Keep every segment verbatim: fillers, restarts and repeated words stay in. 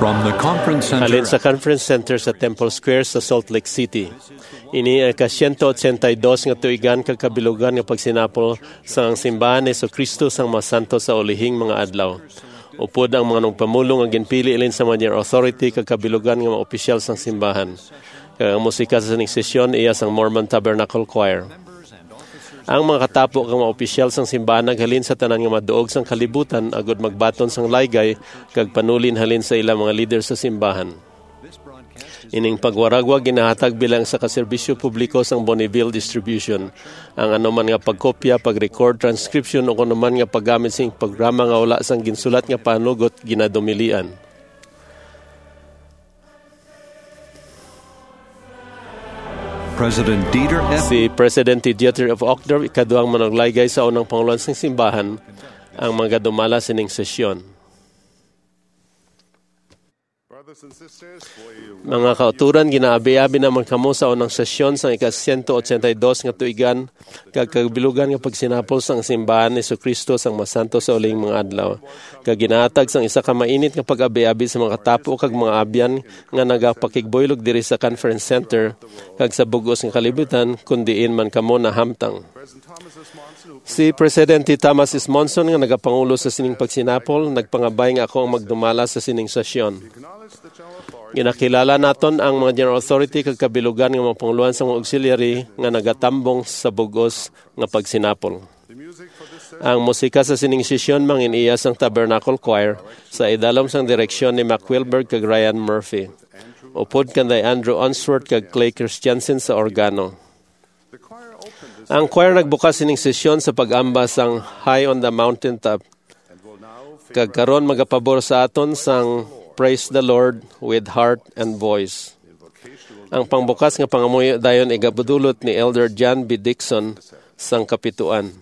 From the Conference Center Halin sa Conference Center sa Temple Square sa Salt Lake City. Ini ay ka one eighty-two nga tuigan kagkabilugan nga pagsinapol sa ang simbahan ni Jesucristo sang masanto sa ulihing mga adlaw. Upod ang mga nagpamulong ang ginpili ilin sa mga authority kagkabilugan nga mga opisyal sang simbahan. Kag ang musika sa sining sesyon iya sang Mormon Tabernacle Choir. Ang mga katapo kang mga opisyal sang simbahan naghalin sa tanan nga maduog sang kalibutan agud magbaton sang laygay kag panulin halin sa ilang mga leader sa simbahan. Ining pagwaragwag ginahatag bilang sa kaserbisyo publiko sang Bonneville Distribution. Ang anuman nga pagkopya, pag-record, transcription o anuman nga paggamit sing programa nga wala sang ginsulat nga panugot ginadumilian. President Dieter F. Si President Dieter F. Uchtdorf ikaduhang managlaygay sa unang panguluan ng simbahan ang mga dumala sining sesyon. Mga kauturan, ginaabi-abi naman kamo sa unang sesyon sa ika one eighty-two nga tuigan kag kagbilugan nga pagsinapol sang simbahan ni Jesucristo sang masanto sa uling mga adlaw. Kag ginahatag sang isa ka mainit nga pag-abi-abi sa mga katapo kag mga abyan nga nagapakigboylog diri sa Conference Center kag sa bugos nga kalibutan kundiin man kamo nahamtang. Si President Thomas S. Monson nga nagapangulo sa sining pagsinapol nagpangabay nga ako ang magdumala sa sining sesyon. Ginakilala naton ang mga general authority kag kabilugan nga mga panguluhan sa mga auxiliary nga nagatambong sa bugos nga pagsinapol. Ang musika sa sining sesyon mangin-iya sang Tabernacle Choir sa idalom sang direksyon ni Mac Wilberg kag Ryan Murphy. Upod kanday Andrew Onsworth kag Clay Christiansen sa organo. Ang choir nagbukas sining sesyon sa pag-amba sang High on the Mountain Top. Kag karon magapabor sa aton sang Praise the Lord with Heart and Voice. Ang pangbukas nga pangamuyo dayon igabudulot ni Elder John B. Dixon sang kapituan.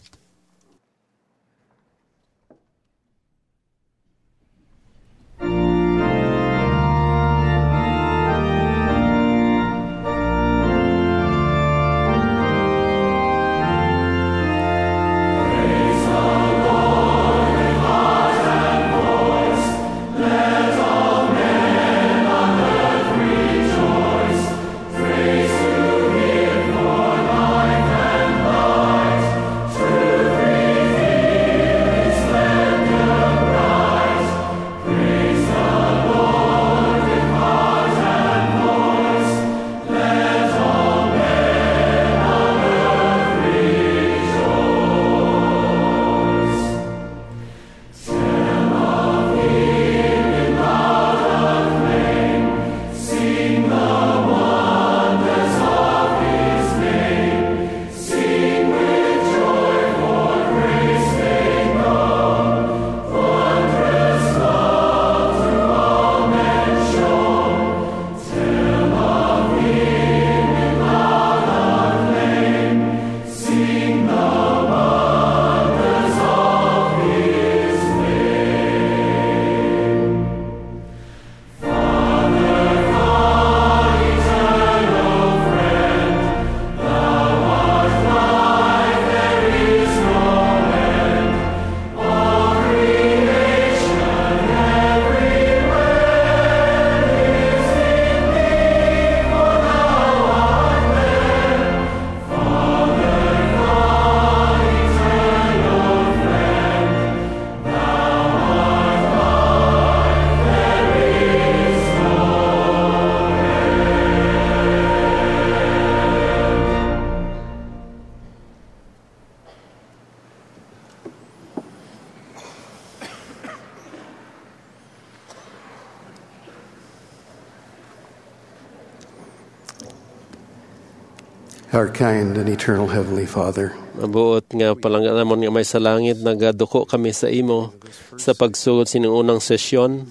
Our kind and eternal Heavenly Father, mabuot nga palanganamon nga may sa langit, nagaduko kami sa imo sa pagsugod sining unang sesyon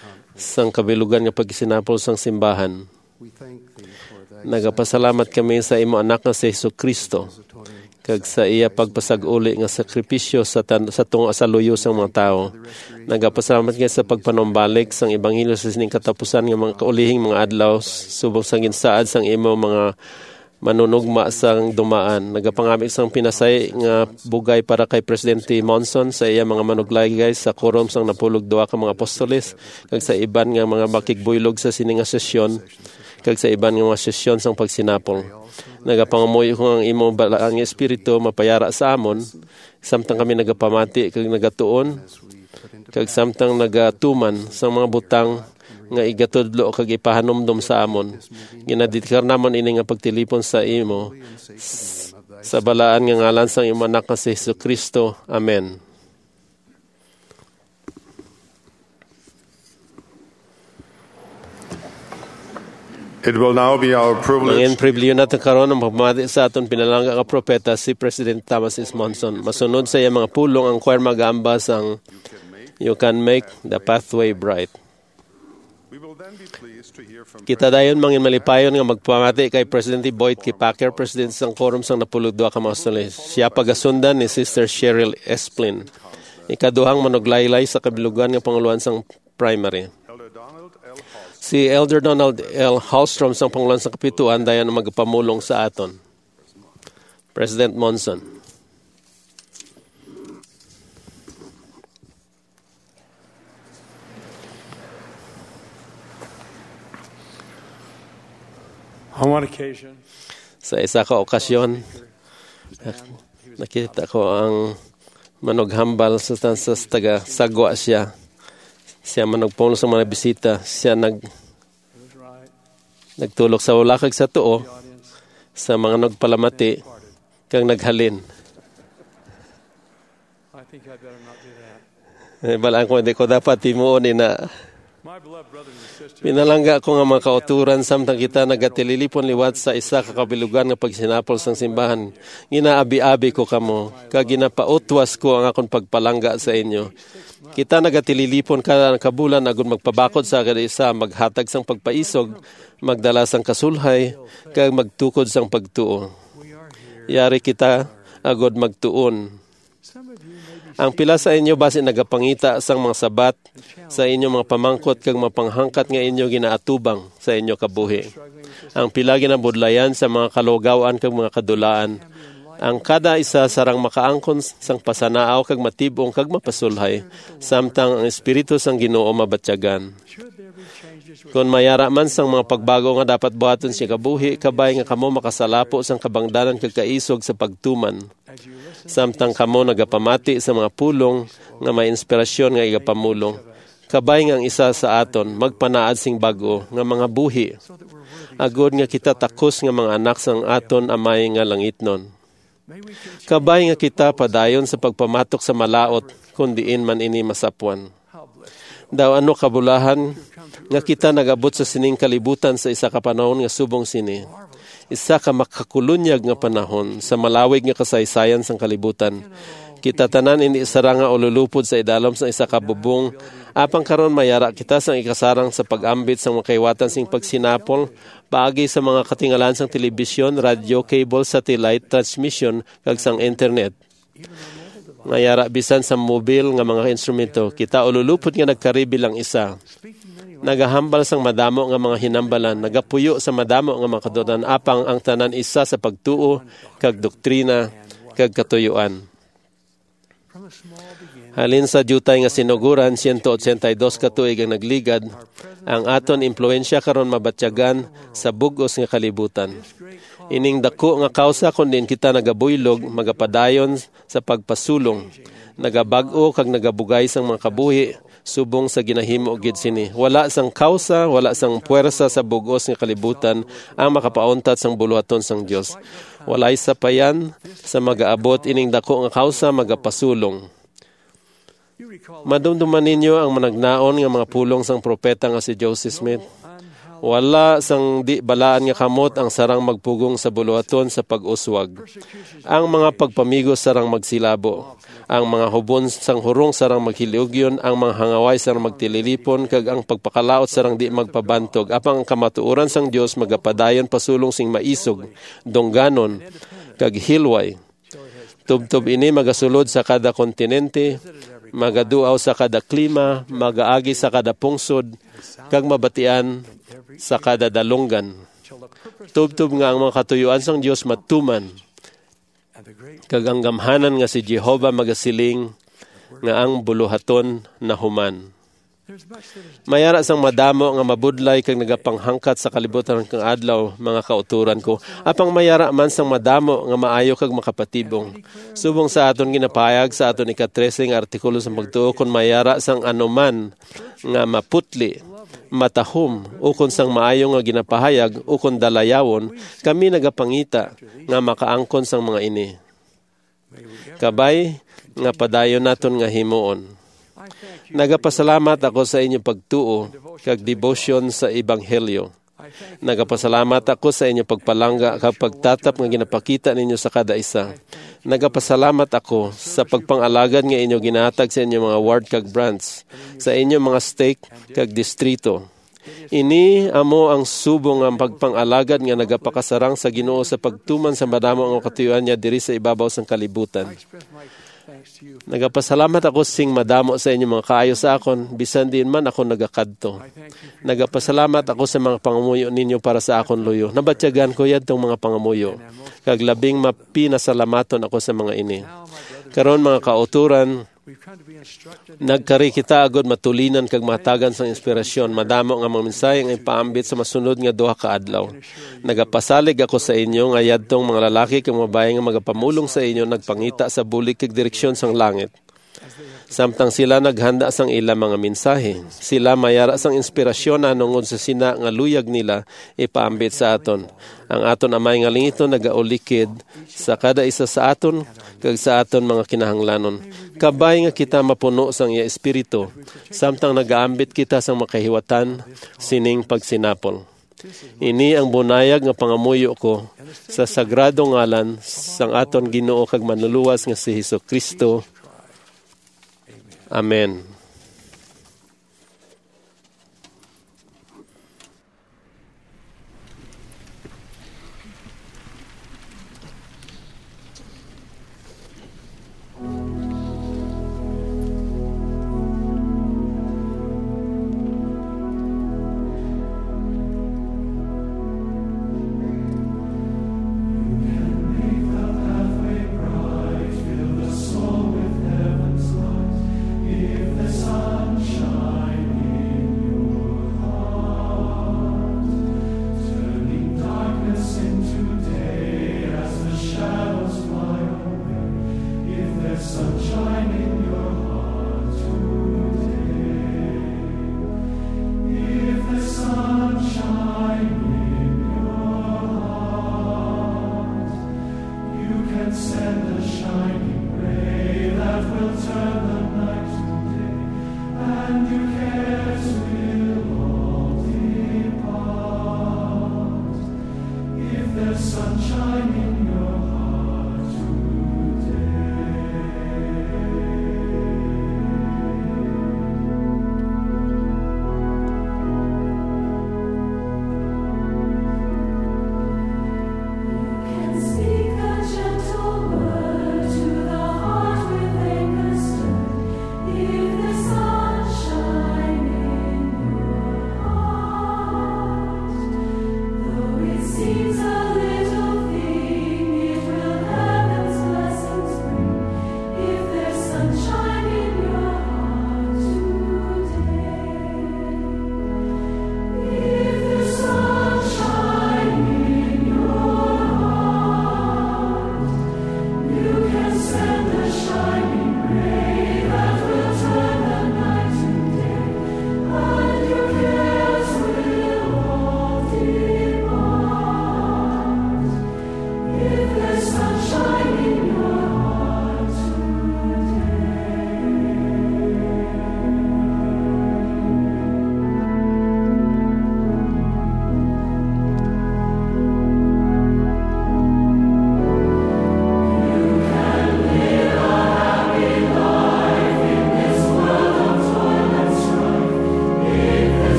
sang kabilugan nga pagsinapol sang simbahan. Nagapasalamat kami sa imo anak nga si Jesucristo kag sa iya pagpasag-uli nga sakripisyo sa tan- sa tunga sa luyo sang mga tao. Nagapasalamat kami sa pagpanumbalik sang ebanghelyo sa sining katapusan nga mga kaulihing mga adlaw subong sang ginsaad sang imo mga manunugma sang dumaan. Nagapangami sang pinasay nga bugay para kay Presidente Monson sa iya mga manuglagay sa quorum sang napulog duwa ka mga apostoles kag sa iban nga mga makigbuylog sa sining nga sesyon kag sa iban nga mga sesyon sang pagsinapol. Nagapangamuyo ko ang imo balaang espiritu mapayara sa amon samtang kami nagapamati kag nagatuon kag samtang nagatuman sa mga butang nga igatudlo kag ipahanumdum sa amon. Ginadikar namon ini nga pagtilipon sa imo sa balaan nga ngalan sang imong anak nga si Jesucristo. Amen. It will now be our privilege. Ngayon, pribilyo natin karon ang pagmamati sa aton pinalangga ka propeta si President Thomas S. Monson. Masunod sa iya mga pulong ang choir mag-aamba sang You Can Make the Pathway Bright. Kita dayon mangin malipayon nga magpamati kay Presidente Boyd K. Packer, President sang quorum sang napulog duha ka mga apostoles. Siya pagasundan ni Sister Cheryl Esplin. Ikaduhang manuglaylay sa kabilugan nga panguluan sang primary. Si Elder Donald L. Hallstrom sang panguluan sang kapituan dayon magpamulong sa aton. President Monson. On one occasion, sa isa ka okasyon, nakita ko ang manughambal sa tansas taga sagwa siya. Siya manugpulo sa mga bisita. Siya nag nagtulok sa ulakag sa tuo sa mga nagpalamati kang naghalin. I think I better not do that. Eh, balaan ko, hindi ko dapat timuon na My beloved brothers and sisters, pinalangga ko nga mga kauturan samtang kita nagatililipon liwat sa isa kakabilugan nga pagsinapol sang simbahan. Ginaabi-abi ko kamo, kag ginapautwas ko ang akong pagpalangga sa inyo. Kita nagatililipon kada kabulan agon magpabakod sa kada isa, maghatag sang pagpaisog, magdala sang kasulhay, kag magtukod sang pagtuo. Yari kita agod magtuon. Ang pila sa inyo base nagapangita sang mga sabat sa inyo mga pamangkot kag mapanghangkat nga inyo ginaatubang sa inyo kabuhi. Ang pila ginabudlayan sa mga kalugawan kag mga kadulaan. Ang kada isa sarang makaangkon sang pasanaaw kag matibong kag mapasulhay samtang ang espiritu sang Ginoo mabatyagan. Kung mayara man sang mga pagbago nga dapat buhaton siya kabuhi, kabay nga kamo makasalapo sang kabangdanan kag kaisog sa pagtuman. Samtang kamo nagapamati sa mga pulong nga may inspirasyon nga igapamulong. Kabay nga ang isa sa aton magpanaad sing bago nga mga buhi. Agod nga kita takos nga mga anak sang aton amay nga langitnon. Kabay nga kita padayon sa pagpamatok sa malaot kun diin man ini masapwan. Daw ano kabulahan nga kita nagabot sa sining kalibutan sa isa ka panahon nga subong sini. Isa ka makakulunyag nga panahon sa malawig nga kasaysayan sang kalibutan. Kita tanan ini isara nga ululupod sa idalom sa isa ka bubong. Apang karon mayara kita sang ikasarang sa pag-ambit sang makaiwatan sing pagsinapol, paagi sa mga katingalan sang telebisyon, radyo, cable, satellite, transmission, kag sang internet. Mayara bisan sa mobil nga mga instrumento, kita ululupod nga nagkaribil ang isa. Nagahambal sang madamo nga mga hinambalan, nagapuyo sa madamo nga mga kadutan, apang ang tanan isa sa pagtuo, kag doktrina, kag katuyuan. Halin sa jutay nga sinuguran, one hundred eighty-two katuig ang nagligad, ang aton impluensya karon mabatyagan sa bugos nga kalibutan. Ining dako nga kausa kun din kita nagabuylog, magapadayon sa pagpasulong, nagabag-o kag nagabugay sang mga kabuhi, subong sa ginahimo gid sini. Wala sang kausa, wala sang puwersa sa bugos nga kalibutan ang makapauntat sang buluhaton sang Dios. Walay sapayan sa magaabot ining dako nga kausa magapasulong. Madumduman ninyo ang managnaon nga mga pulong sang propeta nga si Joseph Smith. Wala sang di balaan nga kamot ang sarang magpugong sa buluhaton sa pag-uswag. Ang mga pagpamigos sarang magsilabo. Ang mga hubon sang hurong sarang maghiliugyon, ang mga hangaway sarang magtililipon, kag ang pagpakalaot sarang di magpabantog. Apang ang kamatuoran sang Dios magapadayon pasulong sing maisog, dongganon, kag hilway. Tubtob ini magasulod sa kada kontinente, magaduaw sa kada klima, magaagi sa kada pungsod, kag mabatian sa kada dalunggan. Tubtub nga ang mga katuyuan sang Dios matuman. Kaganggamhanan nga si Jehovah magasiling nga ang buluhaton na human. Mayara sang madamo nga mabudlay kag nagapanghangkat sa kalibutan kang adlaw, mga kauturan ko. Apang mayara man sang madamo nga maayo kag makapatibong. Subong sa aton ginapayag sa aton ika-trese nga artikulo sa pagtuo, kun mayara sang anuman nga maputli, matahom, ukon sang maayo nga ginapahayag, ukon dalayawon, kami nagapangita nga makaangkon sang mga ini. Kabay nga padayon naton nga himuon. Nagapasalamat ako sa inyong pagtuo kag devotion sa Ebanghelyo. Nagapasalamat ako sa inyong pagpalangga kag pagtatap nga ginapakita ninyo sa kada isa. Nagapasalamat ako sa pagpangalagad nga inyo ginahatag sa inyong mga ward kag branch, sa inyong mga stake kag distrito. Ini amo ang subong ang pagpangalagad nga nagapakasarang sa Ginoo sa pagtuman sa madamo ang katuyuan niya diri sa ibabaw sang kalibutan. Nagapasalamat ako sing madamo sa inyong mga kaayo sa akon, bisan din man ako nagakadto. Nagapasalamat ako sa mga pangamuyo ninyo para sa akon luyo. Nabatyagan ko yadtong mga pangamuyo. Kag labing mapinasalamaton ako sa mga ini. Karon mga kauturan, nagkari kita agad matulinan kag matagan sa inspirasyon, madamo nga mga mensahe nga ipaambit sa masunod nga duha ka adlaw. Nagapasalig ako sa inyo nga yadtong mga lalaki kag mga babaye nga magapamulong sa inyo nagpangita sa bulig kag direksyon sang langit. Samtang sila naghanda sang ilang mga mensahe, sila mayara sang inspirasyon anungod sa sina nga luyag nila ipaambit sa aton. Ang aton amay nga lingiton nagaulikid sa kada isa sa aton kag sa aton mga kinahanglanon. Kabay nga kita mapuno sang iya espiritu, samtang nagaambit kita sang makahiwatan sining pagsinapol. Ini ang bunayag nga pangamuyo ko sa sagrado ngalan sang aton Ginoo kag manluluwas nga si Hesukristo. Amen. Sunshine in your heart today.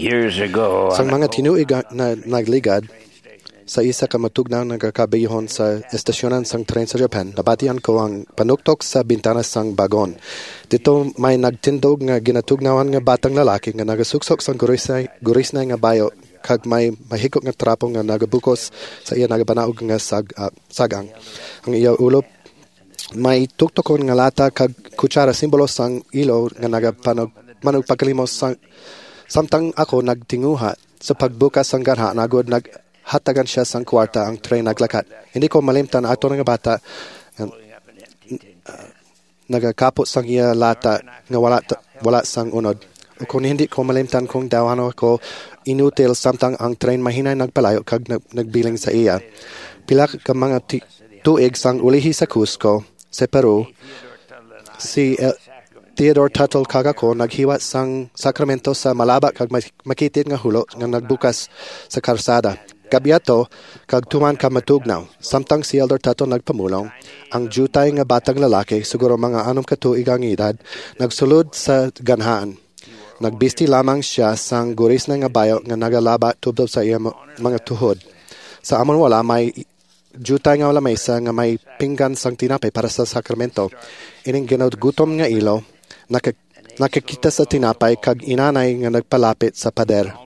Years ago, Sang mga tinuig na nagligad, sa isa ka matugnaw nagkakabihon sa estasyonan sang tren sa Japan, nabatian ko ang panuktok sa bintana sang bagon. Dito may nagtindog nga ginatugnawan nga batang lalaki nga nagasuksok sang gurisnay, gurisnay nga bayo kag may mahikok nga trapo nga nagabukos sa iya nagabanaog nga sag, uh, sagang. Ang iya ulo may tuktokon nga lata kag kutsara simbolo sang ilo nga nagapanog manugpagkalimos sang samtang ako nagtinguha sa pagbukas sang garha nagod nag hatagan siya sang kwarta ang train naglakat. Hindi ko malimtan ato nga bata uh, uh, nagakapot sang iya lata nga wala wala sang unod. O kung hindi ko malimtan kung dawano ko inutil samtang ang train mahinay nagpalayo kag nag, nagbiling sa iya. Pila ka mga ti- tuig sang ulihi sa Cusco sa Peru, si uh, Theodore Tuttle kag ako naghiwat sang sakramento sa malaba kag makitid nga hulo nga nagbukas sa karsada. Gabiato, kag tuman ka matugnaw. Samtang si Elder Tato nagpamulong, ang jutay nga batang lalaki, siguro mga anom katuig ang edad, nagsulod sa ganhaan. Nagbisti lamang siya sang guris na nga bayo nga nagalaba tubdob sa iya mga tuhod. Sa amon wala, may jutay nga wala maysa nga may pinggan sang tinapay para sa sakramento. Ining ginagutom nga ilo, nak- nakakita sa tinapay kag inanay nga nagpalapit sa pader.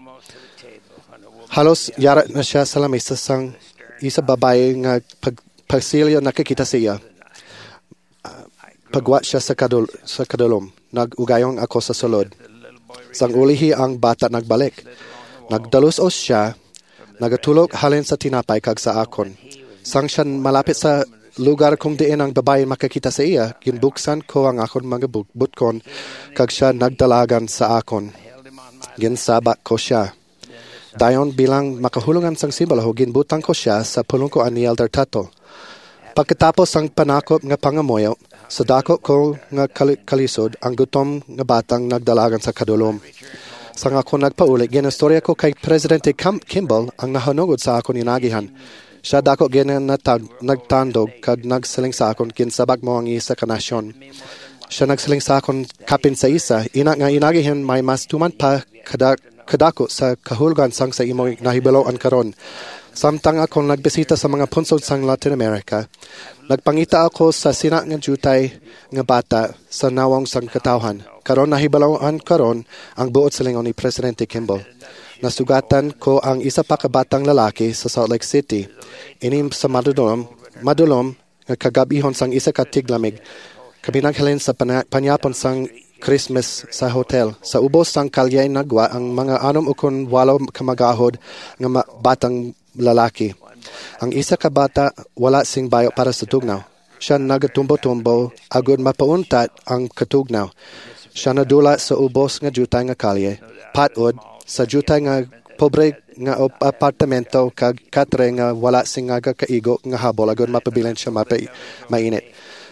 Halos yara na siya sa lamesa sang isa babae nga pag, pagsilyo nakikita siya. Uh, pagwat siya sa, kadul, sa kadulom. Nag-ugayong ako sa sulod. Sang ulihi ang bata nagbalik. Nagdalusos siya, nagatulog halin sa tinapay kag sa akon. Sang siya malapit sa lugar kung diin ang babae makakita sa iya, ginbuksan ko ang akon mga butkon kag siya nagdalagan sa akon. Ginsabak ko siya. Dayon bilang makahulungan sang simbolo, ginbutang ko siya sa pulungkoan ni Elder Tato. Pagkatapos ang panakop nga pangamoyo, sa dako ko nga kalisod, ang gutom nga batang nagdalagan sa kadulom. Sang ako nagpauli, ginastorya ko kay Presidente Kimball ang nahanugod sa akon inagihan. Siya dako ginanatag, nagtandog, kag nagsiling sa akon, kinsabak mo ang isa ka nasyon. Siya nagsiling sa akon kapin sa isa, ina nga inagihan may mas tuman pa kadak kadako sa kahulugan sang sa imong nahibaloan karon. Samtang ako nagbisita sa mga punsod sang Latin America, nagpangita ako sa sina nga jutay nga bata sa nawong sang katawhan. Karon nahibaloan karon ang buot silingon ni Presidente Kimball. Nasugatan ko ang isa pa ka batang lalaki sa Salt Lake City. Inim sa madulom, madulom nga kagabihon sang isa ka tiglamig. Kabinaghalin sa panyapon sang Christmas sa hotel. Sa ubos sang kalyay nagwa ang mga anom ukon walo kamagahod nga batang lalaki. Ang isa ka bata wala sing bayo para sa tugnaw. Siya nagatumbo-tumbo agud mapauntat ang katugnaw. Siya nadula sa ubos nga jutay nga kalye. Patod sa jutay nga pobre nga apartamento kag katre nga wala sing nga kaigo nga habol agud mapabilin siya mapay mainit.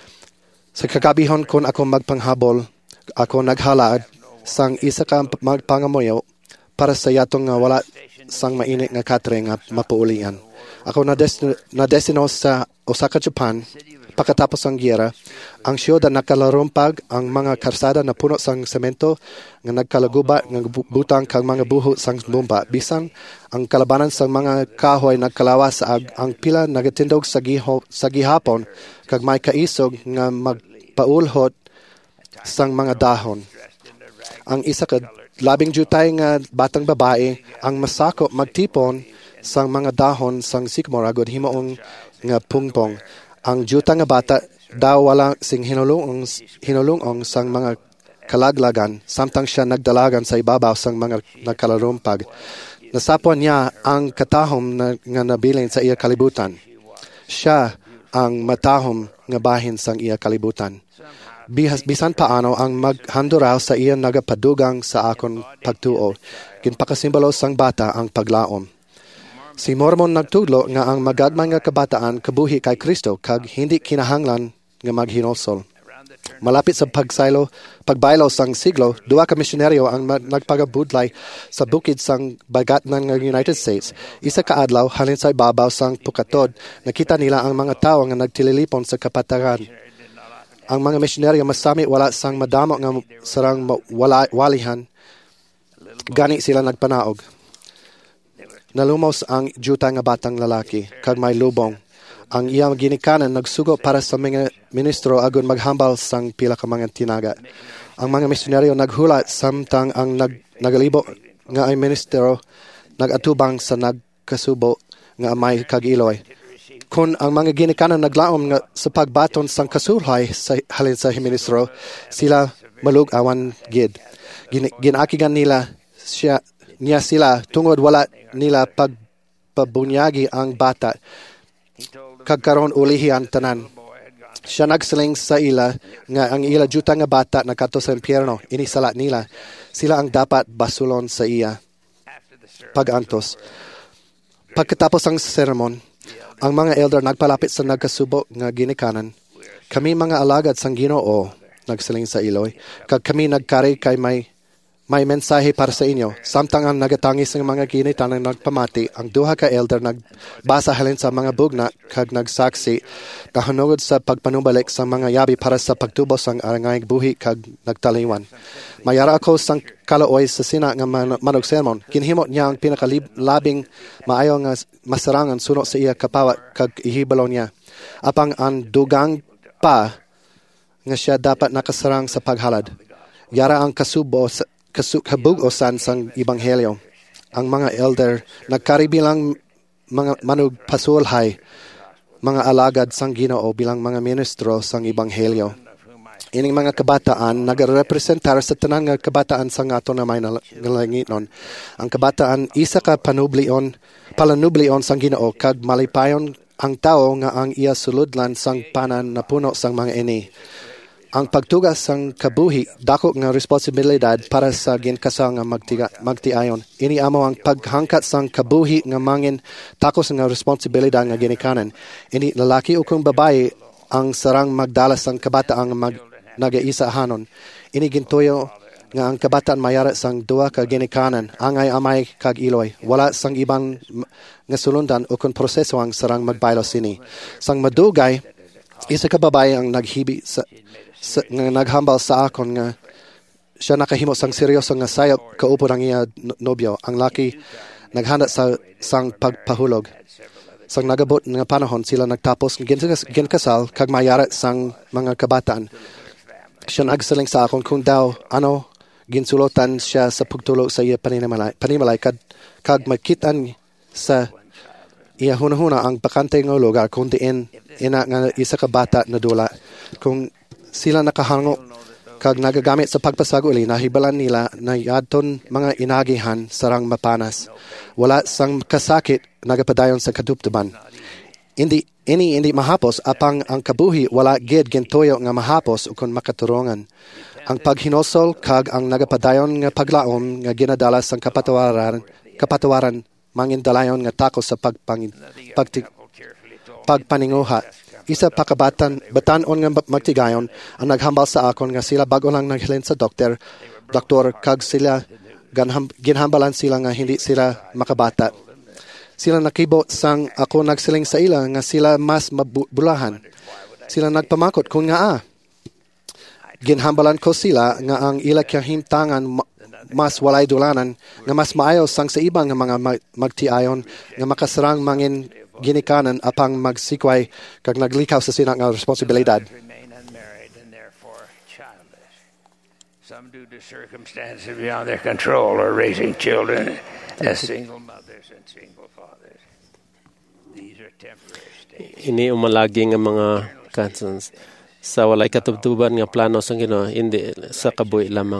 Sa kagabihon kun ako magpanghabol, ako naghalad sang isa ka magpangamoyo para sa yatong nga wala sang mainit nga katre nga mapaulian. Ako nadesino sa Osaka, Japan, pagkatapos ang giyera, ang siyudad nakalarumpag ang mga karsada na puno sang semento nga nagkalaguba nga butang kag mga buho sang bomba. Bisan ang kalabanan sang mga kahoy nagkalawas ag ang pila nagatindog sa, giho, sa gihapon kag may kaisog nga magpaulhot sang mga dahon. Ang isa ka labing jutay nga batang babae ang masako magtipon sang mga dahon sang sycamore agud himaong nga pungpong. Ang juta nga bata daw wala sing hinulungong hinulungong sang mga kalaglagan samtang siya nagdalagan sa ibabaw sang mga nagkalarumpag. Nasapuan niya ang katahom na, nga nabilin sa iya kalibutan. Siya ang matahom nga bahin sang iya kalibutan. Bihas, bisan paano ang maghanduraw sa iya nagapadugang sa akon pagtuo. Ginpakasimbolo sang bata ang paglaom. Si Mormon nagtudlo nga ang magadman nga kabataan kabuhi kay Kristo kag hindi kinahanglan nga maghinosol. Malapit sa pagsaylo, pagbaylo sang siglo, duwa ka misyonaryo ang nagpagabudlay sa bukid sang bagatnan ng United States. Isa ka adlaw halin sa ibabaw sang pukatod, nakita nila ang mga tao nga nagtililipon sa kapatagan. Ang mga misyonaryo masami wala sang madamo nga sarang wala, walihan. Gani sila nagpanaog. Nalumos ang juta nga batang lalaki, kag may lubong. Ang iyang ginikanan nagsugo para sa mga ministro agon maghambal sang pila ka mga tinaga. Ang mga misyonaryo naghulat samtang ang nag, nagalibo nga ay ministro nagatubang sa nagkasubo nga may kagiloy. Kung ang mga ginikanan naglaom nga sa pagbaton sang kasulhay sa halin sa ministro, sila malug-awan gid. Gin, ginakigan nila siya niya sila tungod wala nila pagpabunyagi ang bata. Kagkaroon ulihi ang tanan. Siya nagsiling sa ila nga ang ila juta nga bata nakato sa impyerno, inisala nila. Sila ang dapat basulon sa iya. Pag-antos. Pagkatapos ang sermon, ang mga elder nagpalapit sa nagkasubo nga ginikanan. Kami mga alagad sang Ginoo, nagsiling sa iloy, kag kami nagkari kay may May mensahe para sa inyo. Samtang ang nagatangis ng mga ginitan ang nagpamati, ang duha ka elder nagbasa halin sa mga bugna kag nagsaksi kahunugod sa pagpanumbalik sa mga yabi para sa pagtubos ang arangay buhi kag nagtaliwan. Mayara ako sang kalaoy sa sina nga manog sermon. Kinhimot niya ang pinakalabing maayo nga masarangan suno sa iya kapawa kag ihibalo niya. Apang ang dugang pa nga siya dapat nakasarang sa paghalad. Yara ang kasubo sa kabugosan sang Ebanghelyo. Ang mga elder nagkari bilang mga manug pasulhay, mga alagad sang Ginoo bilang mga ministro sang Ebanghelyo. Ining mga kabataan nagarepresentar sa tanan nga kabataan sang ato na may nalangiton. Ang kabataan isa ka panublion, palanublion sang Ginoo kag malipayon ang tao nga ang iya suludlan sang panan na puno sang mga ini. Ang pagtugas sang kabuhi dako nga responsibilidad para sa ginkasaw nga magtiga, magtiayon. Ini amo ang paghangkat sang kabuhi nga mangin takos nga responsibilidad nga ginikanan. Ini lalaki o kung babae ang sarang magdalas sang kabataan nga mag, nagaisahanon. Ini gintuyo nga ang kabataan mayara sang duwa ka ginikanan, angay amay kag iloy. Wala sang ibang nga sulundan o kung proseso ang sarang magbaylo sini. Sang madugay, isa ka babae ang naghibi sa Sa, nga naghambal sa akon nga siya nakahimo sang seryoso nga sayop kaupo ng iya nobyo. Ang laki naghanda sa sang pagpahulog. Sang nagabot nga panahon sila nagtapos ginkasal kag mayara sang mga kabataan. Siya nagsiling sa akon kung daw ano ginsulotan siya sa pagtulog sa iya panimalay, panimalay kag, kag magkitan sa iya hunahuna ang bakante nga lugar kung diin ina nga isa ka bata na dula. Kung sila nakahango kag nagagamit sa pagpasaguli, nahibalan nila na yadton mga inagihan sarang mapanas. Wala sang kasakit nagapadayon sa katuptuban. Hindi ini hindi mahapos apang ang kabuhi wala gid gintoyo nga mahapos ukon makaturungan. Ang paghinosol kag ang nagapadayon nga paglaom nga ginadala sang kapatawaran kapatawaran mangin dalayon nga takos sa pagpangin pagti, pagpaninguha. Isa pa kabatan, batanon nga magtigayon, ang naghambal sa akon nga sila bago lang naghilin sa doktor, doktor, kag sila, ganham, ginhambalan sila nga hindi sila makabata. Sila nakibot sang ako nagsiling sa ila nga sila mas mabulahan. Sila nagpamakot kung nga ah. Ginhambalan ko sila nga ang ila kahimtangan mas walay dulanan, nga mas maayos sang sa ibang nga mga magtiayon, nga makasarang mangin ginikanan apang magsikway kag naglikaw sa sina nga responsibilidad. Remain unmarried and therefore childless. Some due to circumstances beyond their control are raising children as single mothers and single fathers. These are temporary states. Ini umalagi nga mga kansons sa walay katubtuban nga plano sa Ginoo, hindi sa kabuhi lamang.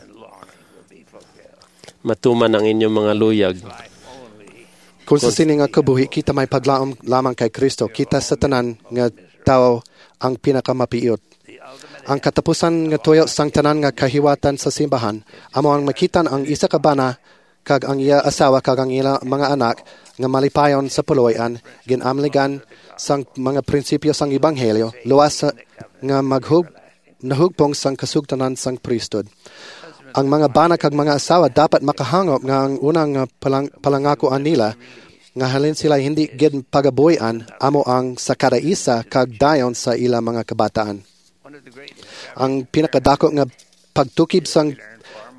Matuman ang inyong mga luyag. Kung sa sini nga kabuhi, kita may paglaom lamang kay Kristo. Kita sa tanan nga tao ang pinakamapiot. Ang katapusan nga tuyo sang tanan nga kahiwatan sa simbahan, amo ang makitan ang isa ka bana kag ang iya asawa kag ang ila mga anak nga malipayon sa puloy-an, ginamligan sang mga prinsipyo sang Ebanghelyo, luwas nga maghug nahugpong sang kasugtanan sang priesthood. Ang mga bana kag mga asawa dapat makahangop nga ang unang palang, palangakuan nila nga halin sila hindi gid pagabuyan amo ang sakadaisa kag dayon sa ila mga kabataan. Ang pinakadako nga pagtukib sang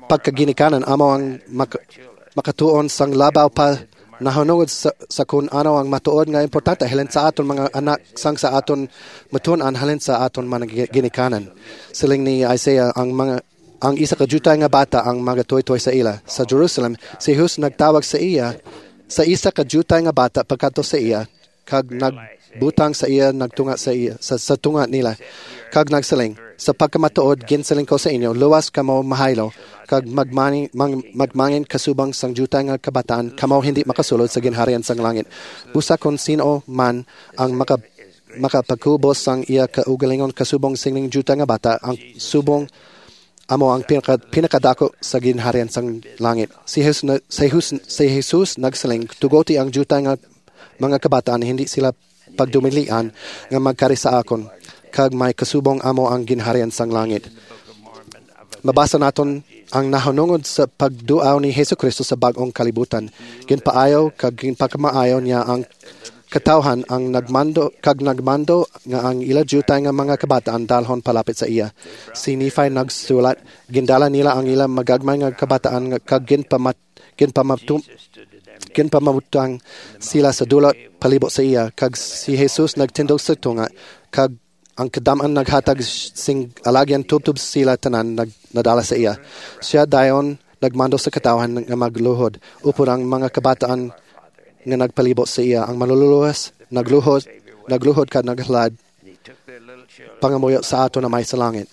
pagkaginikanan amo ang mak- makatuon sang labaw pa nahunungod sa, sa kung ano ang matuod nga importante halin sa aton mga anak sang sa aton matuon halin sa aton mga ginikanan. Siling ni Isaiah ang mga ang isa ka juta nga bata ang mga toy-toy sa ila. Sa Jerusalem, si Jesus nagtawag sa iya sa isa ka juta nga bata pagkadto sa iya kag nagbutang sa iya nagtunga sa iya sa, sa tunga nila kag nagsiling sa pagkamatuod ginsiling ko sa inyo luwas kamo mahaylo kag magmani mang, magmangin kasubang sang juta nga kabataan kamo hindi makasulod sa ginharian sang langit. Busa kon sino man ang maka makapagkubos sang iya kaugalingon kasubong singling juta nga bata ang subong amo ang pinaka, pinakadako sa ginharian sang langit. Si Jesus, si Jesus, si Jesus nagsiling, tugoti ang juta nga mga kabataan, hindi sila pagdumilian nga magkari sa akon, kag may kasubong amo ang ginharian sang langit. Mabasa naton ang nahunungod sa pagduaw ni Hesus Kristo sa bagong kalibutan. Ginpaayaw kag ginpakamaayaw niya ang katawhan ang nagmando kag nagmando nga ang ila jutay nga mga kabataan dalhon palapit sa iya. Si Nephi nagsulat, gindala nila ang ila magagmay nga kabataan nga kag ginpamat ginpamatum ginpamamutang sila sa dulot palibot sa iya kag si Jesus nagtindog sa tunga kag ang kadaman naghatag sing alagyan tubtub sila tanan nag, nadala sa iya. Siya dayon nagmando sa katawhan nga magluhod upod ang mga kabataan nga nagpalibot sa iya ang malululuwas, nagluhod, nagluhod ka naghalad, pangamuyo sa ato na may sa langit.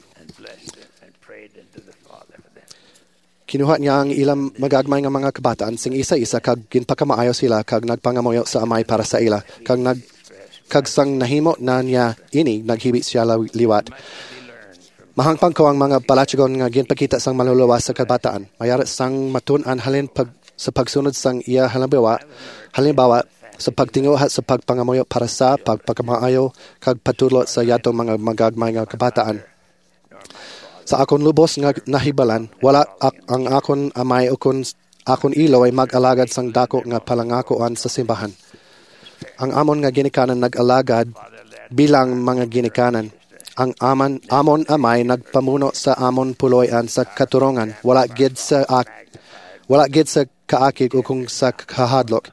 Kinuha niya ang ilang magagmay nga mga kabataan sing isa-isa kag ginpakamaayo sila kag nagpangamuyo sa amay para sa ila kag nag kag sang nahimo na niya ini naghibit siya liwat. Mahangpang ko ang mga palatyagon nga ginpakita sang maluluwas sa kabataan. Mayara sang matun-an halin pag sa pagsunod sang iya halimbawa, halimbawa sa pagtinguha sa pagpangamuyo para sa pagpakamaayo kag patulot sa yatong mga magagmay nga kabataan. Sa akon lubos nga nahibalan, wala ak, ang akon amay ukon akon ilo ay mag-alagad sang dako nga palangakoan sa simbahan. Ang amon nga ginikanan nag-alagad bilang mga ginikanan. Ang aman amon amay nagpamuno sa amon puloyan sa katurongan, wala gid sa ak, wala gid sa kaakig o kung sa kahadlok.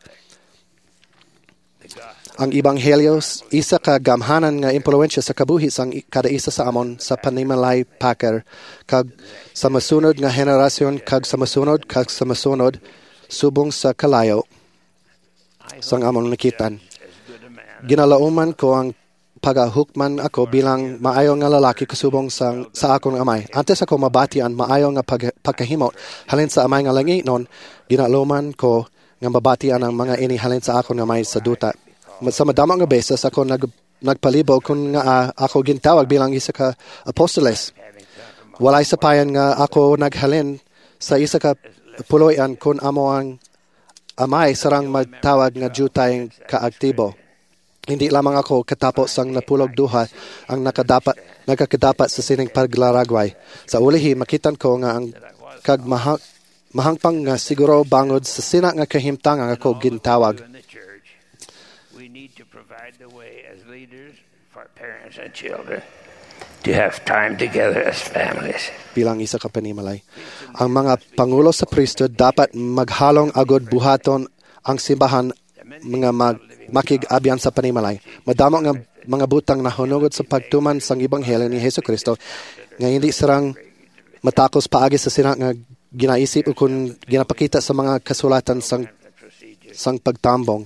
Ang Ebanghelyo, isa ka gamhanan nga impluensya sa kabuhi sang kada isa sa amon sa panimalay paker, kag sa masunod nga henerasyon, kag sa masunod, kag sa masunod, subong sa kalayo, sang amon nakitan. Ginalauman ko ang pagahukman ako bilang maayo nga lalaki kasubong sang, sa akong amay. Antes ako mabatian maayo nga pag, pagkahimot halin sa amay nga langi non, ginalauman ko nga mabatian ang mga ini halin sa akong amay sa duta. Sa madamang nga beses ako nag, nagpalibo kung nga uh, ako gintawag bilang isa ka apostoles. Walay sapayan nga ako naghalin sa isa ka puloyan kung amo ang amay sarang magtawag nga jutay kaaktibo. Hindi lamang ako katapos ang napulog duha ang nakadapat, nagkakadapat sa sining paglaragway. Sa ulihi, makitan ko nga ang kag mahang, mahangpang nga siguro bangod sa sina nga kahimtang ang ako gintawag. We need to provide the way as leaders for parents and children to have time together as families. Bilang isa ka panimalay. Ang mga pangulo sa priesthood dapat maghalong agod buhaton ang simbahan mga mag makig-abyan sa panimalay. Madamo nga mga butang na hunugod sa pagtuman sang Ebanghelyo ni Hesus Kristo nga hindi sarang matakos paagi sa sina nga ginaisip o kung ginapakita sa mga kasulatan sang, sang pagtambong.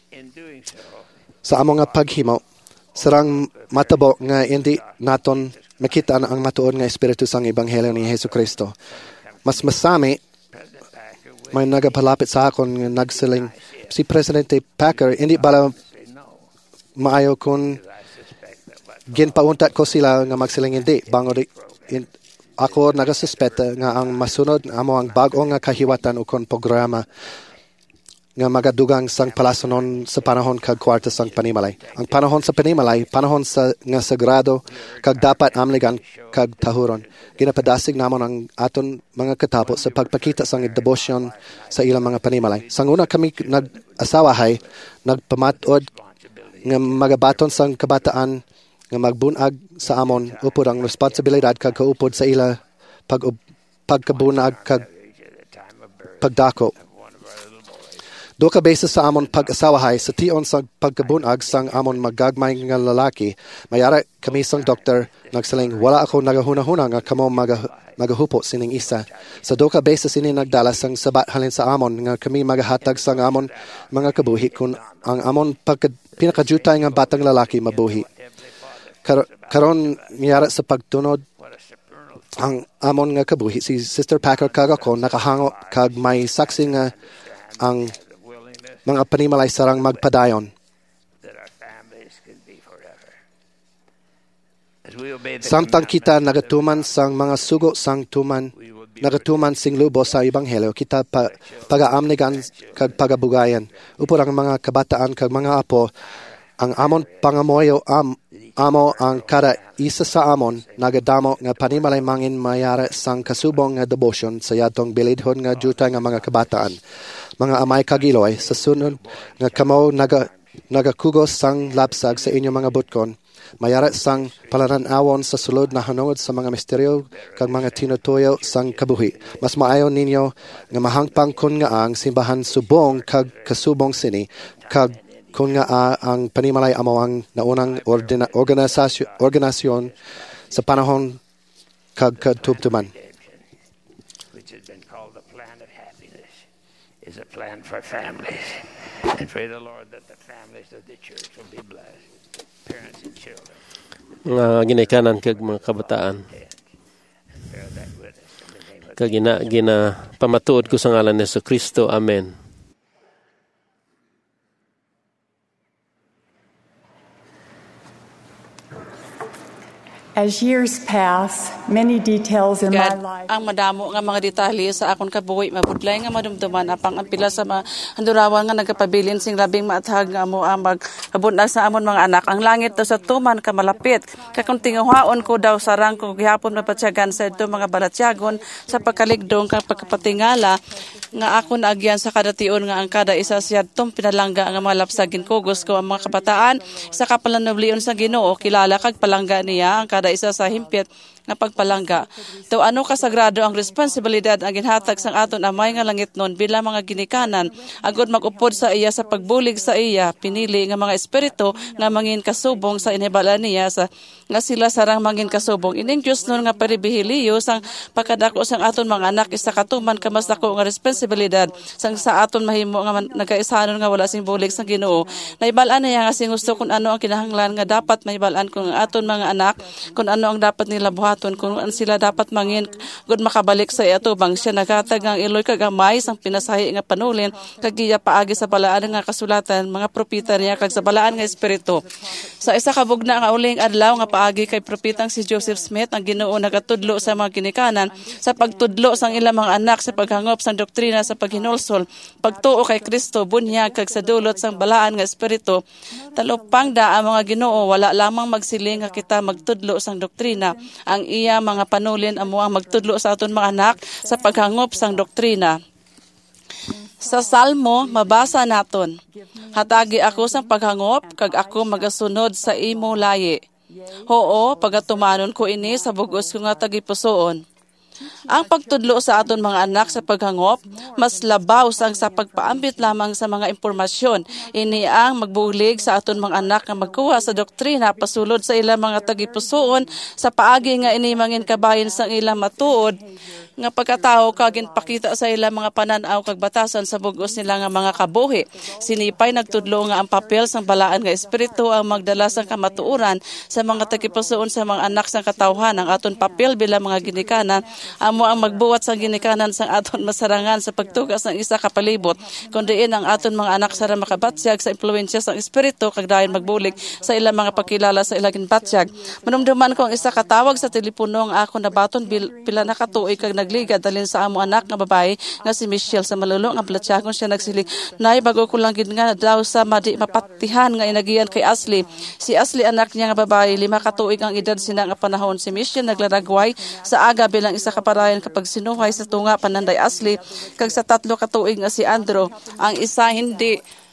Sa among nga paghimo, sarang matabo nga hindi naton makita na ang matuod nga Espiritu sang Ebanghelyo ni Hesus Kristo. Mas masami, may nagapalapit sa akon nga nagsiling, si Presidente Packer, hindi bala maayo kung ginpauntat ko sila nga magsiling hindi. Bango in, ako nagasuspeta nga ang masunod amo ang bagong nga kahiwatan o kon programa nga magadugang sang palasonon sa panahon kag kwarta sang panimalay. Ang panahon sa panimalay, panahon sa nga sagrado kag dapat amligan kag tahuron. Ginapadasig namon ang aton mga katapos sa pagpakita sang debosyon sa ilang mga panimalay. Sang una kami nag-asawahay, nagpamatod nga magabaton sang kabataan nga magbunag sa amon upod ang responsibilidad kag kaupod sa ila pag pagkabunag kag pagdako. Do ka beses sa amon pag-asawahay sa tion sa pagkabunag sang amon magagmay nga lalaki, mayara kami sang doktor nagsaling wala ako nagahuna-huna nga kamo maga, magahupo sining isa. Sa do ka beses ini nagdala sang sabat halin sa amon nga kami magahatag sang amon mga kabuhi kung ang amon pagka, pinakajutay nga batang lalaki mabuhi. Kar, karon miyara sa pagtunod ang amon nga kabuhi si Sister Packer kag ako nakahango kag may saksi nga ang mga panimalay sarang magpadayon. Samtang kita nagatuman sang mga sugo sang tuman, nagatuman sing lubo sa Ebanghelyo, kita pa, pagaamnigan kag pagabugayan. Upod ang mga kabataan kag mga apo, ang amon pangamoyo am, amo ang kada isa sa amon, nagadamo nga panimalay mangin mayara sang kasubong nga devotion sa yatong bilidhon nga juta nga mga kabataan. Mga amay kagiloy, sa sunod nga kamo naga, nagakugos sang lapsag sa inyong mga butkon, mayara sang palanan-awon sa sulod na hanungod sa mga misteryo kag mga tinutuyo sang kabuhi. Mas maayon ninyo nga mahangpang kun nga ang simbahan subong kag kasubong sini, kag kun nga uh, ang panimalay amo ang naunang ordina- organisasyon, organisasyon sa panahon kag katubtuman. Is a plan for families, and pray the Lord that the families of the church will be blessed, parents and children. Nga ginikanan kag mga kabataan. Kag gina gina pamatuod ko sa ngalan ni Jesu Kristo. Amen. As years pass, many details in my God, life. ang madamo nga mga detalye sa akon kabuhi mabudlay nga madumduman apang ang pila sa mga handurawan nga nagapabilin sing labing maathag nga amo ang magabunag sa amon mga anak. Ang langit daw sa tuman ka malapit. Kakung tinguhaon ko daw sarang ko gihapon na patsyagan sa ito mga balatyagon sa pagkaligdong kang pagkapatingala nga akon agyan sa kada tion nga ang kada isa siya tum pinalangga ang mga lapsagin kugos ko ang mga kabataan sa kapalanublion sa Ginoo kilala kag palangga niya ang kada isa sa himpit nga pagpalangga. Daw ano kasagrado ang responsibilidad ang ginhatag sang aton amay nga langit nun bilang mga ginikanan agud magupod sa iya sa pagbulig sa iya pinili nga mga espiritu nga mangin kasubong sa inhibalan niya sa nga sila sarang mangin kasubong ining Dios nun nga paribihiliyo sang pagkadako sang aton mga anak isa katuman ka mas dako nga responsibilidad sang sa aton mahimo nga nagaisanon nga wala sing bulig sang Ginoo. Naibalaan niya nga sing gusto kun ano ang kinahanglan nga dapat maibalaan kung aton mga anak kung ano ang dapat nila buhat kung sila dapat mangin gud makabalik sa ato bang siya nagatag ang iloy kag amay sang pinasahi nga panulin kag giya paagi sa balaan nga kasulatan mga propeta niya kag sa balaan nga espiritu. Sa isa ka bugna nga uling adlaw nga paagi kay propetang si Joseph Smith ang Ginoo nagatudlo sa mga ginikanan sa pagtudlo sang ilang mga anak sa paghangop sang doktrina sa paghinulsol pagtuo kay Kristo bunyag kag sa dulot sang balaan nga espiritu. Talupang da ang mga Ginoo wala lamang magsiling nga kita magtudlo sang doktrina ang iya mga panulin amo ang magtudlo sa aton mga anak sa paghangop sang doktrina. Sa Salmo mabasa naton, hatagi ako sang paghangop kag ako magasunod sa imo layi. Oo, pagatumanon ko ini sa bugos ko nga tagipusoon. Ang pagtudlo sa aton mga anak sa paghangop, mas labaw sang sa pagpaambit lamang sa mga impormasyon. Ini ang magbulig sa aton mga anak nga magkuha sa doktrina pasulod sa ilang mga tagipusoon sa paagi nga ini mangin kabahin sang ilang matuod nga pagkatao kagin pakita sa ilang mga pananaw kag batasan sa bugos nila nga mga kabuhi. Sinipay nagtudlo nga ang papel sang balaan nga espiritu ang magdala sang kamatuoran sa mga tagipusoon sa mga anak sang katawhan. Ang aton papel bilang mga ginikanan amo ang magbuwat sang ginikanan sang aton masarangan sa pagtugas ng isa ka palibot kundi ang aton mga anak sara makabatyag sa impluwensya sang espiritu kag dayon magbulig sa ilang mga pakilala sa ilang ginbatyag. Manumduman ko ang isa ka tawag sa telepono nga ako nabaton pila na katuig kag nagligad dalin sa amo anak nga babae nga si Michelle sa malulong nga platyagon siya nagsilig nay bago ko lang gid nga daw sa madi mapatihan nga inagiyan kay Ashley. Si Ashley anak niya nga babae lima katuig ang edad sina nga panahon. Si Michelle naglaragway sa aga bilang isa ka parayan kapag sinuhay sa tunga pananday Ashley kag sa tatlo ka tuig nga si Andrew ang isa hindi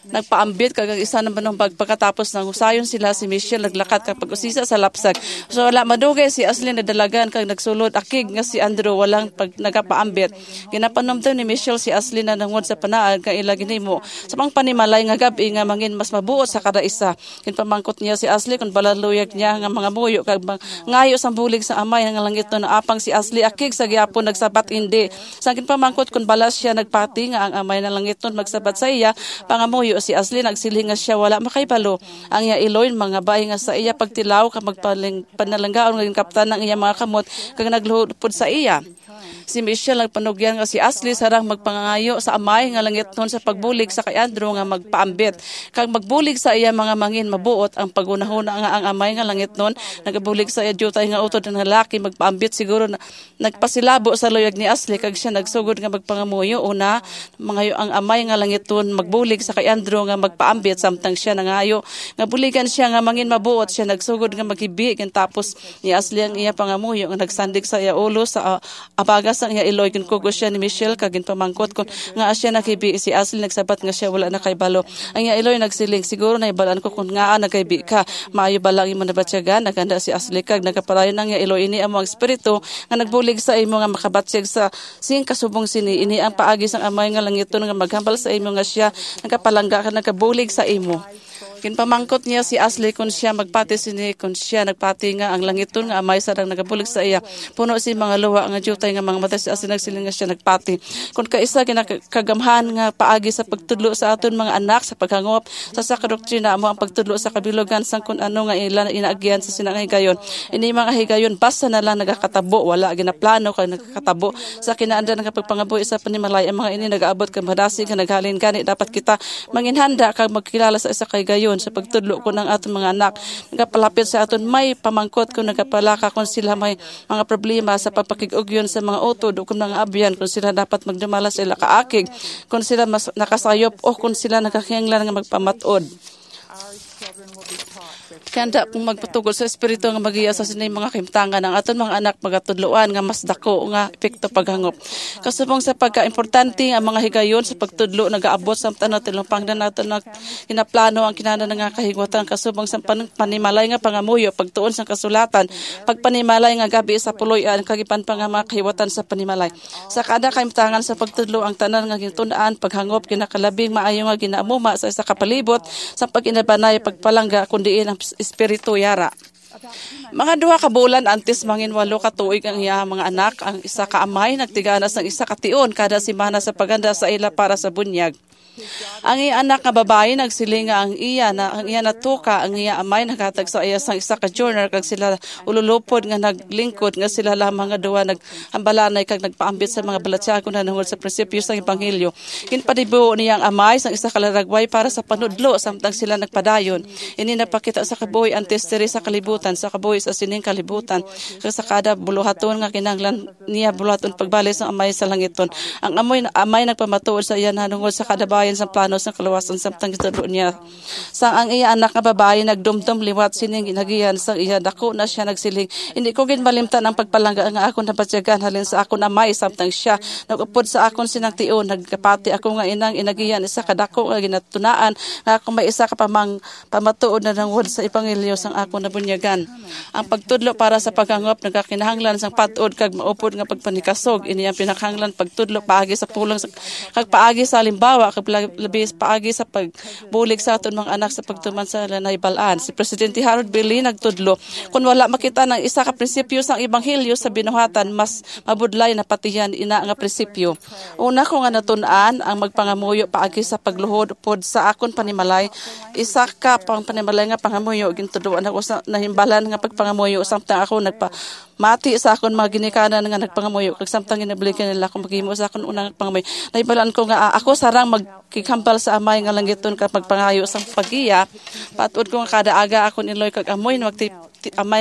nagpaambit kag isa naman nung pagpakatapos ng usayon sila si Michelle naglakat kapag usisa sa lapsag. So wala madugay si Ashley nadalagan kag nagsulod akig nga si Andrew walang pag nagapaambit. Ginapanomdom ni Michelle si Ashley na nangod sa panaag kay ila ginhimo. Sa pang panimalay nga gabi nga mangin mas mabuot sa kada isa. Kinpamangkot niya si Ashley kung balaluyag niya nga mga muyo kag ngayo sang bulig sa amay nga langit no na apang si Ashley akig sa gyapon nagsabat hindi. Sa kinpamangkot kung balas siya nagpati nga ang amay na langit no magsabat sa iya pangamuyo si Ashley nagsiling nga siya wala makaibalo ang iya iloy mga bayi nga sa iya pagtilaw ka magpanalanggaon nga kaptan ng iya mga kamot kag nagluhod sa iya. Si Michelle nagpanugyan nga si Ashley sarang magpangangayo sa amay nga langit nun sa pagbulig sa kay Andrew nga magpaambit. Kag magbulig sa iya mga mangin mabuot ang pagunahon nga ang amay nga langit nun nagabulig sa iya jutay nga utod ng lalaki magpaambit siguro na nagpasilabo sa luyag ni Ashley kag siya nagsugod nga magpangamuyo una mangayo ang amay nga langit nun magbulig sa kay Andrew nga magpaambit samtang siya nangayo nga buligan siya nga mangin mabuot siya nagsugod nga maghibi kan tapos ni Ashley ang iya pangamuyo nga nagsandig sa iya ulo sa uh, abaga sang iya iloy kin kugo siya ni Michelle kagin pamangkot kon nga asya nakibi si Ashley nagsabat nga siya wala na kay balo ang iya iloy nagsiling siguro na ibalan ko kun nga nagkaibi ka maayo balang imo nabatyagan naganda si Ashley kag nagaparayon ang iya iloy ini amo ang espiritu nga nagbulig sa imo nga makabatyag sa sing kasubong sini ini ang paagi sang amay nga langiton nga maghambal sa imo nga siya nagapalangga ka nagabulig sa imo. Kinpamangkot niya si Ashley kung siya magpati sini kung siya nagpati nga ang langiton nga amay sarang nagabulig sa iya puno si mga luwa nga jutay nga mga mata si Ashley nagsiling nga siya nagpati kung kaisa kinakagamhan nga paagi sa pagtudlo sa aton mga anak sa paghangop sa sa kadoktrina amo ang pagtudlo sa kabilogan sang kun ano nga ila inaagyan sa sinang higayon ini mga higayon basta na lang nagakatabo wala ginaplano kay nagakatabo sa kinaandan nga pagpangabuhi sa panimalay ang mga ini nagaabot kay madasig nga naghalin gani dapat kita manginhanda kag magkilala sa isa kay gayon sa pagtudlo ko ng aton mga anak nagapalapit sa aton may pamangkot kung nagapalaka kung sila may mga problema sa papakig-ugyon sa mga utod o kung mga abyan kung sila dapat magdumala sila kaakig kung sila mas nakasayop o kung sila nakakinglan nga magpamatod. Kanda kung magpatugol sa espiritu nga magiya sa sinay mga kimtangan ng aton mga anak magatudloan nga mas dako nga epekto paghangop. Kasubong sa pagka-importante ang mga higayon sa pagtudlo nagaabot sa tanan tilong pangdan naton na kinaplano ang kinahanglan nga kahigwatan kasubong sa panimalay nga pangamuyo pagtuon sa kasulatan pagpanimalay nga gabi sa puloy-an kagipan pa nga mga kahiwatan sa panimalay. Sa kada kimtangan sa pagtudlo ang tanan nga gitun-an paghangop kinakalabing maayo nga ginaamuma sa isa ka palibot sa pag-inabanay pagpalangga kundi ang espiritu yara. Mga duha ka bulan antes mangin walo ka tuig ang iya mga anak ang isa ka amay nagtiganas ng isa ka tion kada semana sa paganda sa ila para sa bunyag. Ang iya anak nga babae nagsiling nga ang iya na ang iya natuka ang iya amay naghatag sa iya sang isa ka journal kag sila ululupod nga naglingkod nga sila lamang nga duha naghambalanay kag nagpaambit sa mga balatsyagon na nahul sa prinsipyo sang ebanghelyo. Kinpadibuo niya ang amay sang isa ka laragway para sa panudlo samtang sila nagpadayon. Ini napakita sa kabuhi antes diri sa kalibutan sa kabuhi sa sining kalibutan kag sa kada buluhaton nga kinahanglan niya buluhaton pagbalik sa amay sa langiton. Ang amoy amay nagpamatuod sa iya nanungod sa kada sa plano sa kaluwasan samtang gitudlo niya. Sang ang iya anak nga babae nagdumdum liwat sining ginagiyan sang iya dako na siya nagsiling. Hindi ko gid malimtan ang pagpalangga nga akon napatyagan halin sa akon amay samtang siya nagupod sa akon sinang tion nagkapati ako nga inang inagiyan isa ka dako nga ginatunaan nga ako may isa ka pamang pamatuod na nangod sa ebanghelyo sang akon nabunyagan. Ang pagtudlo para sa paghangop nagakinahanglan sang patuod kag maupod nga pagpanikasog ini ang pinakahanglan pagtudlo paagi sa pulong kag paagi sa halimbawa kag labis paagi sa pagbulig sa aton mga anak sa pagtuman sa lanay balaan. Si Presidente Harold Billy nagtudlo kung wala makita ng isa ka prinsipyo sang ebanghelyo sa binuhatan mas mabudlay na patihan ina nga prinsipyo. Una ko nga natun-an ang magpangamuyo paagi sa pagluhod pod sa akon panimalay isa ka pang panimalay nga pangamuyo gintuduan ako sa nahimbalan nga pagpangamuyo samtang ako nagpa mati sa akon mga ginikanan nga nagpangamuyo kag samtang ginablikan nila akong maghimo sa akon unang pangamuyo. Nahibalan ko nga ako sarang magkikambal sa amay nga langiton ka pagpangayo sa pagiya. Patuod ko nga kada aga akon iloy kag amoy magti amay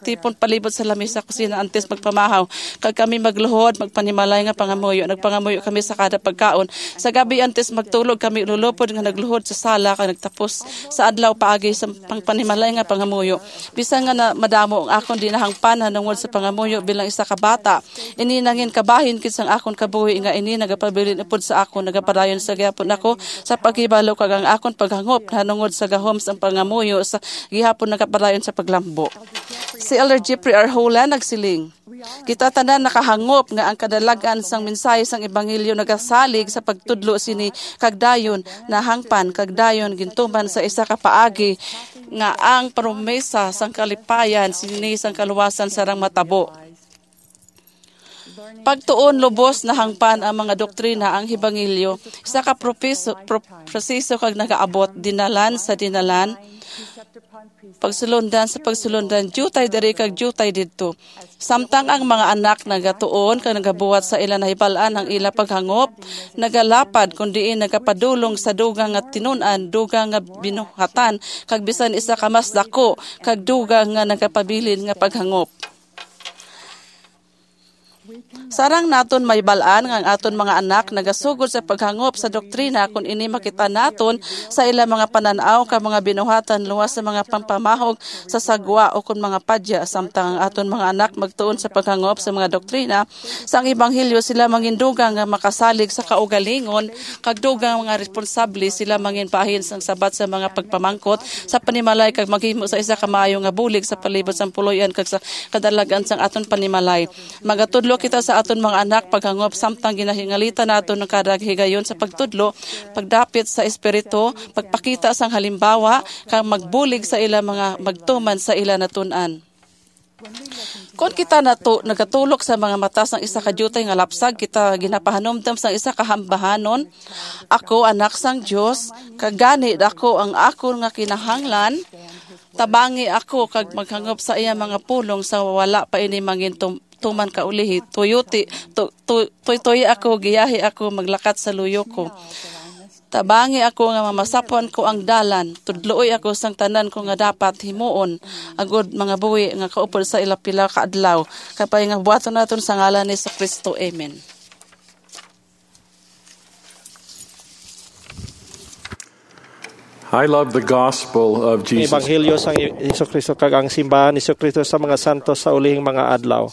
nagtipon palibot sa lamisa kusina antes magpamahaw. Kag kami magluhod, magpanimalay nga pangamuyo. Nagpangamuyo kami sa kada pagkaon. Sa gabi antes magtulog kami lulupod nga nagluhod sa sala kag nagtapos sa adlaw paagi sa pangpanimalay nga pangamuyo. Bisan nga na madamo ang akon dinahangpan hanungod sa pangamuyo bilang isa ka bata. Ini nangin kabahin kid sang akon kabuhi nga ini nagapabilin upod sa akon nagapadayon sa gyapon ako sa paghibalo kag ang akon paghangop hanungod sa gahom sa pangamuyo sa gihapon nagapadayon sa paglambo. Si Elder Jeffrey R. Holland nagsiling, kita tanan nakahangop nga ang kadalagan sang mensahe sang ebanghelyo nagasalig sa pagtudlo sini kagdayon na hangpan kagdayon gintuman sa isa ka paagi nga ang promesa sang kalipayan sini sang kaluwasan sarang matabo. Pagtuon lubos na hangpan ang mga doktrina ang hebanghelyo isa ka proseso pro, proseso kag nagaabot dinalan sa dinalan pagsulundan sa pagsulundan jutay diri kag jutay didto samtang ang mga anak nagatuon kag nagabuhat sa ila nahibalan ang ila paghangop nagalapad kundi nagapadulong sa dugang nga tinun-an dugang nga binuhatan kag bisan isa ka mas dako kag dugang nga nagapabilin nga paghangop. Sarang naton may balaan nga ang aton mga anak nagasugod sa paghangop sa doktrina kung ini makita naton sa ila mga pananaw ka mga binuhatan luwas sa mga pampamahog sa sagwa o kung mga padya samtang ang aton mga anak magtuon sa paghangop sa mga doktrina sa ebanghelyo sila mangindugang nga makasalig sa kaugalingon kag dugang mga responsable sila manginpahin sang sabat sa mga pagpamangkot sa panimalay kag maghimo sa isa ka maayo nga bulig sa palibot sang puloy-an kag sa kadalagan sang aton panimalay. Magatudlo kita sa aton mga anak paghangop samtang ginahingalitan naton ng kada higayon sa pagtudlo, pagdapit sa espiritu, pagpakita sang halimbawa kang magbulig sa ila mga magtuman sa ila natun-an. Kung kita nato nagatulok sa mga mata sang isa ka jutay nga lapsag kita ginapahanumdam sang isa ka hambahanon, ako anak sang Dios kagani dako ang ako nga kinahanglan. Tabangi ako kag maghangop sa iya mga pulong sa wala pa ini mangintum tuman ka ulihi tuyuti tu, tu, tuy tuy ako giyahi ako maglakat sa luyo ko. Tabangi ako nga mamasapon ko ang dalan tudlooy ako sang tanan ko nga dapat himuon agud mga buhi nga kaupod sa ila pila ka adlaw kapay nga buhaton naton sa ngalan ni Kristo. Amen. I love the gospel of Jesus. Ebanghelyo sang Jesucristo kag ang simbahan ni Jesucristo sa mga santos sa ulihing mga adlaw.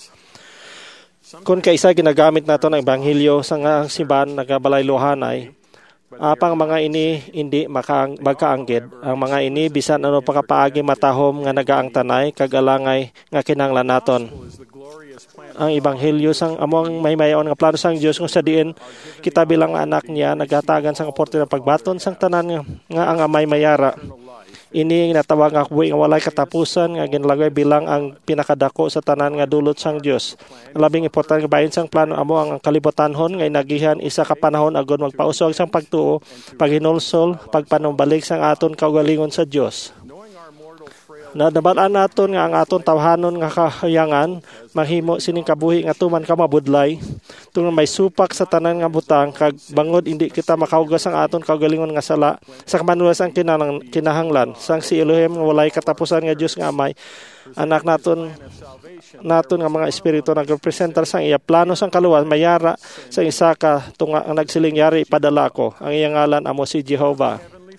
Kung kaisa ginagamit nato ang ebanghelyo sa nga simbahan nagabalaylohanay, apang mga ini hindi makaang, magkaanggid. Ang mga ini bisan ano pakapaagi matahom nga nagaang tanay kag alangay nga kinahanglan naton. Ang ebanghelyo sang among may mayon nga plano sang Dios kung sa diin kita bilang anak niya nagatagan sang oportunidad pagbaton sang tanan nga, nga ang amay mayara. Ini natawag nga kuwi nga walay katapusan nga ginlagay bilang ang pinakadako sa tanan nga dulot sang Dios. Labing importante nga bahin sang plano amo ang kalibutanhon nga nagihan isa ka panahon agud magpausog sang pagtuo, paghinulsol, pagpanumbalik sang aton kaugalingon sa Dios. Nadabalaan naton nga ang aton tawhanon nga kahayangan mahimo sining kabuhi nga tuman ka mabudlay tungod may supak sa tanan nga butang kag bangod hindi kita makaugas ang aton kaugalingon nga sala sa kamanulas ang kinahang, kinahanglan sang si Elohim nga walay katapusan nga Dios nga Amay anak naton naton nga mga espiritu nagrepresentar sang iya plano sang kaluwas mayara sa isa ka tunga ang nagsiling yari ipadala ko ang iyang ngalan amo si Jehovah.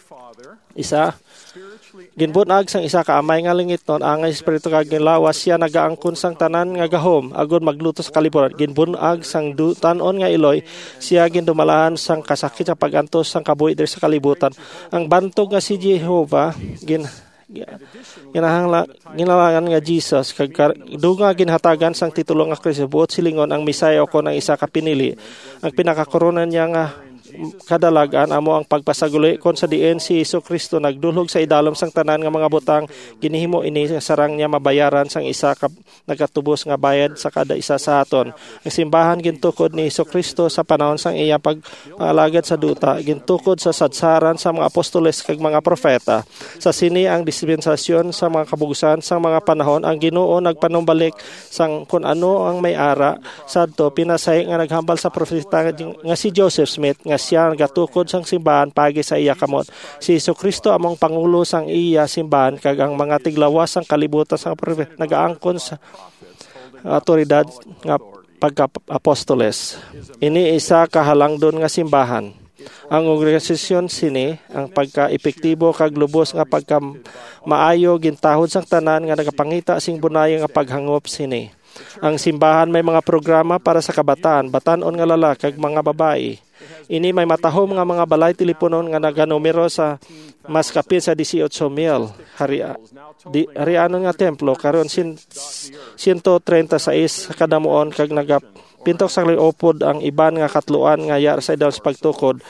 Isa ginbunag sang isa ka amay nga lingit non ang espiritu kag ginlawas siya nagaangkon sang tanan nga gahom agud magluto sa kalibutan. Ginbunag sang tanon nga iloy siya gindumalahan sang kasakit sa pagantos sang kabuhi diri sa kalibutan. Ang bantog nga si Jehovah gin ginahangla ginalangan nga Jesus kag duga ginhatagan sang titulo nga Kristo buot silingon ang Misaya o kon ang isa ka pinili. Ang pinakakorona niya nga kadalagan amo ang pagpasaguli kon sa diin si Jesucristo nagdulhog sa idalom sang tanan nga mga butang ginihimo ini sarang niya mabayaran sang isa ka nagatubos nga bayad sa kada isa sa aton. Ang simbahan gintukod ni Jesucristo sa panahon sang iya pag-alagad sa duta gintukod sa sadsaran sa mga apostoles kag mga propeta. Sa sini ang dispensasyon sa mga kabugusan sang mga panahon ang Ginoo nagpanumbalik sang kun ano ang may ara sadto pinasay nga naghambal sa propeta nga si Joseph Smith nga siya gatukod sang simbahan pagi sa iya kamot. Si Jesucristo among pangulo sang iya simbahan kag ang mga tiglawas sang kalibutan sang propeta nagaangkon sa autoridad nga pagka-apostoles. Ini isa kahalangdon nga simbahan. Ang organisasyon sini ang pagka-epektibo kag lubos nga pagka maayo gintahod sang tanan nga nagapangita sing bunayo nga paghangop sini. Ang simbahan may mga programa para sa kabataan, batan-on nga lalaki kag mga babae. Ini may matahom nga mga balay teleponon nga naganumero sa mas kapin sa eighteen mil. Hari di harianon nga templo karon sin one thirty-six kadamuon kag naga pintok sa liopod ang iban nga katluan nga yar sa idol sa pagtukod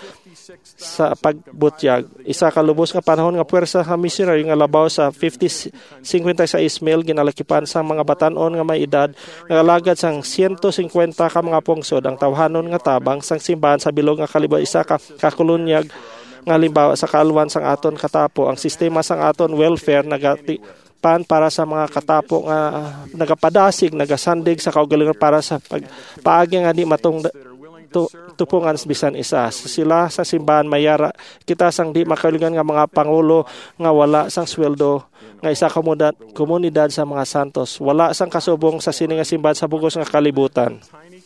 sa pagbutyag. Isa ka lubos nga panahon nga puwersa sa missionary nga labaw sa fifty-six mil ginalakipan sa mga batan-on nga may edad nga alagad sang one fifty ka mga pungsod ang tawhanon nga tabang sang simbahan sa bilog nga kalibo isa ka kakulunyag nga limbawa sa kaalwan sang aton katapo ang sistema sang aton welfare nagati pan para sa mga katapo nga uh, nagapadasig, nagasandig sa kaugalingon para sa pagpaagi nga di matong tu, tupungan bisan isa. Sila sa simbahan mayara kita sang di makalingan nga mga pangulo nga wala sang sweldo nga isa komunidad, komunidad sa mga santos. Wala sang kasubong sa sini nga simbahan sa bugos nga kalibutan.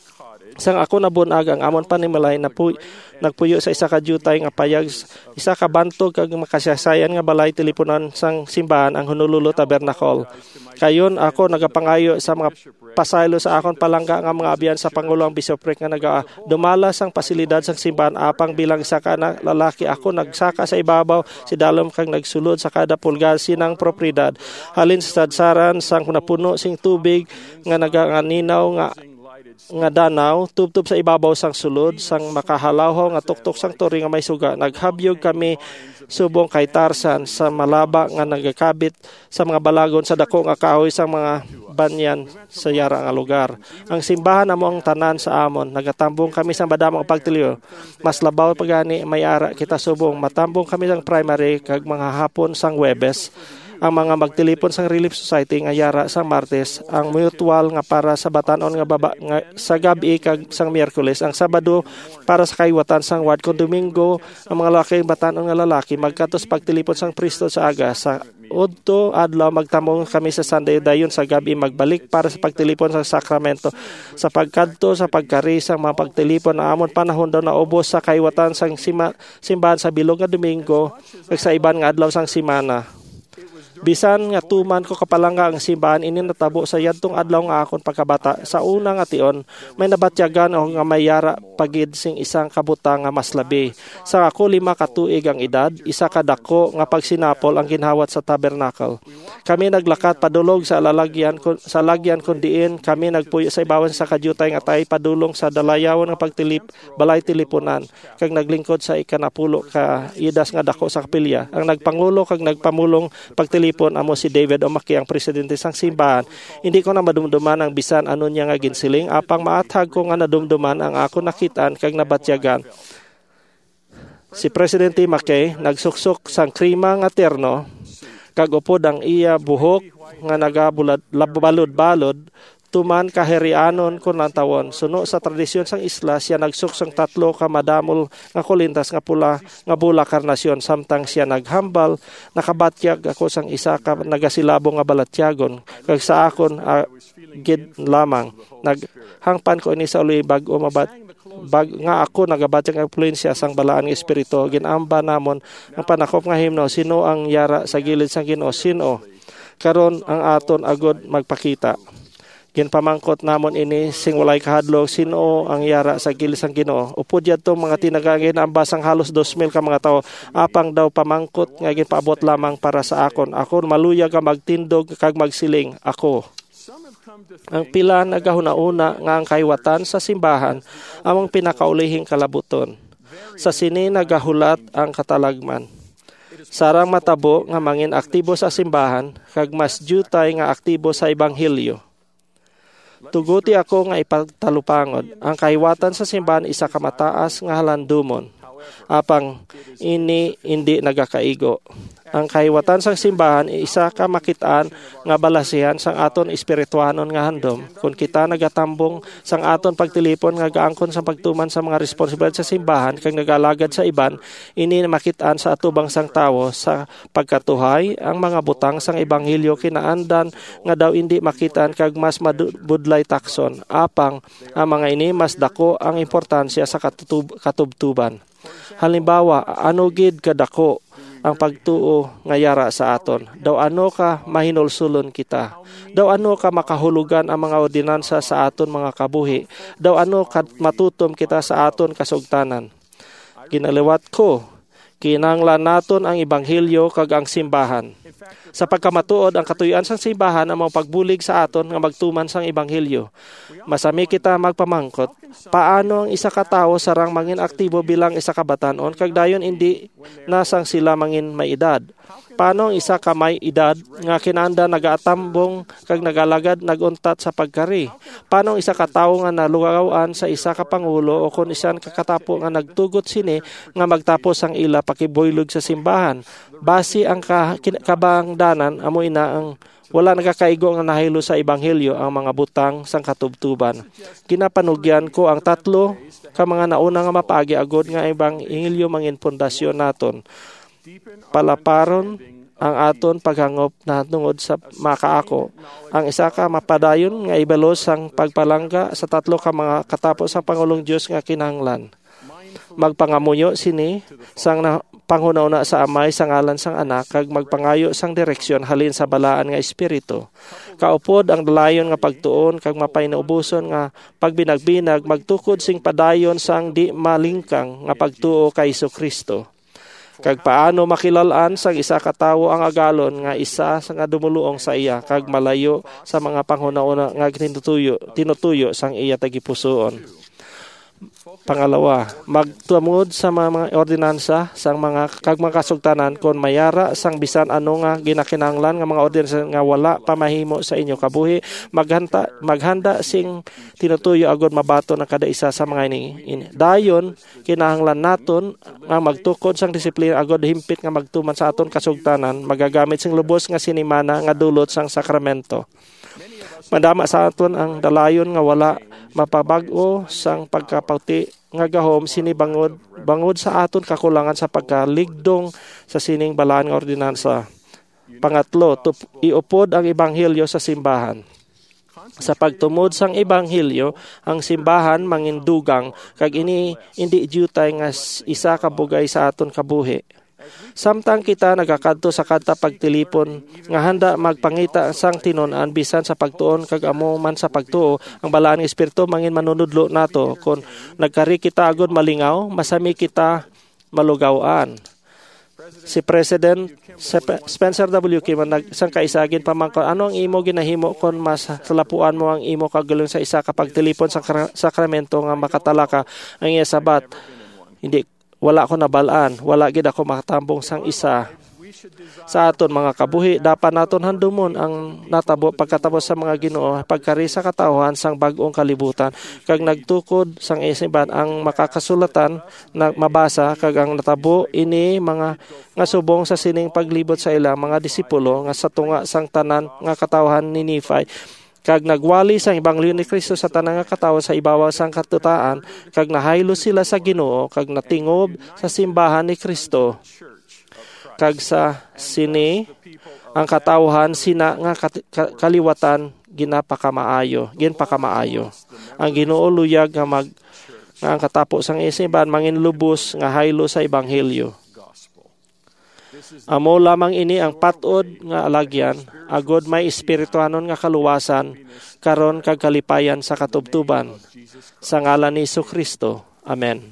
Sang ako nabunag ang amon panimalay na pu- nagpuyo sa isa ka jutay nga payag isa ka bantog kag makasyasayan nga balay teleponan sang simbahan ang Honolulu Tabernacle. Kayon ako nagapangayo sa mga pasaylo sa akon palangga nga mga abiyan sa Pangulo ang Bishoprek nga naga dumala sang pasilidad sang simbahan apang bilang isa ka na lalaki ako nagsaka sa ibabaw si dalom kag nagsulod sa kada pulgad sinang propriedad halin sa sadsaran sang napuno sing tubig nga naganinaw nga nga danaw tubtub sa ibabaw sang sulod sang makahalawhaw nga tuktok sang turi nga may suga naghabyog kami subong kay Tarsan sa malaba nga nagakabit sa mga balagon sa dako nga kahoy sa mga banyan sa yara nga lugar. Ang simbahan amo ang tanan sa amon nagatambong kami sa madamang pagtilyo mas labaw pagani may ara kita subong matambong kami sang primary kag mga hapon sang Webes ang mga magtelepon sang Relief Society nga yara sa Martes, ang mutual nga para sa batanon nga baba nga sa gabi kag sang Miyerkules, ang Sabado para sa kaiwatan sang ward kun Domingo ang mga lalaki batanon nga lalaki magkatos pagtelepon sang pristo sa aga sa udto adlaw magtamong kami sa Sunday dayon sa gabi magbalik para sa pagtelepon sa sakramento sa pagkadto sa pagkari sang mga pagtelepon na amon panahon daw na ubos sa kaiwatan sang sima, simbahan sa bilog nga Domingo kag sa iban nga adlaw sang semana. Bisan nga tuman ko kapalangga ang simbahan ini natabo sa yadtong adlaw nga akon pagkabata sa una nga tion may nabatyagan o nga may yara pagid sing isang kabutang nga mas labi. Sa ako lima ka tuig ang edad, isa ka dako nga pagsinapol ang ginhawat sa tabernacle. Kami naglakat padulog sa lalagyan sa lagyan kun diin kami nagpuyo sa ibawan sa kadyutay nga tay padulong sa dalayawon nga pagtilip balay teleponan kag naglingkod sa ikanapulo ka idas nga dako sa kapilya. Ang nagpangulo kag nagpamulong pagtilip amo si David Omaki ang presidente sang simbahan. Hindi ko na madumduman ang bisan ano niya nga ginsiling apang maathag ko nga nadumduman ang ako nakitaan kag nabatyagan. Si Presidente Mackay nagsuksok sang krima nga terno kag upod ang iya buhok nga nagabulad balod-balod tuman kaherianon kun lantawon suno sa tradisyon sang isla siya nagsuksong tatlo ka madamol nga kulintas nga pula nga bula karnasyon samtang siya naghambal nakabatyag ako sang isa ka nagasilabo nga balatyagon kag sa akon uh, gid lamang naghangpan ko ini sa uloy bag-o mabat bag nga ako nagabatyag ang influensya sang balaan nga espiritu ginamba namon ang panakop nga himno sino ang yara sa gilid sang Ginoo sino karon ang aton agod magpakita. Ginpamangkot namon ini sing walay kahadlok sino ang yara sa gilid sang Ginoo. Upod yadto mga tinagagin ang basang halos two mil ka mga tawo apang daw pamangkot nga ginpaabot lamang para sa akon. Ako maluyag ka magtindog kag magsiling ako. Ang pila nagahuna-una nga ang kaiwatan sa simbahan among pinakaulihing kalabuton. Sa sini nagahulat ang katalagman. Sarang matabo nga mangin aktibo sa simbahan kag mas jutay nga aktibo sa ebanghelyo. Tuguti ako nga ipagtalupangod. Ang kaiwatan sa simbahan isa ka mataas nga halandumon. Apang ini hindi nagakaigo. Ang kahiwatan sang simbahan isa ka makitaan nga balasihan sang aton espirituhanon nga handom. Kung kita nagatambong sang aton pagtilipon nga gaangkon sa pagtuman sa mga responsibilidad sa simbahan kag nagalagad sa iban, ini makitaan sa atubang sang tawo sa pagkatuhay ang mga butang sang ebanghelyo kinaandan nga daw hindi makitaan kag mas madudlay takson. Apang ang mga ini mas dako ang importansya sa katub- katubtuban. Halimbawa, ano gid kadako ang pagtuo nga yara sa aton? Daw ano ka mahinulsulon kita? Daw ano ka makahulugan ang mga ordinansa sa aton mga kabuhi? Daw ano ka matutom kita sa aton kasugtanan? Ginaliwat ko, kinahanglan naton ang ebanghelyo kag ang simbahan. Sa pagkamatuod ang katuyoan sang simbahan ang mga pagbulig sa aton nga magtuman sang ebanghelyo. Masami kita magpamangkot, paano ang isa ka tawo sarang mangin aktibo bilang isa ka batan-on kag dayon hindi nasang sila mangin may edad? Paano ang isa ka may edad nga kinanda nagaatambong kag nagalagad naguntat sa pagkari? Paano ang isa ka tawo nga nalugawan sa isa ka pangulo o kun isan ka katapo nga nagtugot sini nga magtapos ang ila pakiboylog sa simbahan? Basi ang ka, kabangdanan amoy na ang wala nagakaigo nga nahilo sa ebanghelyo ang mga butang sang katubtuban. Kinapanugyan ko ang tatlo ka mga nauna nga mapaagi agod nga ebanghelyo mangin pundasyon naton. Palaparon ang aton paghangop na tungod sa makaako. Ang isa ka mapadayon nga ibalos sang pagpalangga sa tatlo ka mga katapos sa Pangulong Dios nga kinahanglan. Magpangamuyo sini sang na panghuna-una sa amay sang ngalan sang anak kag magpangayo sang direksyon halin sa balaan nga espiritu. Kaupod ang dalayon nga pagtuon kag mapainaubuson nga pagbinagbinag magtukod sing padayon sang di malingkang nga pagtuo kay Jesu-Kristo. Kag paano makilalaan sang isa ka tawo ang agalon nga isa sa nga dumuluong sa iya kag malayo sa mga panghuna-una nga tinutuyo tinutuyo sang iya tagipusoon. Pangalawa, magtumod sa mga ordinansa sang mga kag mga kasugtanan kon mayara sang bisan ano nga ginakinahanglan nga mga ordinansa nga wala pamahimo sa inyo kabuhi, maghanda maghanda sing tinutuyo agod mabaton ang kada isa sa mga ini. Dayon kinahanglan naton nga magtukod sang disiplina agod himpit nga magtuman sa aton kasugtanan, magagamit sing lubos nga sinimana nga dulot sang sakramento. Madama sa aton ang dalayon nga wala mapabag-o sang pagkapauti nga gahom sini bangod bangod sa aton kakulangan sa pagkaligdong sa sining balaan nga ordinansa. Pangatlo, tup- iupod ang ebanghelyo sa simbahan. Sa pagtumod sang ebanghelyo, ang simbahan mangindugang kag ini indi jutay nga isa ka bugay sa aton kabuhi. Samtang kita nagakadto sa kadta pagtilipon nga handa magpangita sang tinon-an bisan sa pagtuon kag amo man sa pagtuo ang balaan nga espiritu mangin manunudlo nato kon nagkari kita agud malingaw masami kita malugawan. Si President Spencer W. Kim nag sang kaisagin pamangkon ano ang imo ginahimo kon mas salapuan mo ang imo kagulong sa isa ka pagtilipon sa sakramento nga makatalaka ang iya sabat. Hindi wala ko nabalaan, wala gid ako makatambong sang isa. Sa aton mga kabuhi, dapat naton handumon ang natabo pagkatapos sa mga Ginoo pagkari sa katawhan sang bag-ong kalibutan kag nagtukod sang isiban ang makakasulatan na mabasa kag ang natabo ini mga nga subong sa sining paglibot sa ila mga disipulo nga sa tunga sang tanan nga katawhan ni Nephi kag nagwali sang ebanghelyo ni Kristo sa tanang nga katawo sa ibabaw sang katutaan kag nahaylo sila sa Ginoo kag natingob sa simbahan ni Kristo kag sa sini ang katawhan sina nga kaliwatan ginapakamaayo ginpakamaayo ang Ginoo luyag nga mag nga ang katapos sang isiban manginlubos nga haylo sa ebanghelyo. Amo lamang ini ang patod nga alagyan agod may espirituhanon nga kaluwasan karon kag kalipayan sa katubtuban sa ngalan ni Jesu-Kristo. Amen.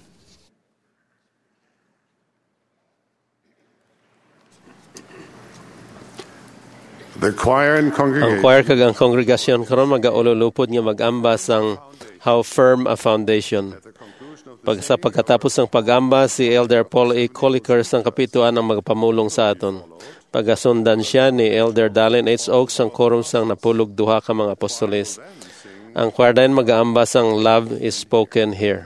The choir and Ang congregation choir kag ang kongregasyon karon magaululupod nga mag-ambas ang How Firm a Foundation. Pag sa pagkatapos ng pag-amba, si Elder Paul A. Colliker ang kapituan ang magpamulong sa aton. Pagasundan siya ni Elder Dallin H. Oaks ang quorum sang napulog duha ka mga apostoles. Ang choir din mag-aamba sang Love is Spoken Here.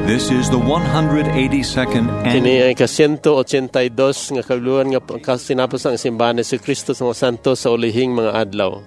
This is the one hundred eighty-second Kini annual ay ka one hundred eighty-two nga kabuluhan nga sinapos ang simbahan ni si Kristo sa mga santo sa ulihing mga adlaw.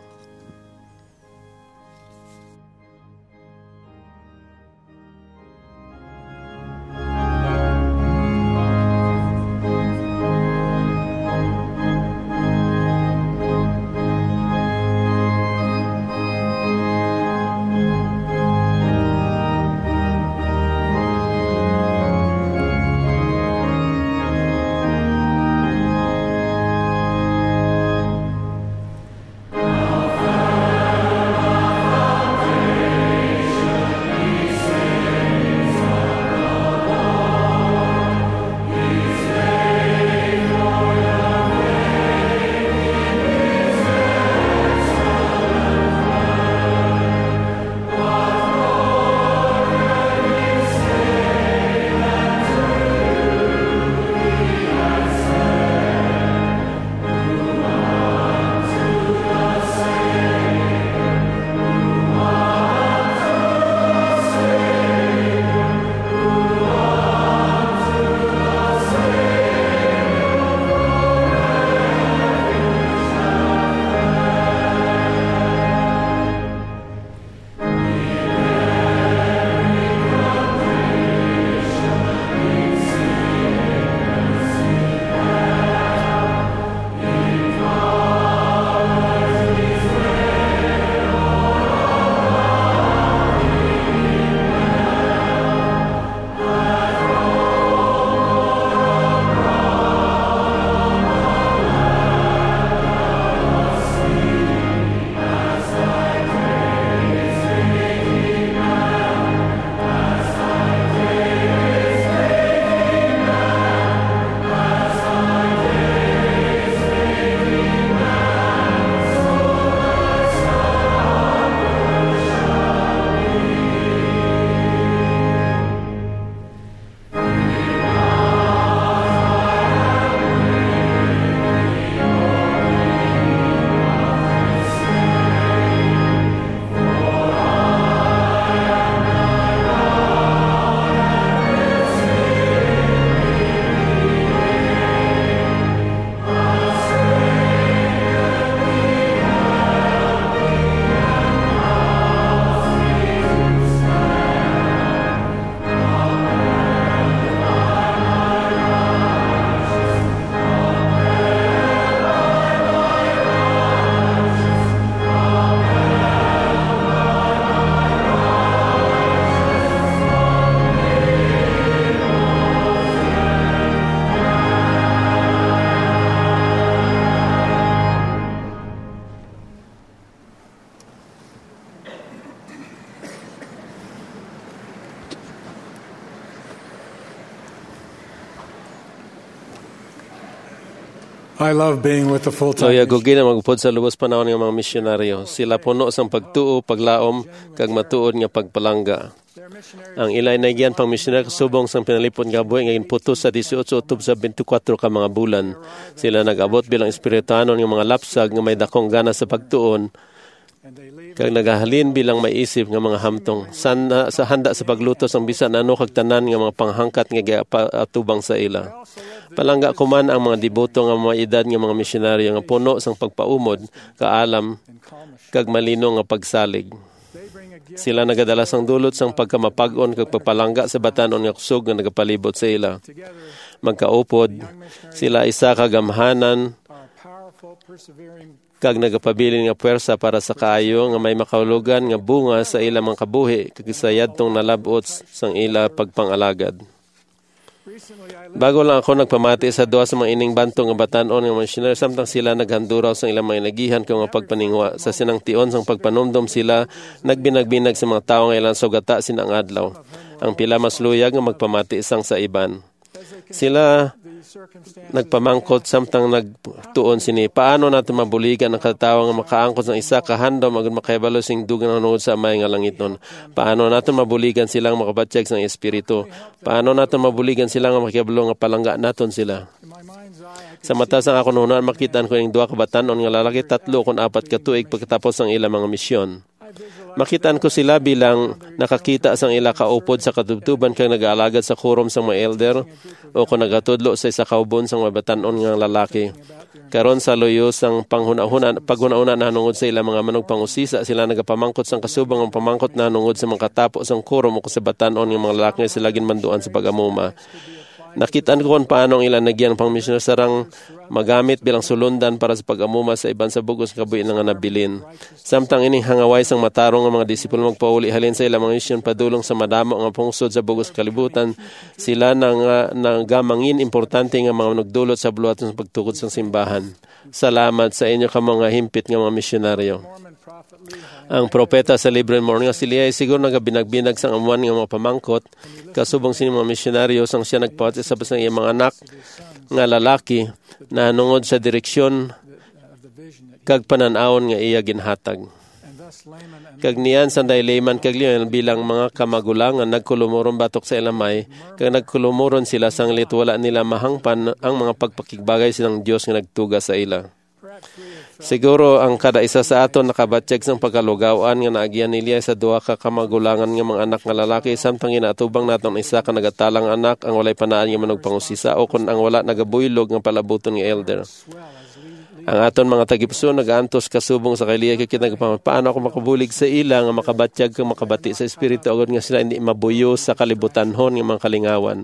I love being with the full-time. So yagugin na magpod sa lubos panahon ng mga misyonaryo. Sila puno sang pagtuo, paglaom, kag matuod nga pagpalangga. Ang ilay na igyan pang misyonaryo kasubong sang pinalipod nga buhay ngayon putos sa eighteen Octubre sa twenty-four ka mga bulan. Sila nag-abot bilang espirituano ng mga lapsag nga may dakong gana sa pagtuon kag nagahalin bilang may isip nga mga hamtong sana sa handa sa paglutos ang bisan ano kag tanan nga mga panghangkat nga atubang sa ila. Palangga kuman ang mga deboto nga mga edad nga mga misyonaryo nga puno sang pagpaumod, kaalam kag malino nga pagsalig. Sila nagadala sang dulot sang pagkamapag-on kag pagpalangga sa batanon nga kusog nga nagapalibot sa ila. Magkaupod sila isa kagamhanan kag nagapabilin nga puwersa para sa kaayo nga may makaulugan nga bunga sa ila mga kabuhi kag isayad tong nalabot sang ila pagpangalagad. Bago lang ako nagpamati sa duha sa mga ining bantong nga batanon nga missionary, samtang sila naghanduraw sa ilang mga inagihan kung nga pagpaningwa. Sa sinangtion sang pagpanumdom sila, nagbinagbinag sa mga tao nga ilang sugata sinang adlaw. Ang pila mas luyag nga magpamati isang sa iban. Sila nagpamangkot samtang nagtuon sini, paano natin mabuligan ang katawa nga makaangkot ng isa kahandom agad makahibalo sing dugang nanood sa amay nga langit nun? Paano natin mabuligan silang makabatsyag sa espiritu? Paano natin mabuligan silang makahibalo nga palangga naton sila? Sa mata sang ako nunan, makitaan ko yung duha kabatanon nga lalaki, tatlo kung apat ka tuig pagkatapos ang ilang mga misyon. Makitaan ko sila bilang nakakita sang ila kaupod sa katubtuban kang nag-aalagad sa kurom sang mga elder o kung nagatudlo sa isa kaubon sang mabatanon nga lalaki. Karon sa loyo sang panghuna-huna paghuna-una nanungod sa ilang mga manong pangusisa sila nagapamangkot sang kasubang ang pamangkot nanungod sa mga katapo sang kurom o sa batanon ng mga lalaki nga sila ginmanduan sa pagamuma. Nakitaan ko kung paano ang ilang nagyan pang misyonar sarang magamit bilang sulundan para sa pag-amuma sa iban sa bugos kabuin nga nabilin. Samtang ining hangaway sang matarong ang mga disipulo magpauli halin sa ilang mga misyon padulong sa madamo nga pungsod sa bugos kalibutan, sila nang uh, nanggamangin importante nga mga nagdulot sa buluhaton sa pagtukod sa simbahan. Salamat sa inyo ka mga himpit nga mga misyonaryo. Ang propeta sa Libre Morning nga sila ay siguro nagabinag-binag sang amuan nga mga pamangkot kasubong sini mga misyonaryo sang siya nagpawat sa basang iyang mga anak nga lalaki na nungod sa direksyon kag pananawon nga iya ginhatag. Kag niyan sa layman kag liyan bilang mga kamagulangan nagkulumuron batok sa ilamay kag nagkulumuron sila sang lit wala nila mahangpan ang mga pagpakigbagay silang Dios nga nagtuga sa ila. Siguro ang kada isa sa aton nakabatsyag sang pagkalugawan nga naagyan nila sa duha ka kamagulangan nga mga anak nga lalaki samtang ginatubang naton isa ka nagatalang anak ang walay panaan nga manog pangusisa o kun ang wala nagabuylog nga palabuton nga elder. Ang aton mga tagipso nagaantos kasubong sa kaliya kay kinagpaman paano ako makabulig sa ila nga makabatsyag kang makabati sa espiritu agad nga sila hindi mabuyo sa kalibutanhon nga mga kalingawan.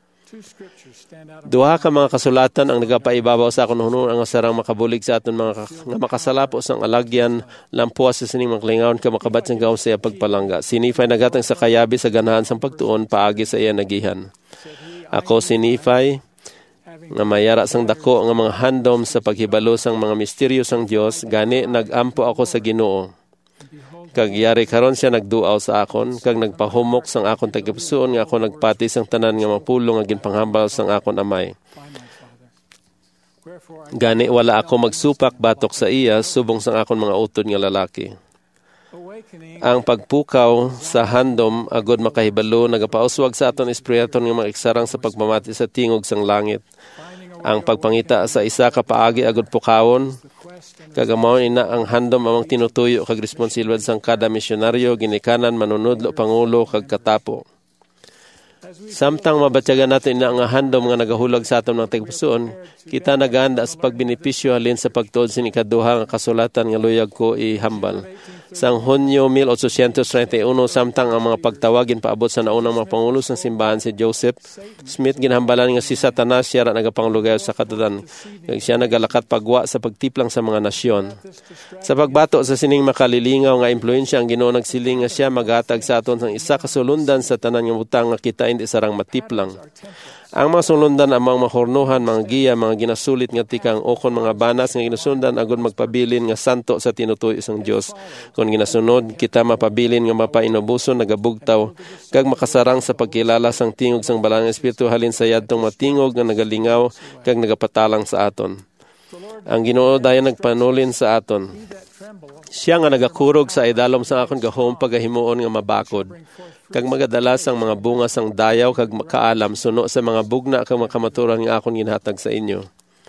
Duha ka mga kasulatan ang nagapaibabaw sa akon hunong ang sarang makabulig sa aton mga nga makasalapo sang alagyan lampuas sa sining mga kalingawan ka makabat sang gawon sa iya pagpalangga. Sinifay nagatang sa kayabi sa ganahan sang pagtuon paagi sa iya nagihan. Ako sinifay nga mayara sang dako nga mga handom sa paghibalo sang mga misteryo sang Dios gani nagampo ako sa Ginoo. Kag yari karon siya nagduaw sa akon kag nagpahumok sang akon tagipsuon nga ako nagpati sang tanan nga mapulong nga ginpanghambal sang akon amay. Gani wala ako magsupak batok sa iya subong sang akon mga utod nga lalaki. Ang pagpukaw sa handom agod makahibalo nagapauswag sa aton espiritu nga makiksarang sa pagpamati sa tingog sang langit. Ang pagpangita sa isa ka paagi agod pukawon kagamaw ina ang handom amang tinutuyo kag responsibilidad sang kada misyonaryo ginikanan manunudlo pangulo kag katapo. Samtang mabatyagan natin ina ang handom nga nagahulag sa aton mga tagpusoon, kita nagahanda sa pagbenepisyo halin sa pagtuod sini kaduha nga kasulatan nga luyag ko ihambal. Sang Hunyo eighteen thirty-one samtang ang mga pagtawagin paabot sa naunang mga pangulo sang simbahan si Joseph Smith ginhambalan nga si Satanas siya ra nagapanglugayo sa katudan kag siya nagalakat pagwa sa pagtiplang sa mga nasyon. Sa pagbato sa sining makalilingaw nga impluwensya ang Ginoo nagsiling nga siya maghatag sa aton sang isa ka sulundan sa tanan nga butang nga kita hindi sarang matiplang. Ang mga sulundan amang mahornohan, mga giya, mga ginasulit nga tikang okon mga banas nga ginasundan agud magpabilin nga santo sa tinutuyo sang Dios. Kung ginasunod kita mapabilin nga mapainubuson nagabugtaw kag makasarang sa pagkilala sang tingog sang balang espiritu halin sa yadtong matingog nga nagalingaw kag nagapatalang sa aton. Ang Ginoo dayon nagpanulin sa aton. Siya nga nagakurog sa idalom sa akon gahom pagahimuon nga mabakod. Kag magadala sang mga bunga sang dayaw kag makaalam suno sa mga bugna kag makamaturan nga akon ginhatag sa inyo.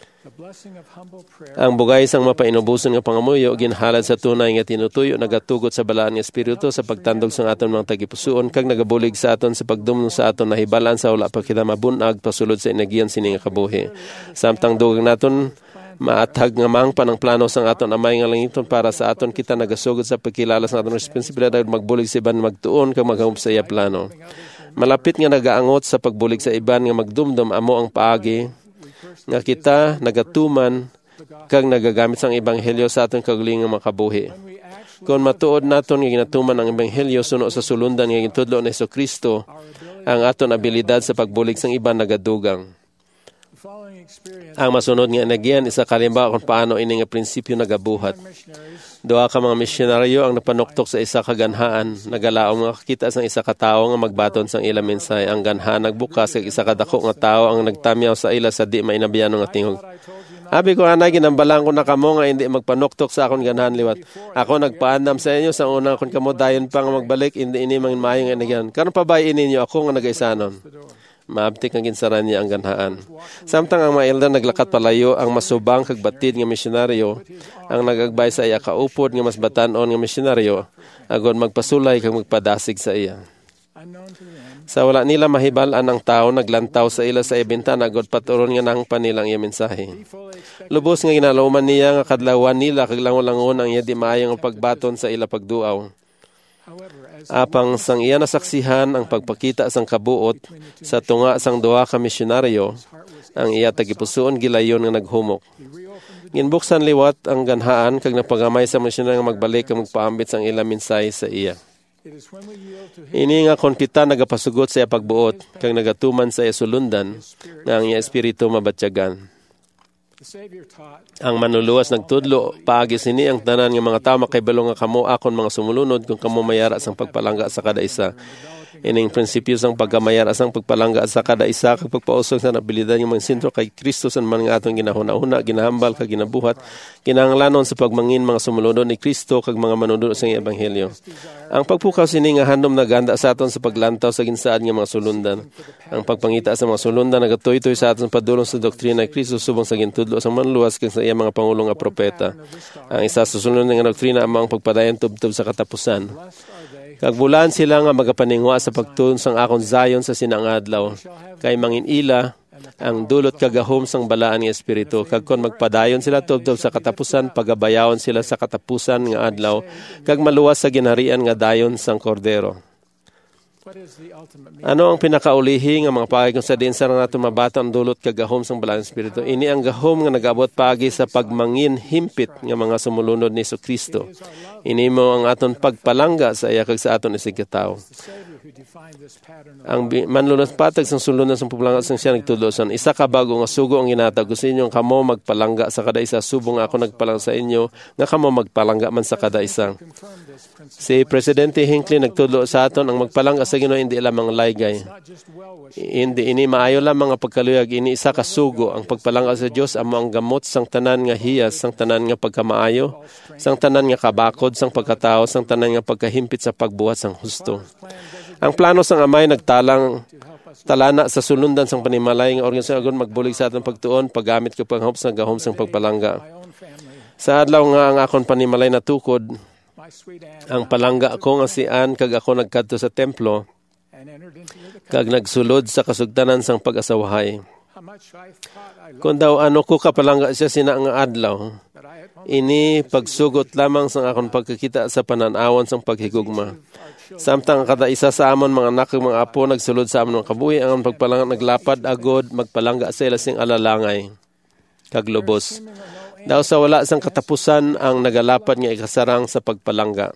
Ang bugay sang mapainubuson nga pangamuyo ginhalad sa tunay nga tinutuyo nagatugot sa balaan nga espiritu sa pagtandog sang aton mga tagipusoon kag nagabulig sa aton sa pagdumno sa aton nahibalan sa wala pa kita mabunag pasulod sa inagian sini nga kabuhi. Samtang dugang naton maatag nga mang panang plano sang aton amay nga langiton para sa aton kita nagasugod sa pagkilala sa aton responsibilidad magbulig sa iban magtuon kag maghum sa iya plano. Malapit nga nagaangot sa pagbulig sa iban nga magdumdum amo ang paagi nga kita nagatuman kag nagagamit sang ebanghelyo sa aton kaugalingon nga makabuhi. Kung matuod naton nga ginatuman ang ebanghelyo suno sa sulundan nga gitudlo ni Jesucristo, ang aton abilidad sa pagbulig sang iban nagadugang. Ang masunod nga nagyan isa kalimbawa kung paano ini nga prinsipyo nagabuhat. Duha ka mga misyonaryo ang napanuktok sa isa ka ganhaan, nagalaom nga kakita sang isa ka tawo nga magbaton sang ila mensay. Ang ganhaan nagbukas kag isa ka dako nga tawo ang nagtamyaw sa ila sa di mainabiyano nga tingog. Abi ko anay ginambalang ko na kamo nga hindi magpanuktok sa akon ganhaan liwat. Ako nagpaandam sa inyo sa una kon kamo dayon pa nga magbalik hindi ini mangin maayo nga nagyan. Karon pa ba ini ninyo ako nga nagaisanon? Maabtik ang ginsaran niya ang ganhaan. Samtang ang mga elder naglakat palayo, ang masubang kag batid nga misyonaryo ang nagagbay sa iya kaupod nga mas batan-on nga misyonaryo agon magpasulay kag magpadasig sa iya. Sa wala nila mahibal-an ang tao naglantaw sa ila sa ibintana agod paturon nga nang panilang iya mensahe. Lubos nga ginalauman niya nga kadlawan nila kag langon-langon ang iya di maayong pagbaton sa ila pagduaw. Apang sang iya nasaksihan ang pagpakita sang kabuot sa tunga sang duha ka misyonaryo, ang iya tagipusoon gilayon nga naghumok. Ginbuksan liwat ang ganhaan kag napagamay sa misyonaryo nga magbalik kag magpaambit sang ila mensahe sa iya. Ini nga kon kita nagapasugot sa iya pagbuot kag nagatuman sa iya sulundan nga ang iya espiritu mabatyagan. Ang manluluwas nagtudlo paagi sini ang tanan nga mga tao makahibalo nga kamo akon mga sumulunod kung kamo mayara sang pagpalangga sa kada isa. Ining prinsipyo sang pagkamayara sang pagpalangga sa kada isa kag pagpausog sa abilidad nga mga sentro kay Kristo san man nga atong ginahuna-una, ginahambal kag ginabuhat, kinahanglanon sa pagmangin mga sumulunod ni Kristo kag mga manunod sa ebanghelyo. Ang pagpukaw sini nga handom naganda sa aton sa paglantaw sa ginsaad nga mga sulundan. Ang pagpangita sa mga sulundan nagatoy-toy sa aton padulong sa doktrina ni Kristo subong sa gintudlo sa manluwas kag sa iya mga pangulo nga propeta. Ang isa sa sulundan nga doktrina amang pagpadayon tubtob sa katapusan. Kag bulan sila nga magapaningwa sa pagtuon sang akon zayon sa sinang adlaw kay manginila ang dulot kagahom sang balaan nga espiritu kag kon magpadayon sila tubtob sa katapusan pagabayawon sila sa katapusan nga adlaw kag maluwas sa ginharian nga dayon sang kordero. Ano ang pinakaulihi nga mga pagi kung sa din sa nato mabata ang dulot kagahom sang balaan nga espiritu? Ini ang gahom nga nagabot pagi sa pagmangin himpit nga mga sumulunod ni Kristo. Ini mo ang aton pagpalangga sa iya kag sa aton isigkatawo. Ang manlunod patag sang sulundan sang pagpalangga sang siya nagtudlosan. Isa ka bago nga sugo ang ginatag sa inyo kamo magpalangga sa kada isa subong ako nagpalangga sa inyo nga kamo magpalangga man sa kada isa. Si Presidente Hinckley nagtudlo sa aton ang magpalangga sa Ginoo hindi lamang laygay. Hindi ini maayo lamang ang pagkaluyag ini isa ka sugo ang pagpalangga sa Dios amo ang gamot sang tanan nga hiyas sang tanan nga pagkamaayo sang tanan nga kabakod sang pagkatao sang tanan nga pagkahimpit sa pagbuhat sang husto. Ang plano sang Amay nagtalang talana sa sulundan sang panimalay nga organisasyon agon magbulig sa aton pagtuon paggamit ko panghop sang gahom sang pagpalangga. Sa adlaw nga ang akon panimalay natukod ang palangga ko nga si Ann kag ako nagkadto sa templo kag nagsulod sa kasugtanan sang pag-asawahay. Kung daw ano ko kapalangga siya sina nga adlaw, ini pagsugot lamang sang akon pagkakita sa pananawon sang paghigugma. Samtang kada isa sa amon mga anak ug mga apo nagsulod sa amon kabuhi ang pagpalangga naglapad agod magpalangga sa ila sing alalangay kag lubos. Daw sa wala sang katapusan ang nagalapad nga ikasarang sa pagpalangga.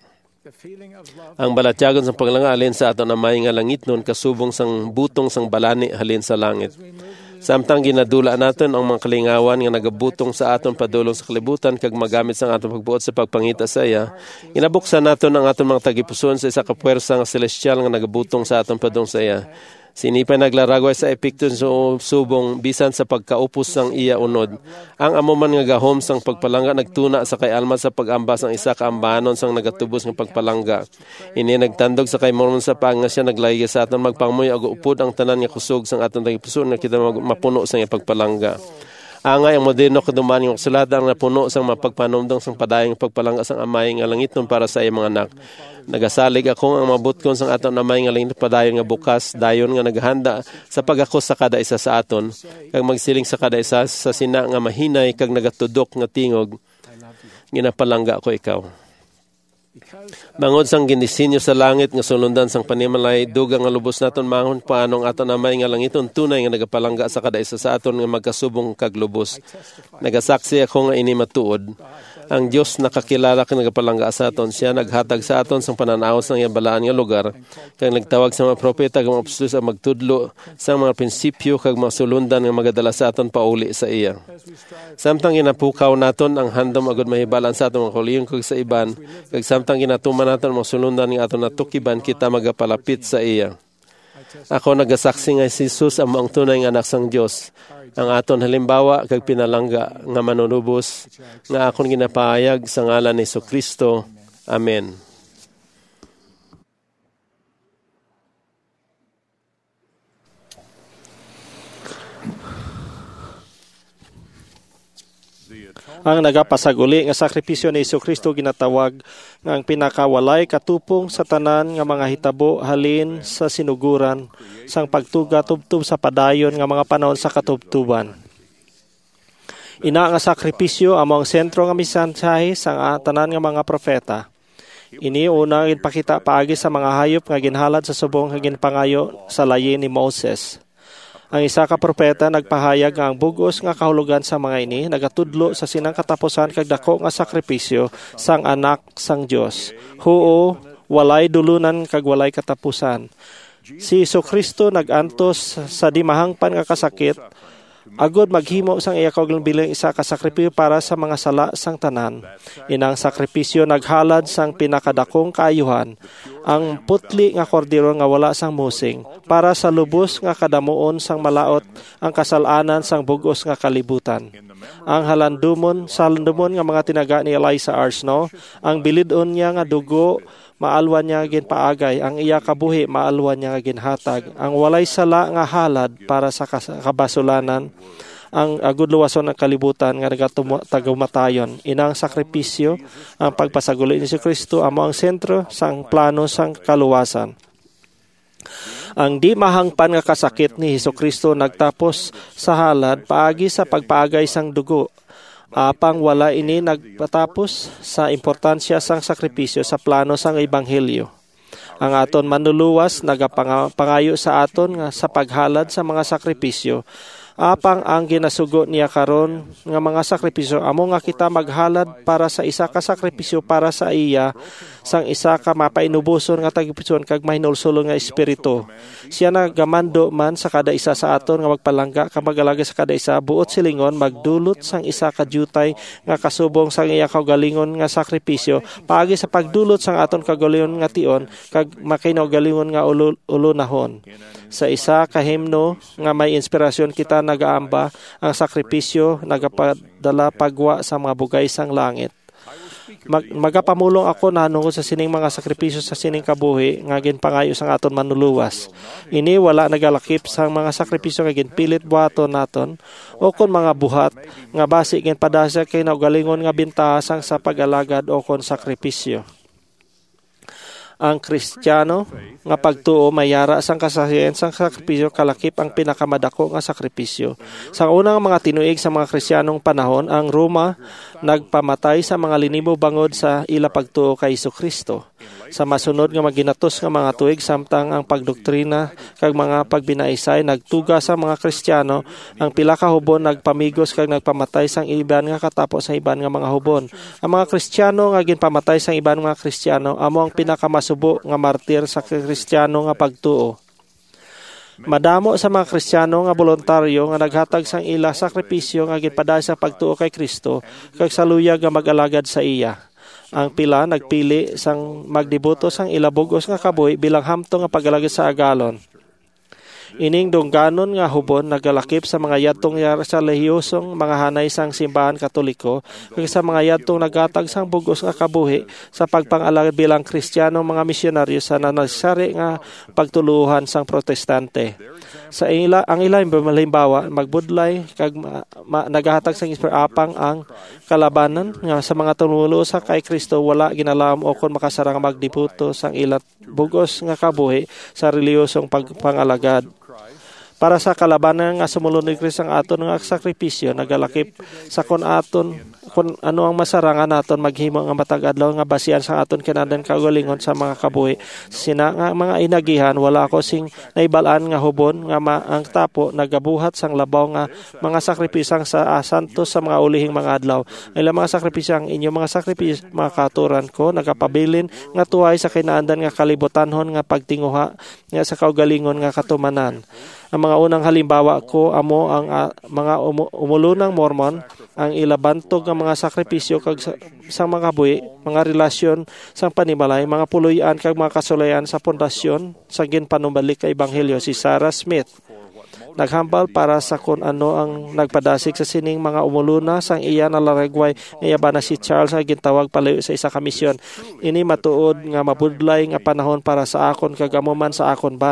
Ang balatyagon sang paglangga halin sa aton Amay nga langit nun kasubong sang butong sang balani halin sa langit. Samtang ginadula naton ang mga kalingawan nga nagabutong sa aton padulong sa kalibutan kag magamit sang aton pagbuot sa pagpangita sa iya, inabuksan naton ang aton mga tagipuson sa isa ka puwersa nga celestial nga nagabutong sa aton padulong sa iya. Sinipay naglaragway sa epikton so subong bisan sa pagkaupos sang iya unod. Ang amo man nga gahom sang pagpalangga nagtuna sa kay alma sa pag-ambas ang isa ka ambanon sang nagatubos nga pagpalangga. Ini nagtandog sa kay Mormon sa pag nga siya naglaygi sa aton magpamoy ag upod ang tanan nga kusog sang aton tagipuson nga kita mapuno sang iya pagpalangga. Angay ang moderno kaduman yung sulatan na puno sang mapagpanumdong sang padayang pagpalangga sang Amay nga langiton para sa iyang mga anak. Nagasalig ako ang mabutkon sang aton Amay nga langit padayon nga bukas dayon nga naghanda sa pagakos sa kada isa sa aton kag magsiling sa kada isa sa sina nga mahinay kag nagatudok nga tingog ginapalangga ko ikaw. Bangod sang ginisinyo sa langit nga sulundan sang panimalay dugang nga lubos naton manghon paanong aton Amay nga langiton tunay nga nagapalangga sa kada isa sa aton nga magkasubong kag lubos. Nagasaksi ako nga ini matuod. Ang Dios nakakilala kag nagapalangga sa aton siya naghatag sa aton sang pananaos sang iyang balaan nga lugar kag nagtawag sa mga propeta kag mga apostol sa magtudlo sa mga prinsipyo kag mga sulundan nga magadala sa aton pauli sa iya. Samtang ginapukaw naton ang handom agud mahibalan sa aton mga kauliyon kag sa iban kag samtang ginatuman naton mga sulundan nga aton natukiban kita magapalapit sa iya. Ako nagasaksi nga si Jesus amo ang tunay nga anak sang Dios. Ang aton halimbawa kag pinalangga nga manunubos nga akon ginapahayag sa ngalan ni Kristo. Amen. Ang nagapasaguli nga sakripisyo ni Jesucristo ginatawag nga ang pinakawalay katupong sa tanan nga mga hitabo halin sa sinuguran sang pagtuga tubtub sa padayon nga mga panahon sa katubtuban. Ina nga sakripisyo amo ang sentro nga mensahe sang tanan nga mga propeta. Ini una ginpakita paagi sa mga hayop nga ginhalad sa subong nga ginpangayo sa layi ni Moses. Ang isa ka propeta nagpahayag nga ang bugos nga kahulugan sa mga ini nagatudlo sa sinang katapusan kag dako nga sakripisyo sang anak sang Dios. Huo walay dulunan kag walay katapusan. Si Jesucristo nagantos sa di mahangpan nga kasakit agod maghimo sang iya kaugalingon bilang isa ka sakripisyo para sa mga sala sang tanan. Inang sakripisyo naghalad sang pinakadakong kaayuhan, ang putli nga kordero nga wala sang musing, para sa lubos nga kadamuon sang malaot ang kasalanan sang bugos nga kalibutan. Ang halandumon sa halandumon nga mga tinaga ni Eliza Arsno, ang bilidon niya nga dugo maalwan niya ginpaagay, ang iya kabuhi maalwan niya ginhatag, ang walay sala nga halad para sa kabasulanan, ang agud luwason ng kalibutan nga nagatagumatayon. Inang sakripisyo, ang pagpasaguli ni Jesucristo amo ang sentro sang plano sang kaluwasan. Ang di mahangpan nga kasakit ni Jesucristo nagtapos sa halad paagi sa pagpaagay sang dugo. Apang wala ini nagpatapos sa importansya sang sakripisyo sa plano sang ebanghelyo. Ang aton manluluwas nagapangayo sa aton nga sa paghalad sa mga sakripisyo. Apang ang ginasugo niya karon nga mga sakripisyo amo nga kita maghalad para sa isa ka sakripisyo para sa iya sang isa ka mapainubuson nga tagpuson kag mahinulsulon nga espiritu. Siya nagamando man sa kada isa sa aton nga magpalangga ka magalaga sa kada isa buot silingon magdulot sang isa ka jutay nga kasubong sang iya kaugalingon nga sakripisyo paagi sa pagdulot sang aton kaugalingon nga tion kag makinaugalingon nga ulo, ulunahon. Sa isa ka himno nga may inspirasyon kita nagaamba ang sakripisyo nagapadala pagwa sa mga bugay sang langit. Mag, magapamulong ako nanungod sa sining mga sakripisyo sa sining kabuhi nga ginpangayo sang aton manluluwas. Ini wala nagalakip sang mga sakripisyo nga ginpilit buhaton naton o kon mga buhat nga basi ginpadasya kay naugalingon nga bintahasang sa pag-alagad o kon sakripisyo. Ang Kristiyano nga pagtuo mayara sang kasahiyan sang sakripisyo kalakip ang pinakamadako nga sakripisyo. Sa unang mga tinuig sa mga Kristiyanong panahon, ang Roma nagpamatay sa mga linibo bangod sa ila pagtuo kay Jesucristo. Sa masunod nga maginatos nga mga tuig samtang ang pagdoktrina kag mga pagbinaisay nagtuga sa mga Kristiyano, ang pila ka hubon nagpamigos kag nagpamatay sang iban nga katapos sa iban nga mga hubon. Ang mga Kristiyano nga ginpamatay sang iban nga Kristiyano amo ang pinakamasubo nga martir sa Kristiyano nga pagtuo. Madamo sa mga Kristiyano nga voluntaryo nga naghatag sang ila sakripisyo nga ginpadala sa pagtuo kay Kristo kag saluyag nga mag-alagad sa iya. Ang pila nagpili sang magdibuto sang ilabugos nga kabuhi bilang hamtong nga pag-alagad sa agalon. Ining dungganon nga hubon nagalakip sa mga yadtong sa lehiyosong mga hanay sang simbahan Katoliko kag sa mga yadtong nagatag sang bugos nga kabuhi sa pagpang-alagad bilang Kristiyano mga misyonaryo sa nanasari nga pagtuluhan sang Protestante. Sa ila ang ila halimbawa magbudlay kag ma, ma, nagahatag sang apang ang kalabanan nga sa mga tumulo sa kay Kristo wala ginalam o kon makasarang magdibuto sang ilat bugos nga kabuhi sa reliyosong pagpangalagad. Para sa kalabanan nga sumulod ni Kristo ang aton nga sakripisyo nagalakip sa kon aton kun ano ang masarangan naton maghimo nga matag adlaw nga basihan sa aton kinadan kaugalingon sa mga kabuhi. Sina nga mga inagihan wala ko sing naibalaan nga hubon nga ma, ang tapo nagabuhat sang labaw nga mga sakripisyo sa ah, santos sa mga ulihing mga adlaw. Ay mga sakripisyo ang inyong mga sakripisyo mga katuran ko nagapabilin nga tuway sa kinaandan nga kalibutanhon nga pagtinguha nga sa kaugalingon nga katumanan. Ang mga unang halimbawa ko amo ang uh, mga um, umulunang Mormon ang ilabantog ng mga sakripisyo kag sa, sa mga buhi, mga relasyon sa panimalay, mga puluyan kag mga kasulayan sa pundasyon sa ginpanumbalik ka ebanghelyo. Si Sarah Smith naghambal para sa kun ano ang nagpadasig sa sining mga umuluna sang iya nalaragway nga ba na si Charles nga gintawag palayo sa isa ka misyon. Ini matuod nga mabudlay nga panahon para sa akon kag amo man sa akon bana.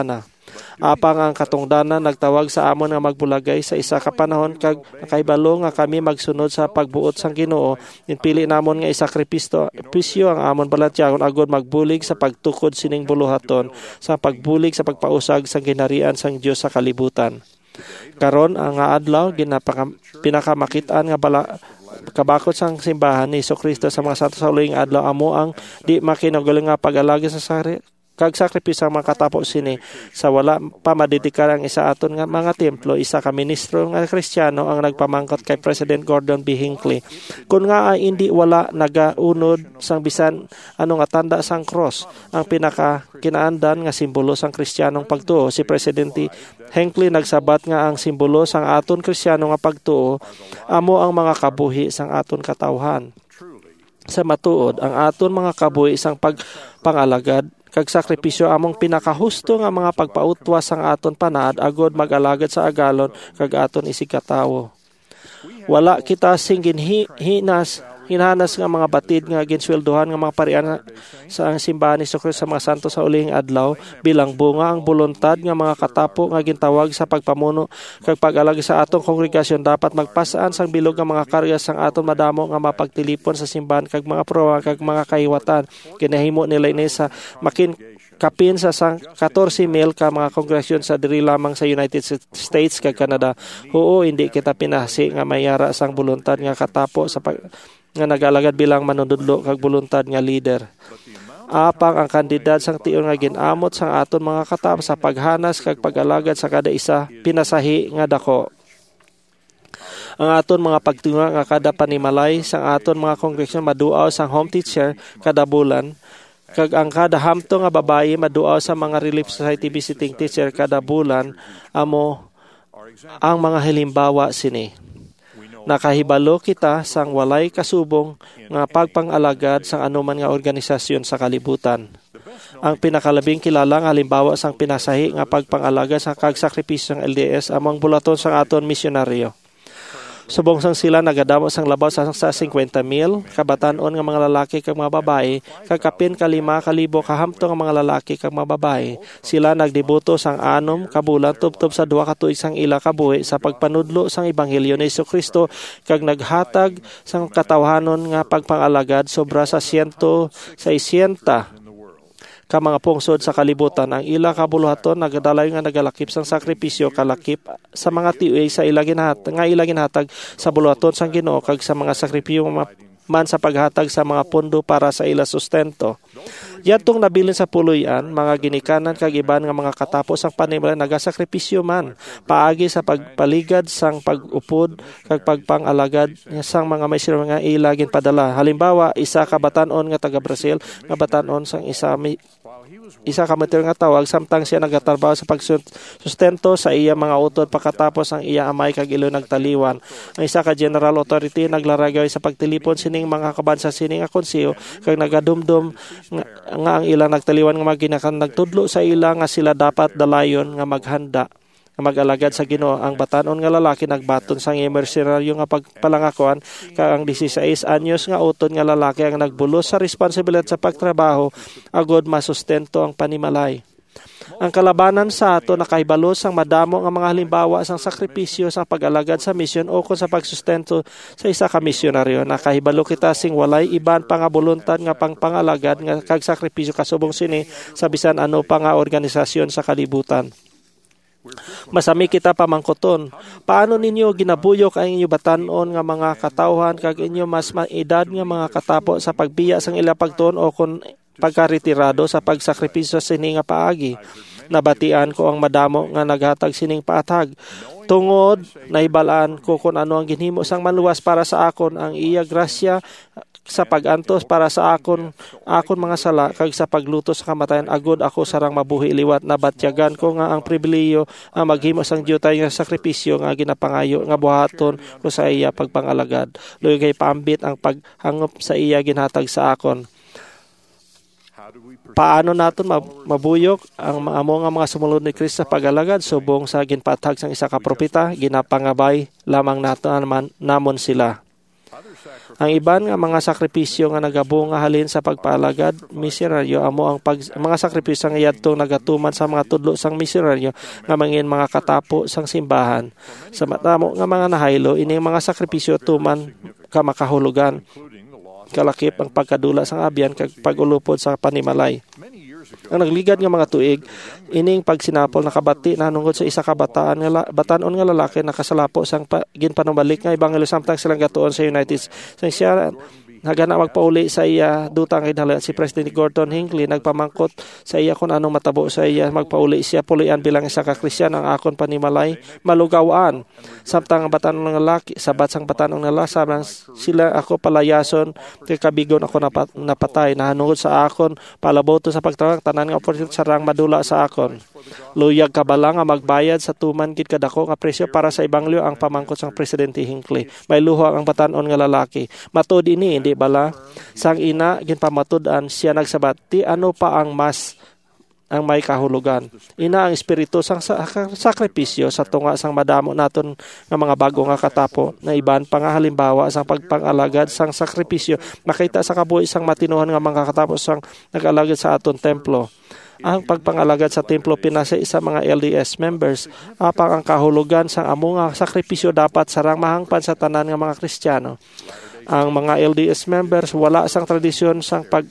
Apang ang katungdanan nagtawag sa amon nga magbulagay sa isa ka panahon kag nakahibalo nga kami magsunod sa pagbuot sang Ginoo. Inpili namon nga isakripisyo pisyo ang amon balatyagon agod magbulig sa pagtukod sining buluhaton sa pagbulig sa pagpausag sang ginharian sang Dios sa kalibutan. Karon ang nga adlaw ginapaka pinakamakitaan nga bala kabakot sang simbahan ni Jesucristo sa mga santo sa uling adlaw amo ang di makinagaling nga pag-alagi sa sari kag sakripisyo ang mga katapo sini sa wala pa madidikar ang isa aton nga mga templo. Isa ka ministro nga Kristiyano ang nagpamangkot kay President Gordon B. Hinckley kun nga ay hindi wala nagaunod sang bisan ano nga tanda sang cross ang pinaka kinaandan nga simbolo sang Kristiyanong pagtuo. Si Presidente Hinckley nagsabat nga ang simbolo sang aton Kristiyano nga pagtuo amo ang mga kabuhi sang aton katawhan. Sa matuod ang aton mga kabuhi sang pagpangalagad kag sakripisyo among pinakahusto nga mga pagpautwas sang aton panaad agod mag-alagad sa agalon kag aton isigkatawo. Wala kita sing ginhinas hinanas nga mga batid nga ginsweldohan nga mga parian sa ang simbahan ni Jesucristo sa mga santo sa ulihing adlaw bilang bunga ang buluntad nga mga katapo nga gintawag sa pagpamuno kag pag-alagi sa atong kongregasyon dapat magpasaan sang bilog nga mga karga sang aton madamo nga mapagtilipon sa simbahan kag mga prowa kag mga kahiwatan. Kinahimo nila ini sa makin kapin sa sang fourteen mil ka mga kongregasyon sa diri lamang sa United States kag Canada. Oo, hindi kita pinasi nga mayara sang buluntad nga katapo sa pag nga nag-alagad bilang manunudlo kag buluntad nga leader. Apang ang kandidat sang tion nga ginamot sang aton mga katapo sa paghanas kag pag-alagad sa kada isa pinasahi nga dako. Ang aton mga pagtunga nga kada panimalay sang aton mga kongregasyon maduaw sang home teacher kada bulan kag ang kada hamto nga babayi maduaw sa mga Relief Society visiting teacher kada bulan amo ang mga halimbawa sini. Nakahibalo kita sang walay kasubong nga pagpangalagad sang anuman nga organisasyon sa kalibutan. Ang pinakalabing kilala nga halimbawa sang pinasahi nga pagpangalagad sa kag sakripisyo ng L D S among bulaton sang aton misyonaryo. Subong sang sila nagadamo sang labaw sa sa fifty mil kabatan-on nga mga lalaki kag mga babae kag kapin ka lima kalibo kahamto nga mga lalaki kag mga babae. Sila nagdebuto sang anom ka bulan tubtob sa duha ka tuig sang ila ka buhi sa pagpanudlo sang ebanghelyo ni Jesucristo kag naghatag sang katawhanon nga pagpangalagad sobra sa one hundred sixty ka mga pungsod sa kalibutan. Ang ila kabuluhaton nagadalay nga nagalakip sang sakripisyo kalakip sa mga tiuig sa ila ginhatag nga ila ginhatag sa buluhaton sang Ginoo kag sa mga sakripisyo man sa paghatag sa mga pondo para sa ila sustento. Yadtong nabilin sa puluyan mga ginikanan kag iban nga mga katapos ang panimula nagasakripisyo man paagi sa pagpaligad sang pag-upod kag pagpangalagad sang mga mayroon nga ila ginpadala. Halimbawa isa ka batan-on nga taga Brazil nga batan-on sang isa isa ka meter nga tawag samtang siya nagatrabaho sa pagsustento sa iya mga utod pagkatapos ang iya amay kag ilo nagtaliwan. Ang isa ka general authority naglaragay sa pagtilipon sining mga kabansa sining nga konseyo kag nagadumdum nga, nga ang ilang nagtaliwan nga maginakan nagtudlo sa ila nga sila dapat dalayon nga maghanda nga mag-alagad sa Ginoo. Ang batanon nga lalaki nagbaton sang mercenaryo nga pagpalangakuan kag ang sixteen anyos nga utod nga lalaki ang nagbulos sa responsibilidad sa pagtrabaho agod masustento ang panimalay. Ang kalabanan sa ato nakahibalo sang madamo nga mga halimbawa sang sakripisyo sa pag-alagad sa misyon o kung sa pagsustento sa isa ka misyonaryo. Nakahibalo kita sing walay iban pa nga buluntad nga pangpangalagad nga kag sakripisyo kasubong sini sa bisan ano pa nga organisasyon sa kalibutan. Masami kita pamangkoton. Paano ninyo ginabuyok ang inyo batanon nga mga katawhan kag inyo mas maedad nga mga katapo sa pagbiya sang ila pagtuon o kon pagkaretirado sa pagsakripisyo sini nga paagi? Nabatian ko ang madamo nga naghatag sining paatag. Tungod nahibalaan ko kung ano ang ginhimo sang manluwas para sa akon ang iya grasya sa pagantos para sa akon akon mga sala kag sa pagluto sa kamatayan agod ako sarang mabuhi liwat. Nabatyagan ko nga ang pribileyo ang maghimo sang diyutay nga sakripisyo nga ginapangayo nga buhaton ko sa iya pagpangalagad. Luy kay paambit ang paghangop sa iya ginhatag sa akon. Paano naton mabuyok ang amo nga mga sumunod ni Kristo sa pag-alagad subong sa ginpatag sang isa ka propeta ginapangabay lamang naton naman namon sila. Ang iban nga mga sakripisyo nga nagabunga halin sa pagpaalagad misyonaryo amo ang pag, mga sakripisyo nga yadtong nagatuman sa mga tudlo sang misyonaryo nga mangin mga katapo sang simbahan. Sa matamo nga mga nahaylo ini mga sakripisyo tuman ka makahulugan. Kalakip ang pagkadula sang abyan kag pagulupod sa panimalay. Ang nagligad nga mga tuig ining pagsinapol nakabati nanungod sa isa ka bataan nga batanon nga lalaki nakasalapo sang pa, ginpanumalik nga ebanghelyo samtang silang gatuon sa United States. Siya nagana magpauli sa iya dutang kinahanglan si President Gordon Hinckley nagpamangkot sa iya kung anong matabo sa iya magpauli siya pulian bilang isa ka Kristiyan ang akon panimalay malugawaan samtang ang batanon nga lalaki sabat sang batanon nga lalaki sabang sila ako palayason kay kabigon ako napat, napatay nahanungod sa akon palaboto sa pagtawag tanan nga opportunity sarang madula sa akon luyag kabala nga magbayad sa tuman gid kadako nga presyo para sa ebanghelyo ang pamangkot sang Presidente Hinckley may luha ang batanon nga lalaki matud ini hindi bala sang ina ginpamatud-an siya nagsabat ti ano pa ang mas ang may kahulugan ina ang espiritu sang sakripisyo sa tunga sang madamo naton nga mga bago nga katapo na iban pa nga halimbawa sang pagpangalagad sang sakripisyo makita sa kabuhi sang matinuhan nga mga katapo sang nag-alagad sa aton templo. Ang pagpangalagad sa templo pinasa sa mga L D S members apang ang kahulugan sang amo nga sakripisyo dapat sarang mahangpan sa tanan nga mga Kristiyano. Ang mga L D S members wala sang tradisyon sang pag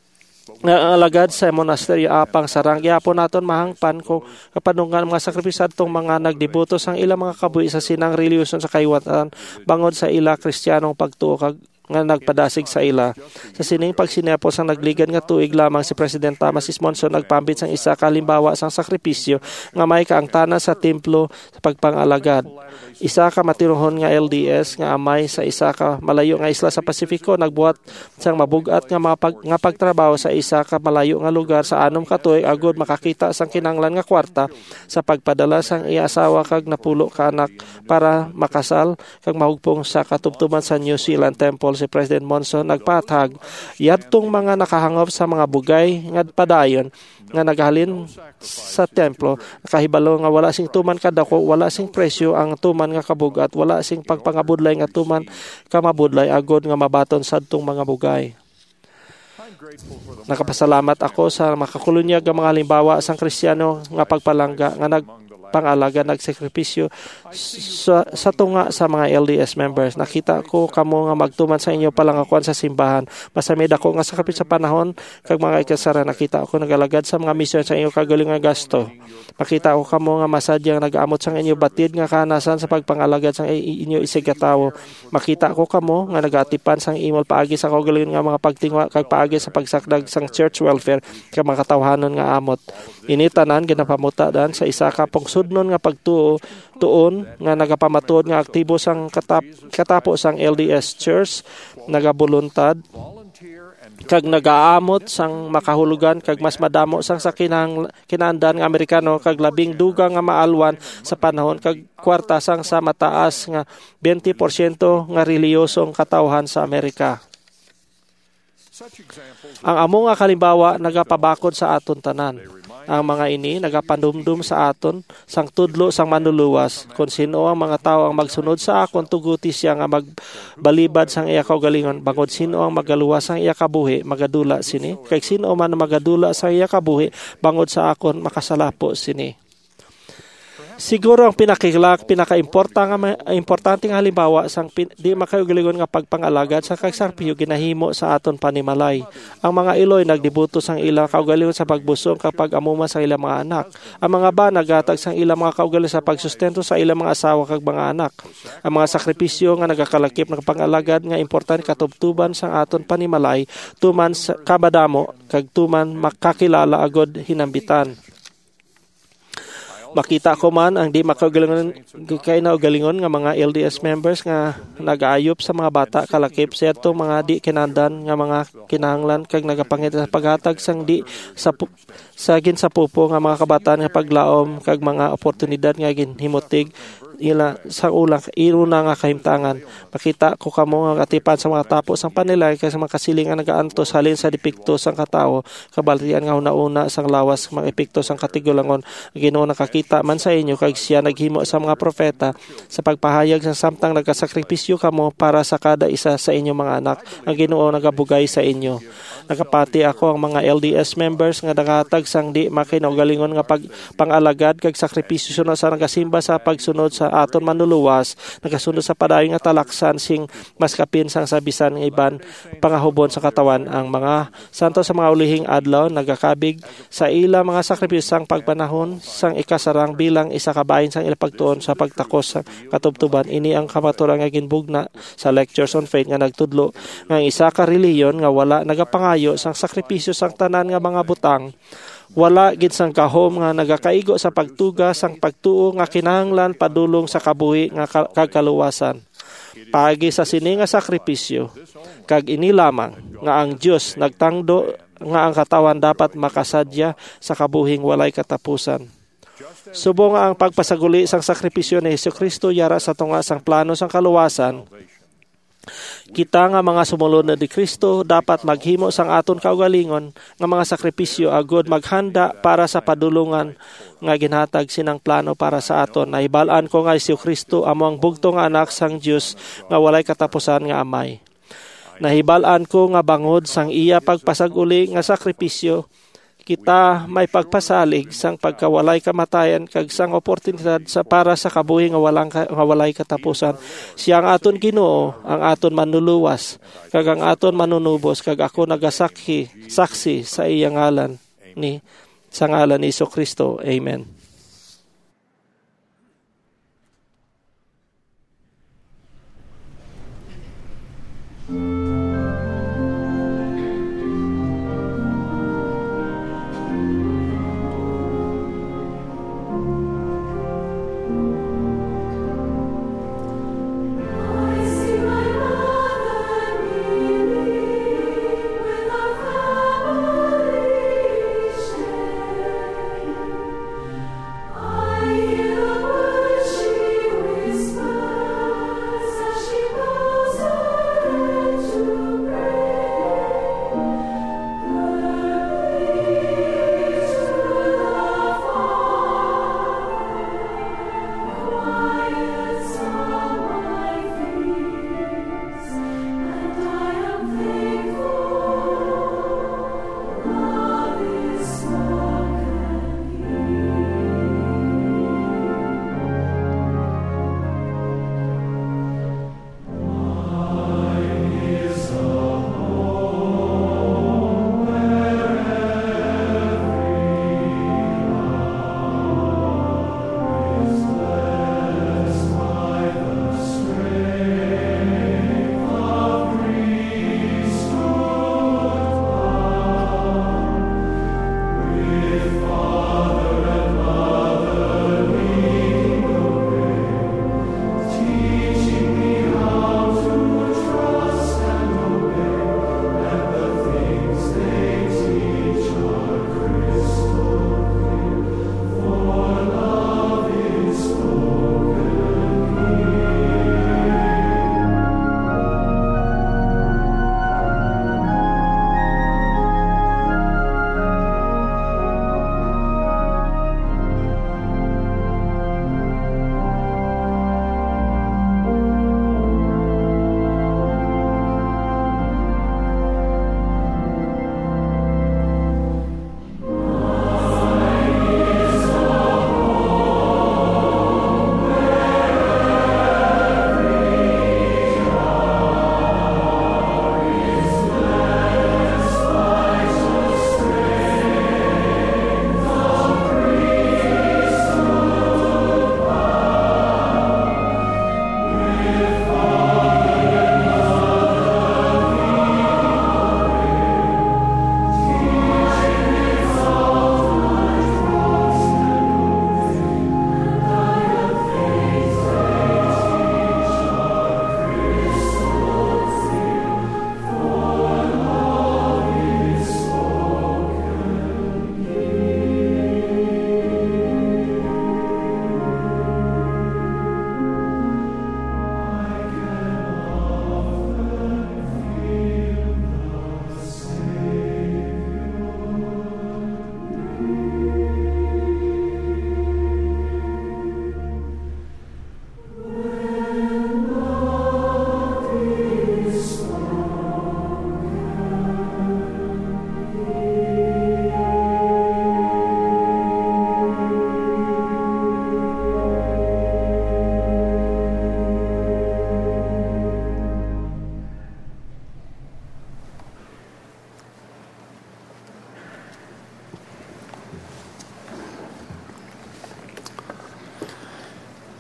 nga alagad sa monasteryo apang sarang gyapon naton mahangpan ko kapanungan mga sakripisyo adtong mga nagdebuto sang ilang mga kabuhi sa sinang relihiyon sa kayuatan bangod sa ila Kristiyanong pagtuo kag nga nagpadasig sa ila. Sa sining pagsinepos ang nagligan nga tuig lamang si President Thomas S. Monson nagpambit sang isa ka halimbawa sang sakripisyo nga may kaangtanan sa templo sa pagpangalagad. Isa ka matinuhon nga L D S nga amay sa isa ka malayo nga isla sa Pasifiko nagbuhat sang mabugat nga mga pag, nga pagtrabaho sa isa ka malayo nga lugar sa anom ka tuig agud makakita sang kinanglan nga kwarta sa pagpadala sang iya asawa kag napulo ka anak para makasal kag mahugpong sa katubtuban sa New Zealand Temple. Si President Monson nagpatag yadtong mga nakahangop sa mga bugay nga padayon nga naghalin sa templo kahibalo nga wala sing tuman kadako wala sing presyo ang tuman nga kabugat wala sing pagpangabudlay nga tuman kamabudlay agod nga mabaton sadtong mga bugay. Nakapasalamat ako sa makakulunyag nga mga halimbawa sang Kristiyano nga pagpalangga nga nag pangalaga nagsakripisyo sa, sa tunga sa mga L D S members. Nakita ko kamo nga magtuman sa inyo palangakuan sa simbahan. Masamid ako nga sakripisyo sa panahon kag mga ikasara nakita ako nagalagad sa mga misyon sa inyo kagaling nga gasto. Makita ko kamo nga masadyang nagaamot sa inyo batid nga kanasan sa pagpangalagad sa inyo isigatawo. Makita ko kamo nga nagatipan sang imol paagi sa kagaling nga mga pagtingwa kag paagi sa pagsakdag sang church welfare kag mga katawhanon nga amot. Ini tanan ginapamutaan sa isa ka pong sudnon nga pagtuo tuon nga nagapamatuod nga aktibo sang katap, katapo sang L D S Church nagabuluntad kag nagaamot sang makahulugan kag mas madamo sang sa kinang kinaandan nga Amerikano kag labing duga nga maalwan sa panahon kag kwarta sang sa mataas nga twenty percent nga reliyosong katawhan sa Amerika. Ang amo nga kalimbawa nagapabakod sa aton tanan. Ang mga ini nagapandumdum sa aton sang tudlo sang manluluwas kung sino ang mga tao ang magsunod sa akon tuguti siya nga magbalibad sang iya kaugalingon bangod sino ang magaluwas sang iya kabuhi magadula sini kay sino man magadula sa iya kabuhi bangod sa akon makasalapo sini. Siguro ang pinakilak, pinaka-importante nga halimbawa sang pin, di makayugalingon nga pagpangalagad sa kagsarpiyo ginahimo sa aton panimalay. Ang mga Iloy nagdebuto sang ilang kaugalingon sa pagbusong kapag amuman sa ilang mga anak. Ang mga ba nagatag sang ilang mga kaugalingon sa pagsustento sa ilang mga asawa kag mga anak. Ang mga sakripisyo nga nagakalakip ng pangalagad nga importante katubtuban sang aton panimalay tuman sa kabadamo kag tuman makakilala agod hinambitan. Makita ko man ang di makagalingon kay na galingon nga mga L D S members nga nagaayop sa mga bata kalakip sa ato mga di kinandan nga mga kinahanglan kag nagapangita sa paghatag sang di sa sa gin sa pupo nga mga kabataan nga paglaom kag mga oportunidad nga ginhimutig ila sa ulang iruna nga kahimtangan. Makita ko kamo nga katipan sa mga tapos sang panilay kay sa mga kasilingan nagaantos halin sa depekto sang katao kabaltian nga una-una sang lawas mga epekto sang katigulangon Ginoo nakakita nakita man sa inyo kag siya naghimo sa mga propeta sa pagpahayag sa samtang nagkasakripisyo kamo para sa kada isa sa inyong mga anak. Ang Ginoo nagabugay sa inyo. Nakapati ako ang mga L D S members nga nagahatag sang di makinaugalingon nga pag pangalagad kag sakripisyo sunod sa nagasimba sa pagsunod sa aton manluluwas, nagasunod sa padayon nga talaksan sing mas kapin sang sabisan nga iban pangahubon sa katawan. Ang mga santo sa mga ulihing adlaw nagakabig sa ila mga sakripisyo sang pagpanahon sang ikasarang bilang isa ka bahin sang ilapagtuon sa pagtakos sa katubtuban. Ini ang kamaturan nga ginbugna sa Lectures on Faith nga nagtudlo nga isa ka reliyon nga wala nagapangayo sang sakripisyo sang tanan nga mga butang, wala gid sang kahom nga nagakaigo sa pagtuga sang pagtuo nga kinahanglan padulong sa kabuhi nga kagkaluwasan. Paagi sa sini nga sakripisyo kag ini lamang nga ang Dios nagtangdo nga ang katawan dapat makasadya sa kabuhing walay katapusan. Subo nga ang pagpasaguli sang sakripisyo ni Hesukristo yara sa tunga sang plano sang kaluwasan. Kita nga mga sumulod na di Kristo dapat maghimo sang aton kaugalingon nga mga sakripisyo agud maghanda para sa padulungan nga ginhatag sinang plano para sa aton. Nahibalaan ko nga si Kristo amo ang bugto nga anak sang Dios nga walay katapusan nga amay. Nahibalaan ko nga bangod sang iya pagpasaguli nga sakripisyo kita may pagpasalig sang pagkawalay kamatayan kag sang oportunidad sa para sa kabuhi nga walang nga walay katapusan. Siya ang aton Ginoo, ang aton manluluwas kag ang aton manunubos kag ako nagasakhi saksi sa iyang ngalan ni sa ngalan ni Hesukristo. Amen.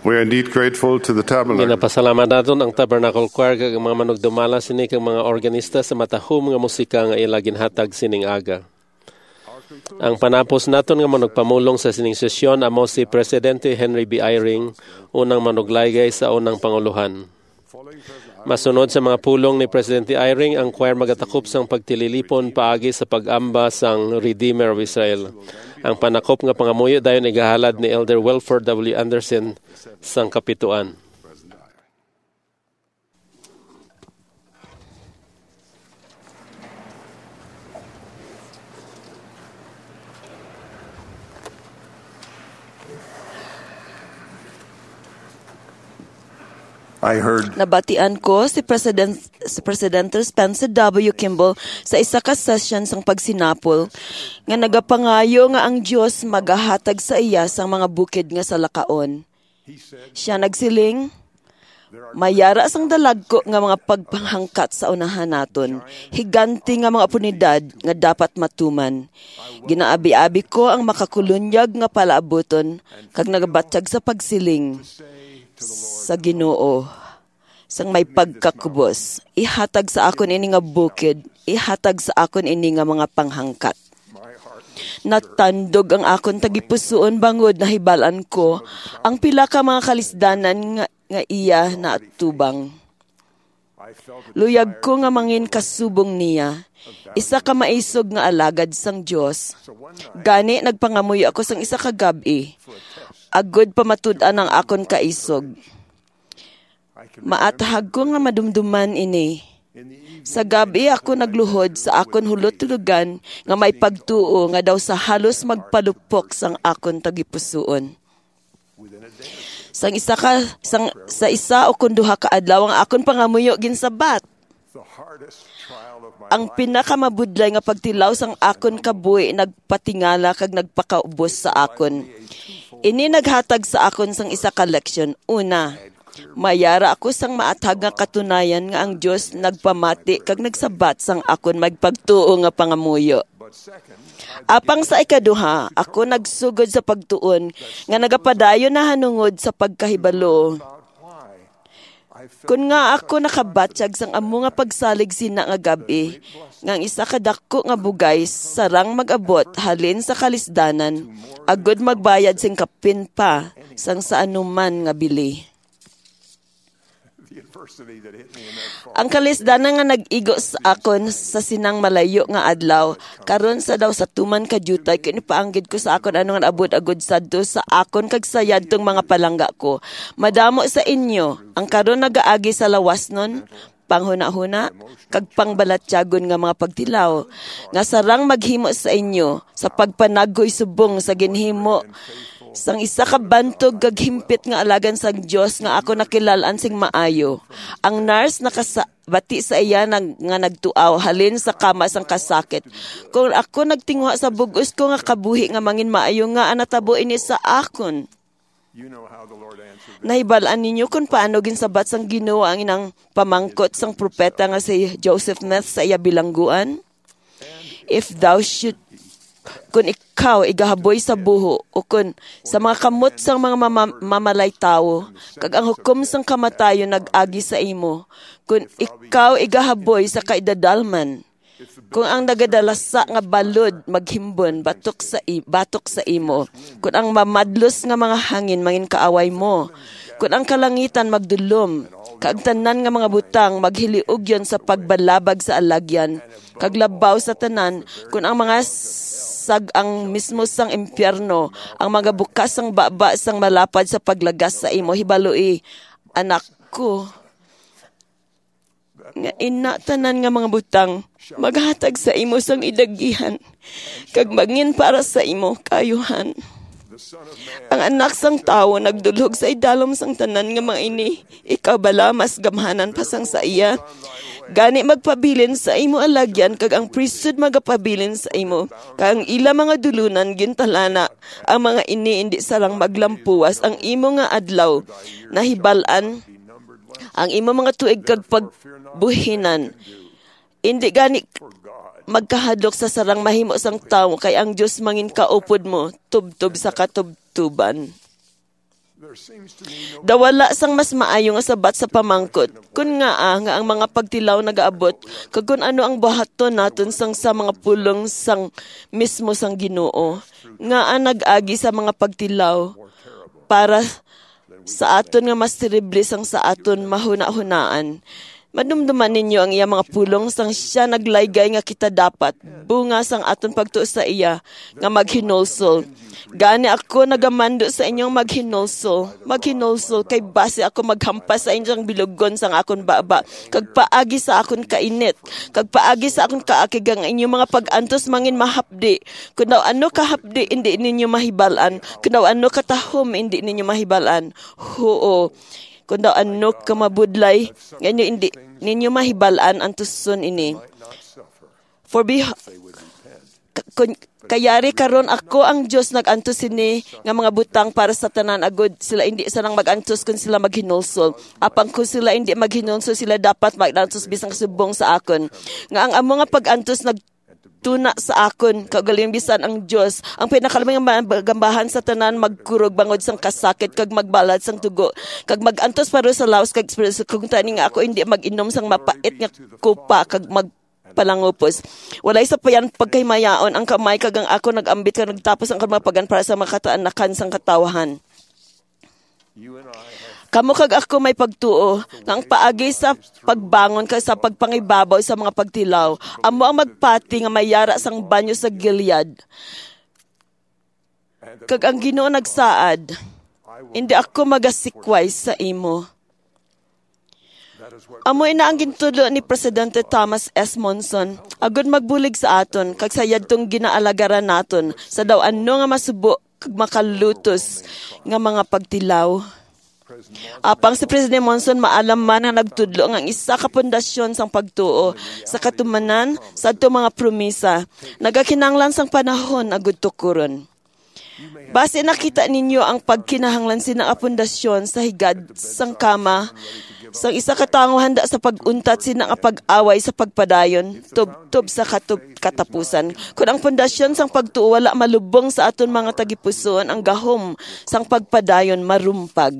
We are indeed grateful to the Tabernacle. Ginapasalamat naton ang Tabernacle Choir kag mga manugdumala sini kag mga organista sa matahom nga musika nga ila ginhatag sining aga. Ang panapos naton nga manugpamulong sa sining sesyon amo si Presidente Henry B. Eyring, unang manuglaygay sa unang panguluhan. Masunod sa mga pulong ni Presidente Eyring, ang choir magatakop sang pagtililipon paagi sa pag-amba sang Redeemer of Israel. Ang panakop nga pangamuyo dayon igahalad ni Elder Wilford W. Anderson sang kapituan. I heard Nabatian ko si President si Presidente Spencer W. Kimball sa isa ka session sang pagsinapol nga nagapangayo nga ang Dios magahatag sa iya sang mga bukid nga sa lakaon. Siya nagsiling, mayara sang dalagko nga mga pagpanghangkat sa unahan naton, higanti nga mga oportunidad nga dapat matuman. Ginaabi-abi ko ang makakulunyag nga palaabuton kag nagabatsyag sa pagsiling sa Ginoo sang may pagkakubos, ihatag sa akon ini nga bukid, ihatag sa akon ini nga mga panghangkat. Natandog ang akon tagipusoon bangod na hibalan ko ang pila ka mga kalisdanan nga, nga iya na atubang. Luyag ko nga mangin kasubong niya, isa ka maisog nga alagad sang Dios. Gani nagpangamuyo ako sang isa ka gabi, agod pamatud-an ang akon kaisog. Maatahag ko nga madumduman ini. Sa gabi ako nagluhod sa akon hulot-tulugan nga may pagtuo nga daw sa halos magpalupok sang akon tagipusoon. Sang isa ka sang, sa isa o kun duha ka adlaw ang akon pangamuyo ginsabat. Ang pinakamabudlay nga pagtilaw sang akon kabuhi nagpatingala kag nagpakaubos sa akon. Ini naghatag sa akon sang isa ka leksyon. Una, mayara ako sang maatag nga katunayan nga ang Dios nagpamati kag nagsabat sang akon magpagtuo nga pangamuyo. Apang sa ikaduha, ako nagsugod sa pagtuon nga nagapadayon na hanungod sa pagkahibalo. Kun nga ako nakabatsyag sang amo nga pagsalig sina nga gabi, ngang isa kadako nga bugay sarang mag-abot halin sa kalisdanan, agod magbayad sing kapin pa sang sa anuman nga bili. Ang kalisdanan nga nag-igo sa akon sa sinang malayo nga adlaw, karon sa daw sa tuman ka jutay, kinipaanggid ko sa akon anong abot-agod sadto sa akon kag sayad tong mga palangga ko. Madamo sa inyo, ang karon nagaagi sa lawas nun, panghuna-huna, kag pangbalatyagon nga mga pagtilaw, nga sarang maghimo sa inyo, sa pagpanagoy subong sa ginhimo, sang isa ka bantog kag himpit nga alagan sang Dios nga ako nakilalan sing maayo. Ang nurse nakasabati sa iya nag, nga nagtuaw halin sa kama sang kasakit. Kung ako nagtingwa sa bugos ko nga kabuhi nga mangin maayo nga anatabo ini sa akon. Nahibalaan ninyo kung paano ginsabat sang Ginoo ang inang pamangkot sang propeta nga si Joseph Smith sa iya bilangguan. If thou should kung ikaw igahaboy sa buho o kung sa mga kamot sang mga mama, mamalay tao, kag ang hukom sang kamatayo nag-agi sa imo, kung ikaw igahaboy sa kaidadalman, kung ang nagadalasa nga balod maghimbon batok sa i, batok sa imo, kung ang mamadlos nga mga hangin mangin kaaway mo, kung ang kalangitan magdulom, kag tanan nga mga butang maghiliog yon sa pagbalabag sa alagyan, kag labaw sa tanan, kung ang mga sag ang mismo sang impyerno, ang mga bukas sang baba sang malapad sa paglagas sa imo, hibaloi, anak ko, nga ina tanan nga mga butang, maghatag sa imo sang idagihan, kag magin para sa imo kayuhan. Ang anak sang tawo nagdulhog sa idalom sang tanan nga mga ini, ikaw bala mas gamhanan pa sang sa iya. Gani magpabilin sa imo alagyan kag ang priesthood magapabilin sa imo. Kag ang ila mga dulunan gintalana ang mga ini indi sarang maglampuas ang imo nga adlaw nahibalan ang imo mga tuig kag pagbuhinan. Indi gani magkahadlok sa sarang mahimo sang tawo kay ang Dios mangin kaupod mo tubtob sa katubtuban. Dawala sang mas maayo nga sabat sa pamangkot. Kun nga ah, nga ang mga pagtilaw nagaabot, kag kun ano ang buhaton naton sang sa mga pulong sang mismo sang Ginoo. Nga ang nag-agi sa mga pagtilaw para sa aton nga mas terrible sang sa aton mahuna-hunaan. Madumduman ninyo ang iya mga pulong sang siya naglaygay nga kita dapat bunga sang aton pagtuo sa iya nga maghinulsol. Gani ako nagamando sa inyong maghinulsol. Maghinulsol kay base ako maghampas sa inyong bilugon sang akon baba. Kag paagi sa akon kainit. Kag paagi sa akon kaakig ang inyong mga pag-antos mangin mahapdi. Kung daw ano kahapdi hindi ninyo mahibalan. Kung daw ano katahom hindi ninyo mahibalan. Oo. Kung daw ano ka mabudlay, ganyo hindi ninyo mahibalaan ang tuson ini. For be, k- kayari karon ako ang Diyos nag-antos ini nga mga butang para sa tanan agud sila hindi sanang mag-antos kung sila maghinulsol. Apang kung sila hindi maghinulsol sila dapat mag-antos bisang subong sa akon. Nga ang amo nga pag-antos nag tuna sa akon, kagaling bisan ang Diyos. Ang pinakalamang gambahan sa tanan, magkurog bangod sang kasakit, kag magbalad sang tugo, kag magantos para sa laos, kag kung tani nga ako hindi mag-inom sang mapait nga kupa, kag magpalangupos. Walay sa payan pagkaymayaon, ang kamay kag ang ako nagambit, kag nagtapos ang kamapagan para sa makataanakan sang katawahan. Kamo kag ako may pagtuo nga ang paagi sa pagbangon kag sa pagpangibabaw sa mga pagtilaw. Amo ang magpati nga mayara sang banyo sa Gilead. Kag ang Ginoo nagsaad, hindi ako magasikway sa imo. Amo ina ang gintulo ni Presidente Thomas S. Monson, agud magbulig sa aton kag sa yadtong ginaalagaran naton sa daw ano nga masubo kag makalutos nga mga pagtilaw. Apang si President Monson maalam man nga nagtudlo ang isa ka pundasyon sang pagtuo sa katumanan sa ato mga promisa. Nagakinanglan sang panahon agud tukuron. Base nakita ninyo ang pagkinahanglan sinang pundasyon sa higad sang kama sang isa ka tawo handa sa pag-untat sinang pag-away sa pagpadayon tub-tub sa katub katapusan. Kung ang pundasyon sang pagtuo wala malubong sa aton mga tagipuson, ang gahom sang pagpadayon marumpag.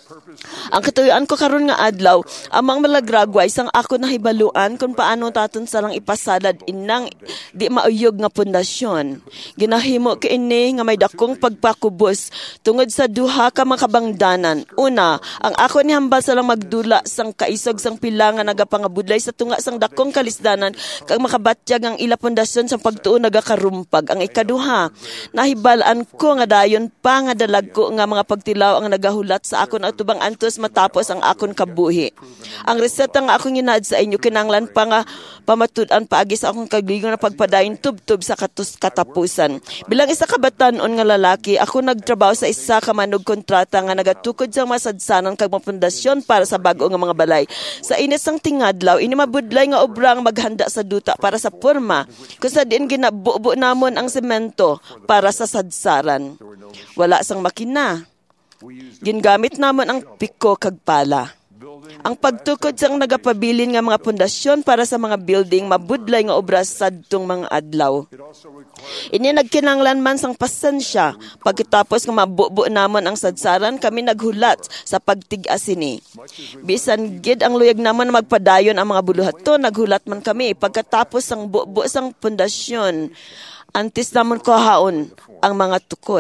Ang katuyoan ko karon nga adlaw, amang malagragway sang ako nahibaluan kung paano taton sarang ipasadad inang di mauyog nga pundasyon. Ginahimo kiini nga may dakong pagpakubos tungod sa duha ka makabangdanan. Una, ang ako ni hambal salang magdula sang kaisog sang pila nga nagapangabudlay sa tunga sang dakong kalisdanan kag makabatyag ang ila pundasyon sang pagtuo nagakarumpag. Ang ikaduha, nahibalaan ko nga dayon pa nga dalag ko nga mga pagtilaw ang nagahulat sa akon atubang antos matapos ang akon kabuhi. Ang reseta nga akong ginaad sa inyo kinanglan pa nga pamatud-an paagi sa akong kagligon na pagpadayon tub-tub sa katus katapusan. Bilang isa ka batan-on nga lalaki, ako nagtrabaho sa isa ka manog kontrata nga nagatukod sa masadsanan kag mapundasyon para sa bag-o nga mga balay. Sa init sang tingadlaw, ini mabudlay nga obrang maghanda sa duta para sa porma. Kung sa diin ginabubo namon ang semento para sa sadsaran. Wala sang makina. Gingamit namon ang piko kag pala. Ang pagtukod sang nagapabilin nga mga pundasyon para sa mga building mabudlay nga obra sadtong mga adlaw. Ini nagkinanglan man sang pasensya. Pagkatapos nga mabubo namon ang sadsaran, kami naghulat sa pagtig-as ini. Bisan gid ang luyag namon magpadayon ang mga buluhaton, naghulat man kami. Pagkatapos sang bubo sang pundasyon, antes namon kuhaon ang mga tukod.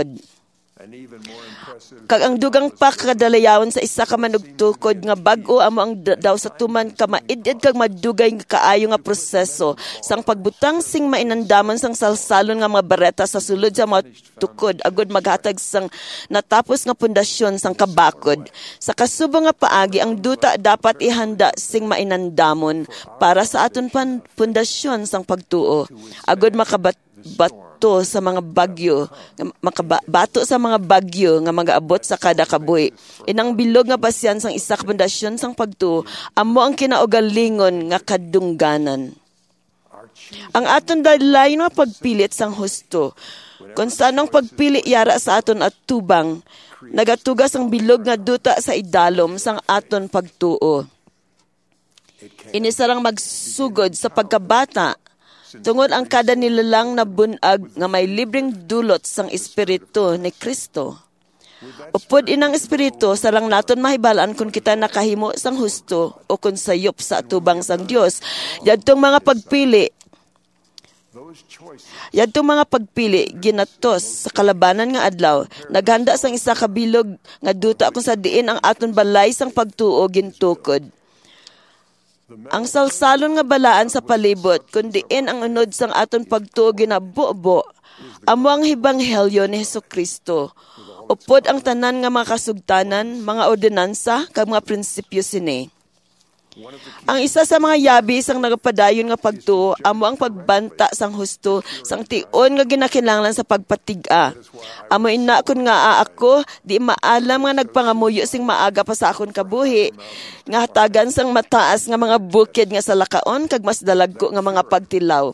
Kag ang dugang pa kadalayawan sa isa ka manugtukod nga bag-o amo ang daw sa tuman ka maidid kag madugay nga kaayo nga proseso sang pagbutang sing mainandaman sang salsalon nga mga bareta sa sulod sa mga tukod agud maghatag sang natapos nga pundasyon sang kabakod. Sa kasubong nga paagi ang duta dapat ihanda sing mainandamon para sa aton pan pundasyon sang pagtuo agud makabat bato sa mga bagyo, makabato sa mga bagyo nga magaabot sa kada kabuhi. Inang bilog nga pasyan sang isa ka pundasyon sang pagtuo, amo ang kinaugalingon nga kadungganan. Ang aton dalayon nga pagpilit sang husto, kung sanong pagpili yara sa aton at tubang, nagatugas ang bilog nga duta sa idalom sang aton pagtuo. Inisarang magsugod sa pagkabata, tungod ang kada nilalang na bunag nga may libreng dulot sang Espiritu ni Kristo. Upod inang espiritu, sarang naton mahibalaan kung kita nakahimo sang husto o kung sayop sa atubang sang Dios. Yadtong mga pagpili, yadtong mga pagpili, ginatos sa kalabanan nga adlaw, naghanda sang isa kabilog nga duta kung sa diin ang aton balay sang pagtuo gintukod. Ang salsalon nga balaan sa palibot, kundiin ang unod sang aton pagtuo ginabubo, amo ang hibanghelyo ni Hesukristo. Upod ang tanan nga mga kasugtanan, mga ordinansa, kag mga prinsipyo sini. Ang isa sa mga yabi sang nagapadayon nga pagtuo, amo ang pagbanta sang husto, sang tion nga ginakinahanglan sa pagpatiga. Amo ina kun nga ako, di maalam nga nagpangamuyo sing maaga pa sa akon kabuhi, nga hatagan sang mataas nga mga bukid nga sa lakaon, kag mas dalagko nga mga pagtilaw.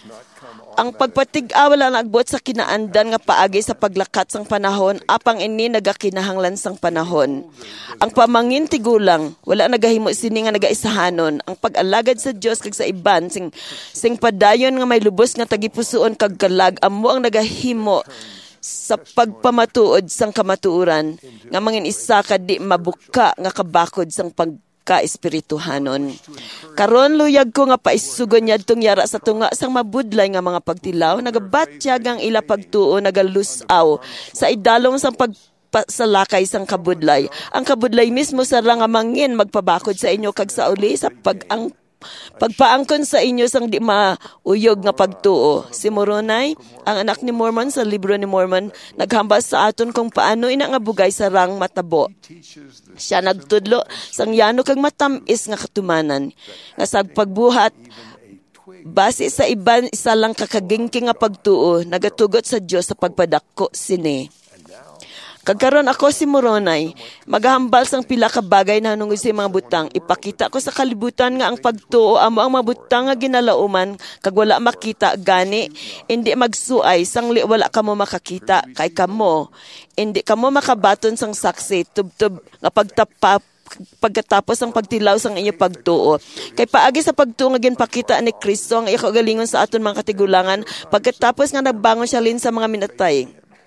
Ang pagpatig-a wala nagbot sa kinaandan nga paagi sa paglakat sang panahon, apang ini nagakinahanglan sang panahon. Ang pamangin tigulang, wala nagahimo sini nga nagaisahanon. Ang pag-alagad sa Dios kag sa iban, sing, sing padayon nga may lubos nga tagipusoon kag kalag, amo ang nagahimo sa pagpamatuod sang kamatuuran, nga mangin isa ka di mabuka nga kabakod sang pag ka-espirituhanon. Karon luyag ko nga paisugon yadtong yara sa tunga sang mabudlay nga mga pagtilaw, nagabatyag ang ila pagtuo, nagalusaw sa idalong sang pagsalakay sang kabudlay. Ang kabudlay mismo sarang nga mangin magpabakod sa inyo kag sa uli sa pag-ang pagpaangkon sa inyo sang di mauyog nga pagtuo. Si Moroni, ang anak ni Mormon sa libro ni Mormon, naghambas sa aton kung paano ina nga bugay sarang matabo. Siya nagtudlo sang yano kag matamis nga katumanan, nga sa pagbuhat base sa iban isa lang kakagingking nga pagtuo, nagatugot sa Dios sa pagpadakko sini. Kagkaron ako si Moroni, maghahambal sang pila ka bagay na hanungod sa mga butang. Ipakita ko sa kalibutan nga ang pagtuo amo ang mga butang nga ginalauman, kag wala makita gani, hindi magsuay sangli wala kamo makakita, kay kamo hindi kamo makabaton sang saksi tubtub nga pagtapap pagkatapos ang pagtilaw sang inyo pagtuo. Kay paagi sa pagtuo nga ginpakita ni Kristo ang iya kaugalingon sa aton mga katigulangan, pagkatapos nga nagbangon siya lin sa mga minatay.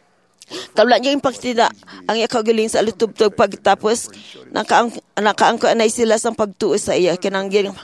Kabla niya yung pagtida, ang iya kaugaling sa alutubtog pagtapos nakaang, nakaangko anay sila sang pagtuo sa iya. Kinangging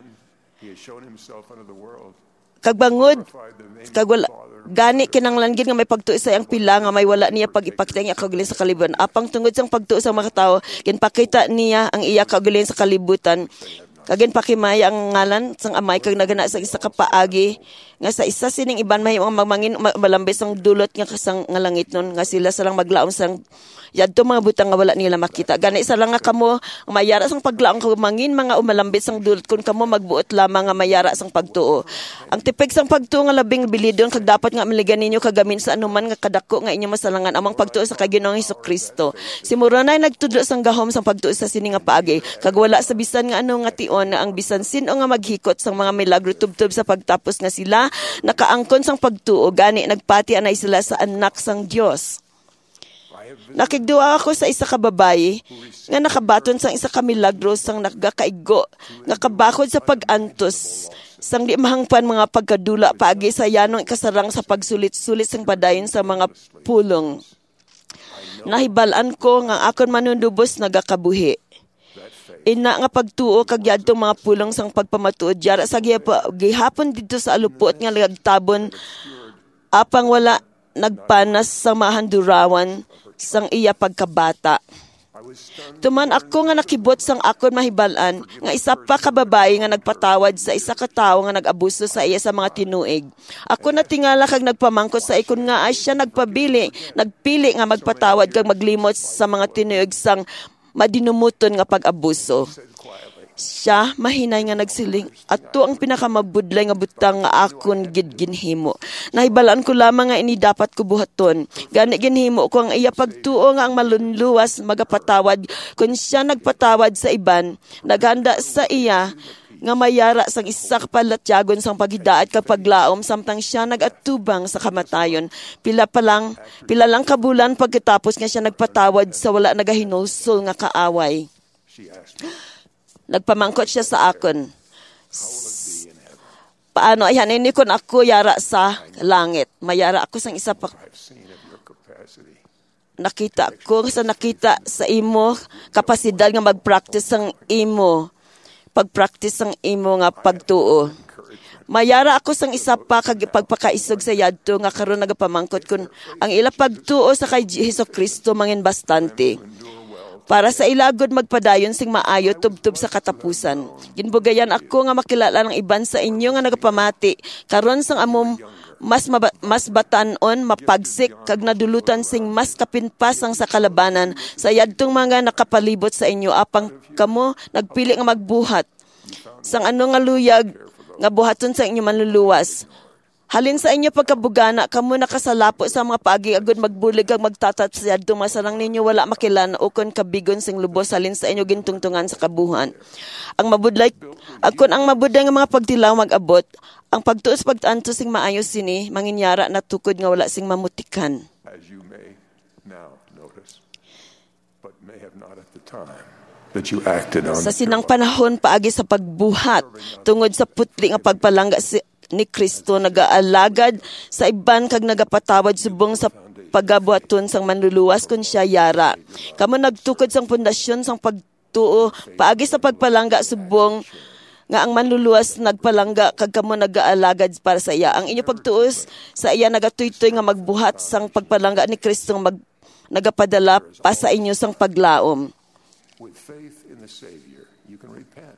kagbangod, kagwala, gani kinanglanggin nga may pagtuo sa iyang pila nga may wala niya pag-ipakita ang iya kaugaling sa kalibutan. Apang tungod sang pagtuo sa mga tao, ginpakita niya ang iya kaugaling sa kalibutan. Kagin pakimaya ang ngalan sang amay kag nagana sa isa ka paagi nga sa isa sining iban mahimong mamangin malambes ang dulot nga kasang nga langit nun nga sila salang maglaom sang yadto mga butang nga wala nila makita. Gani isa lang nga kamo mayara sang paglaom kag mangin mga umalambes ang dulot kun kamo magbuot lamang nga mayara sang pagtuo. Ang tipik sang pagtuo nga labing bilidon kag dapat nga miligan ninyo kagamin sa anuman nga kadako nga inyo masalangan amang pagtuo sa kay Ginoong Hesukristo. Si Moroni nagtudlo sang gahom sang pagtuo sa sini nga paagi kag wala sa bisan nga ano nga tion na ang bisan sino nga maghikot sang mga milagro tubtob sa pagtapos nga sila nakaangkon sang pagtuo gani nagpati anay sila sa anak sang Dios. Nakigduwa ako sa isa ka babayi nga nakabaton sang isa ka milagro sang nagakaigo nga kabakod sa pag-antos sang di mahangpan mga pagkadula paagi sa yanong ikasarang sa pagsulit-sulit sang padayon sa mga pulong. Nahibalan ko nga akon manundubos nagakabuhi. Ina nga pagtuo kag yadtong mga pulong sang pagpamatuod yara sa gihapon dito sa alupot nga lagtabon apang wala nagpanas sa mahandurawan sang iya pagkabata. Tuman ako nga nakibot sang akon mahibalan nga isa pa ka babae nga nagpatawad sa isa ka tawo nga nag-abuso sa iya sa mga tinuig. Ako natingala kag nagpamangkot sa ikon nga ay siya nagpabili, nagpili nga magpatawad kag maglimot sa mga tinuig sang madinumuton nga pag-abuso. Siya mahinay nga nagsiling ato ang pinakamabudlay nga butang nga akon gid ginhimo. Nahibalaan ko lamang nga ini dapat ko buhaton. Gani ginhimo ko ang iya pagtuo nga ang malunluwas magapatawad kun siya nagpatawad sa iban, naghanda sa iya nga mayara sang isa ka palatyagon sang paghidaat kag paglaom samtang siya nagatubang sa kamatayon. Pila pa lang, pila lang kabulan pagkatapos nga siya nagpatawad sa wala nagahinulsol nga kaaway. Nagpamangkot siya sa akon. Paano ayan ini kun ako yara sa langit. Mayara ako sang isa pa nakita ko sa nakita sa imo kapasidad nga mag-practice ang imo pag-practice ang imo nga pagtuo. Mayara ako sang isa pa kag pagpakaisog sa yadto nga karon nagapamangkot kun ang ila pagtuo sa kay Hesukristo mangin bastante. Para sa ilagod magpadayon sing maayo tubtub sa katapusan. Ginbugayan ako nga makilala ng iban sa inyo nga nagapamati karon sang amom mas maba, mas batan-on mapagsik kag nadulutan sing mas kapinpasang sa kalabanan sa yadtong mga nakapalibot sa inyo apang kamo nagpili nga magbuhat sang ano nga luyag nga buhaton sa inyo manluluwas. Halin sa inyo pagkabugana, kamo nakasalapo sa mga paagi agud magbulig kag magtatat sa yadtong masarang ninyo wala makilan o kon kabigon sing lubos halin sa inyo gintungtungan sa kabuhan. Ang mabudlay akon ang mabudlay nga mga pagtilaw mag-abot, ang pagtuos pagtanto sing maayos sini manginyara na tukod nga wala sing mamutikan. As you may now notice, but may have not at the time. That you acted on. Sa sinang panahon paagi sa pagbuhat tungod sa putli nga pagpalangga si, ni Kristo nagaalagad sa iban kag nagapatawad subong sa pagabuhaton sang manluluwas kun siya yara. Kamo nagtukod sang pundasyon sang pagtuo paagi sa pagpalangga subong nga ang manluluwas nagpalangga kag kamo nagaalagad para sa iya. Ang inyo pagtuos sa iya nagatuytoy nga magbuhat sang pagpalangga ni Kristo mag nagapadala pa sa inyo sang paglaom. With faith in the Savior, you can repent.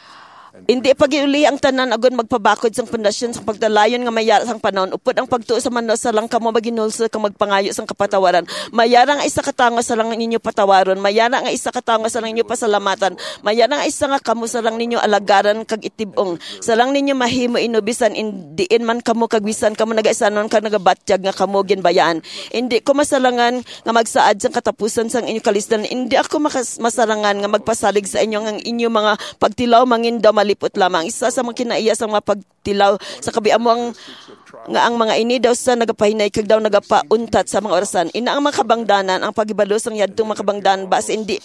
Hindi pagiuli ang tanan agon magpabakod sang pundasyon sang pagdalayon nga mayara sang panahon upod ang pagtuo sa manlo sa lang kamo maginulso kang magpangayo sang kapatawaran. Mayara nga isa ka tawo sa lang ninyo patawaron, mayara nga isa ka tawo sa lang ninyo pasalamatan, mayara nga isa nga kamo sa lang ninyo alagaran kag itibong. Sa lang ninyo mahimo inubisan indiin man kamo kag bisan kamo nagaisanon kag nagabatyag nga kamo ginbayaan. Hindi ko masalangan nga magsaad sang katapusan sang inyo kalisdan. Hindi ako makas- masarangan nga magpasalig sa inyo ang inyo mga pagtilaw mangin daw malipot lamang. Isa sa mga kinaiya sa mga pagtilaw sa kabiamo ang nga ang mga ini daw sa nagapahinay kag daw nagapauntat sa mga orasan. Ina ang mga kabangdanan ang pagibalo sang yadtong mga kabangdanan bas hindi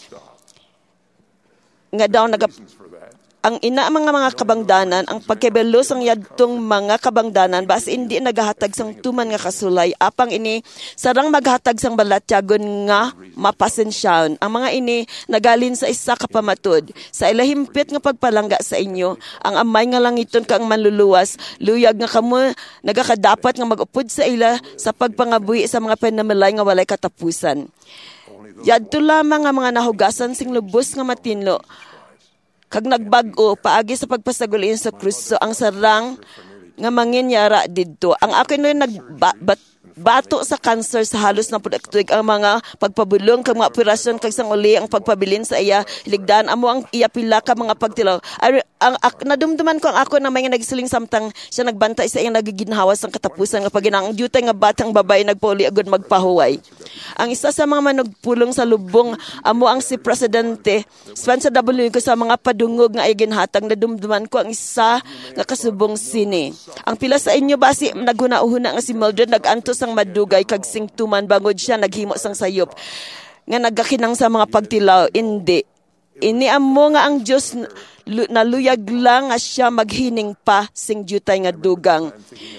nga daw nagap ang ina mga mga kabangdanan ang pagkebelo sang yadtong mga kabangdanan bas hindi nagahatag sang tuman nga kasulay apang ini sarang maghatag sang balatyagon nga mapasensyaon. Ang mga ini nagalin sa isa ka pamatud sa ilahimpit nga pagpalangga sa inyo ang amay nga langiton kang manluluwas luyag nga kamo nagakadapat nga mag-upod sa ila sa pagpangabuhi sa mga panamalay nga walay katapusan. Yadto lamang nga mga nahugasan sing lubos nga matinlo kag nagbag-o paagi sa pagpasaguli sa Kristo ang sarang nga manginyara didto. Ang akin no nagbato sa cancer sa halos na pudaktuig ang mga pagpabulong kag mga operasyon kag sang uli ang pagpabilin sa iya ligdan amo ang iya pila ka mga pagtilaw. Ay, ang ak, nadumduman ko ang ako na may nagsiling samtang siya nagbantay sa iyang nagiginhawas ang katapusan nga paginang dutay nga batang babae nagpauli agud magpahuway. Ang isa sa mga manugpulong sa lubong amo ang si Presidente Spencer W. ko sa mga padungog nga ay ginhatag nadumduman ko ang isa nga kasubong sini. Ang pila sa inyo basi naghuna-uhuna nga si Mildred naganto sang madugay kag singtuman bangod siya naghimo sang sayop nga nagakinang sa mga pagtilaw. Hindi. Ini amo nga ang Dios naluyag lang nga siya maghining pa sing jutay nga dugang.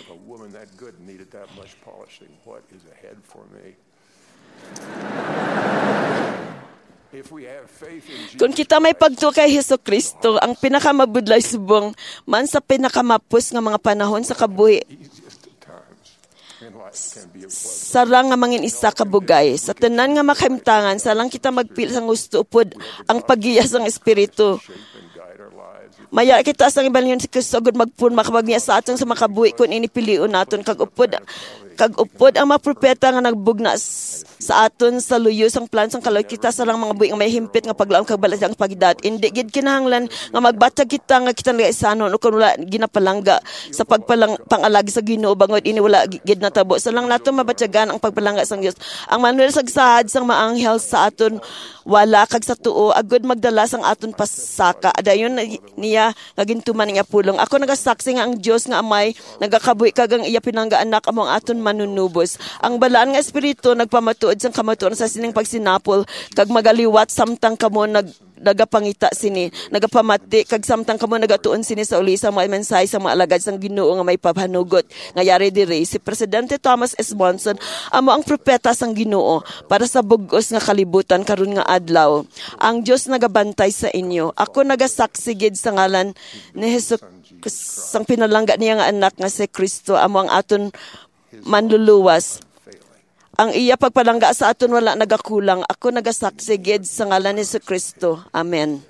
Kung kita may pagtuo kay Hesukristo, ang pinakamabudlay subong man sa pinakamapos nga mga panahon sa kabuhi. Sarang nga mangin isa kabugay. Sa tanan nga makahimtangan, salang kita magpil sang gusto upod ang pagiya sang Espiritu. Maya kita sang ibalyon si Kristo agud magpun makabagya sa atong sa makabuhi kun inipilion naton kag upod kag upod ang mga propeta nga nagbugna sa aton sa luyo sang plan sang kalaw kita sa lang mga buhi nga may himpit nga paglaom kag balas ang pagidad. Indi gid kinahanglan nga magbatag kita nga kita nagaisanon o kun wala ginapalangga sa pagpalang pangalagi sa Ginoo bangod ini wala gid natabo. Sa lang nato mabatyagan ang pagpalangga sang Dios. Ang manuel sagsahad sang maanghel sa aton wala kag sa tuo agud magdala sang aton pasaka. Adayon niya nagintuman niya pulong. Ako nagasaksi nga ang Dios nga amay nagakabuhi kag ang iya pinangga anak among aton manunubos. Ang balaan nga espiritu nagpamatuod sang kamatuoran sa sining pagsinapol kag magaliwat samtang kamo nag nagapangita sini, nagapamati, kag samtang kamo nagatuon sini sa uli sa mga mensahe sa mga alagad sang Ginoo nga may pabhanugot. Ngayari diri, si Presidente Thomas S. Monson, amo ang propeta sang Ginoo para sa bugos nga kalibutan karon nga adlaw. Ang Dios nagabantay sa inyo. Ako nagasaksi gid sa ngalan ni Hesus sang pinalangga niya nga anak nga si Kristo, amo ang aton manluluwas. Ang iya pagpalangga sa aton wala nagakulang. Ako nagasaksi gid sa ngalan ni Hesus Kristo. Amen.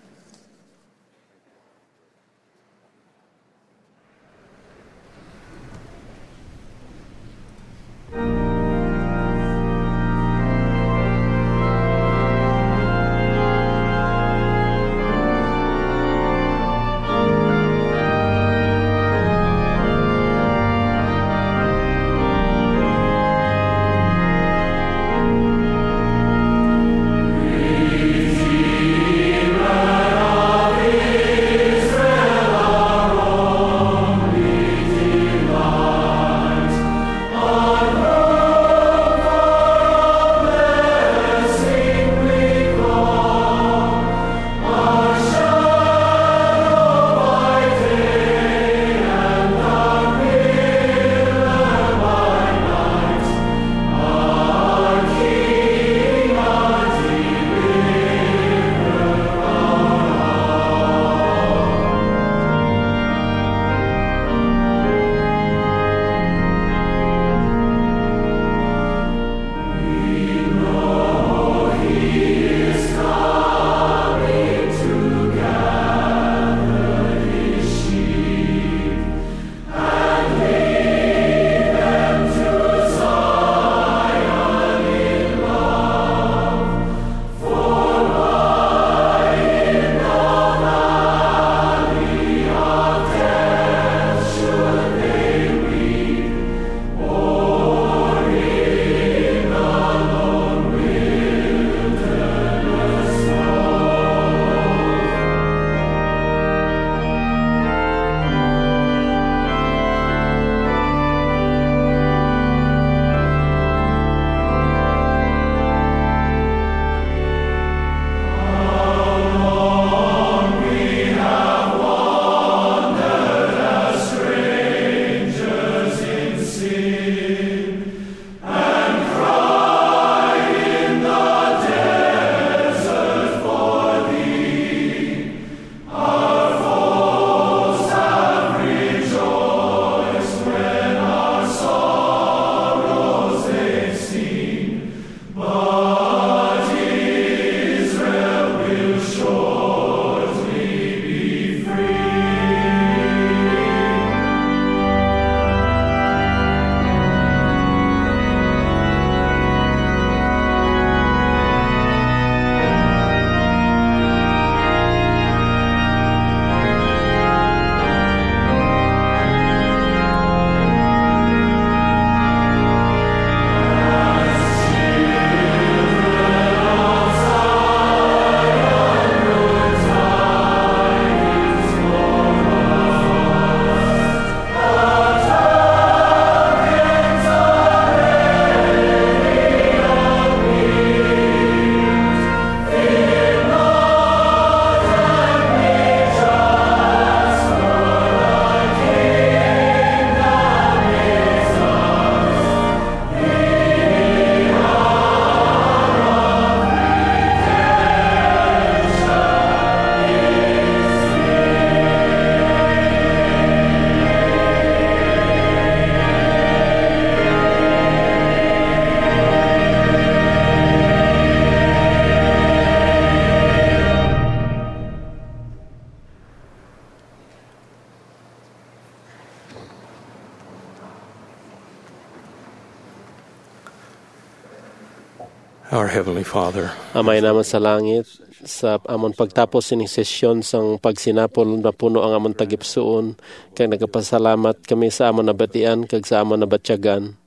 Our Heavenly Father, Amay naman sa langit, sa amon pagtapos sining sesyon sang pagsinapol na puno ang amon tagipsuon, kag nagapasalamat kami sa amon nabatian kag sa amon nabatyagan.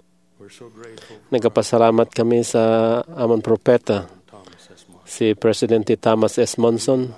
Nagapasalamat kami sa amon propeta, si Presidente Thomas S. Monson.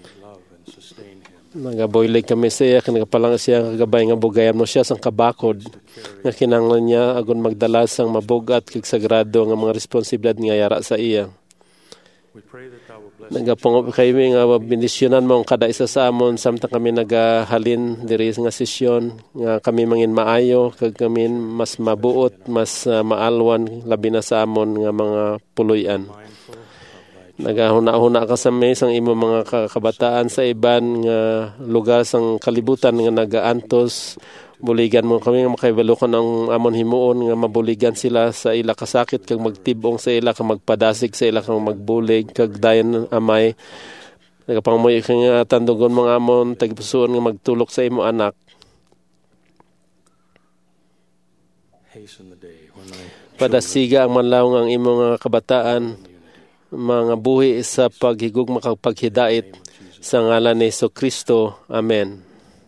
Nagaboylig kami sa iya, nagapalang siya kagabay nga bugayan mo siya sang kabakod nga kinanglan niya agon magdala sang mabugat kag sagrado nga mga responsibilidad nga yara sa iya. Nagapangop kami nga bendisyonan mo ang kada isa sa amon samtang kami nagahalin diri nga sesyon nga kami mangin maayo kag kami mas mabuot, mas uh, maalwan labi na sa amon nga mga puloy-an. Nagahuna-huna ka sa mes ang imo mga kabataan sa iban nga lugar sang kalibutan nga nagaantos. Buligan mo kami nga makaibalukon ang amon himuon nga mabuligan sila sa ila kasakit kag magtibong sa ila kag magpadasig sa ila kag magbulig kag dayon amay nagapangamoy ka nga tandugon mga amon tagpusoon nga magtulok sa imo anak. Padasiga ang manlawng ang imo nga kabataan mga buhi sa paghigug makapaghidait sa ngalan ni Jesucristo. Amen.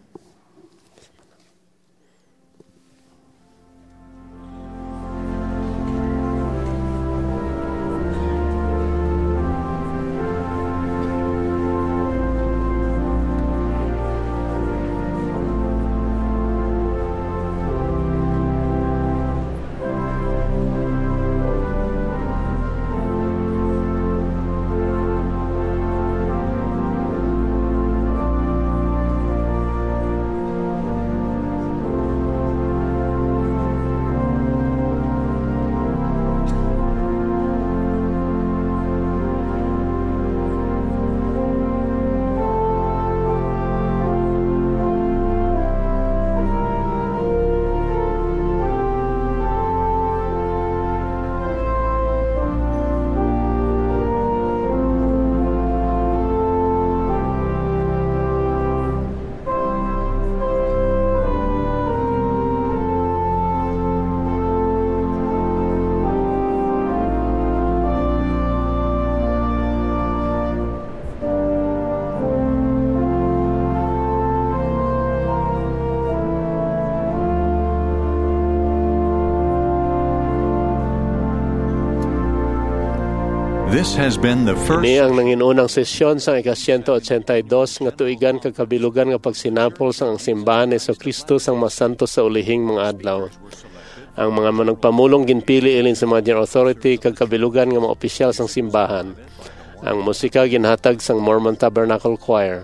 This has been the first. Ini ang nanginunang sesyon sa ika one eighty-two nga tuigan kag kabilugan nga pagsinapol sang simbahan ni Jesucristo sang masanto sa ulihing mga adlaw. Ang mga managpamulong ginpili ilin sa mga general authority kag kabilugan nga mga opisyal sang simbahan. Ang musika ginhatag sang Mormon Tabernacle Choir.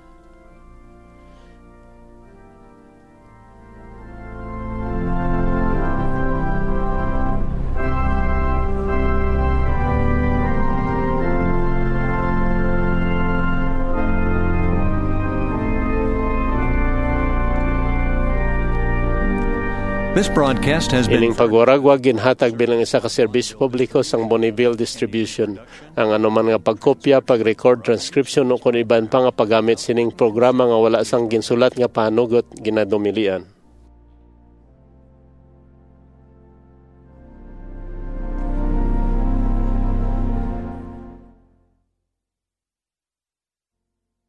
This broadcast has been... Ining pagwaragwag ginhatag bilang isa ka serbisyo publiko sang Bonneville Distribution. Ang anuman nga pagkopya, pag-record, transcription o kung iban pa nga paggamit sining programa nga wala sang ginsulat nga panugot ginadumilian.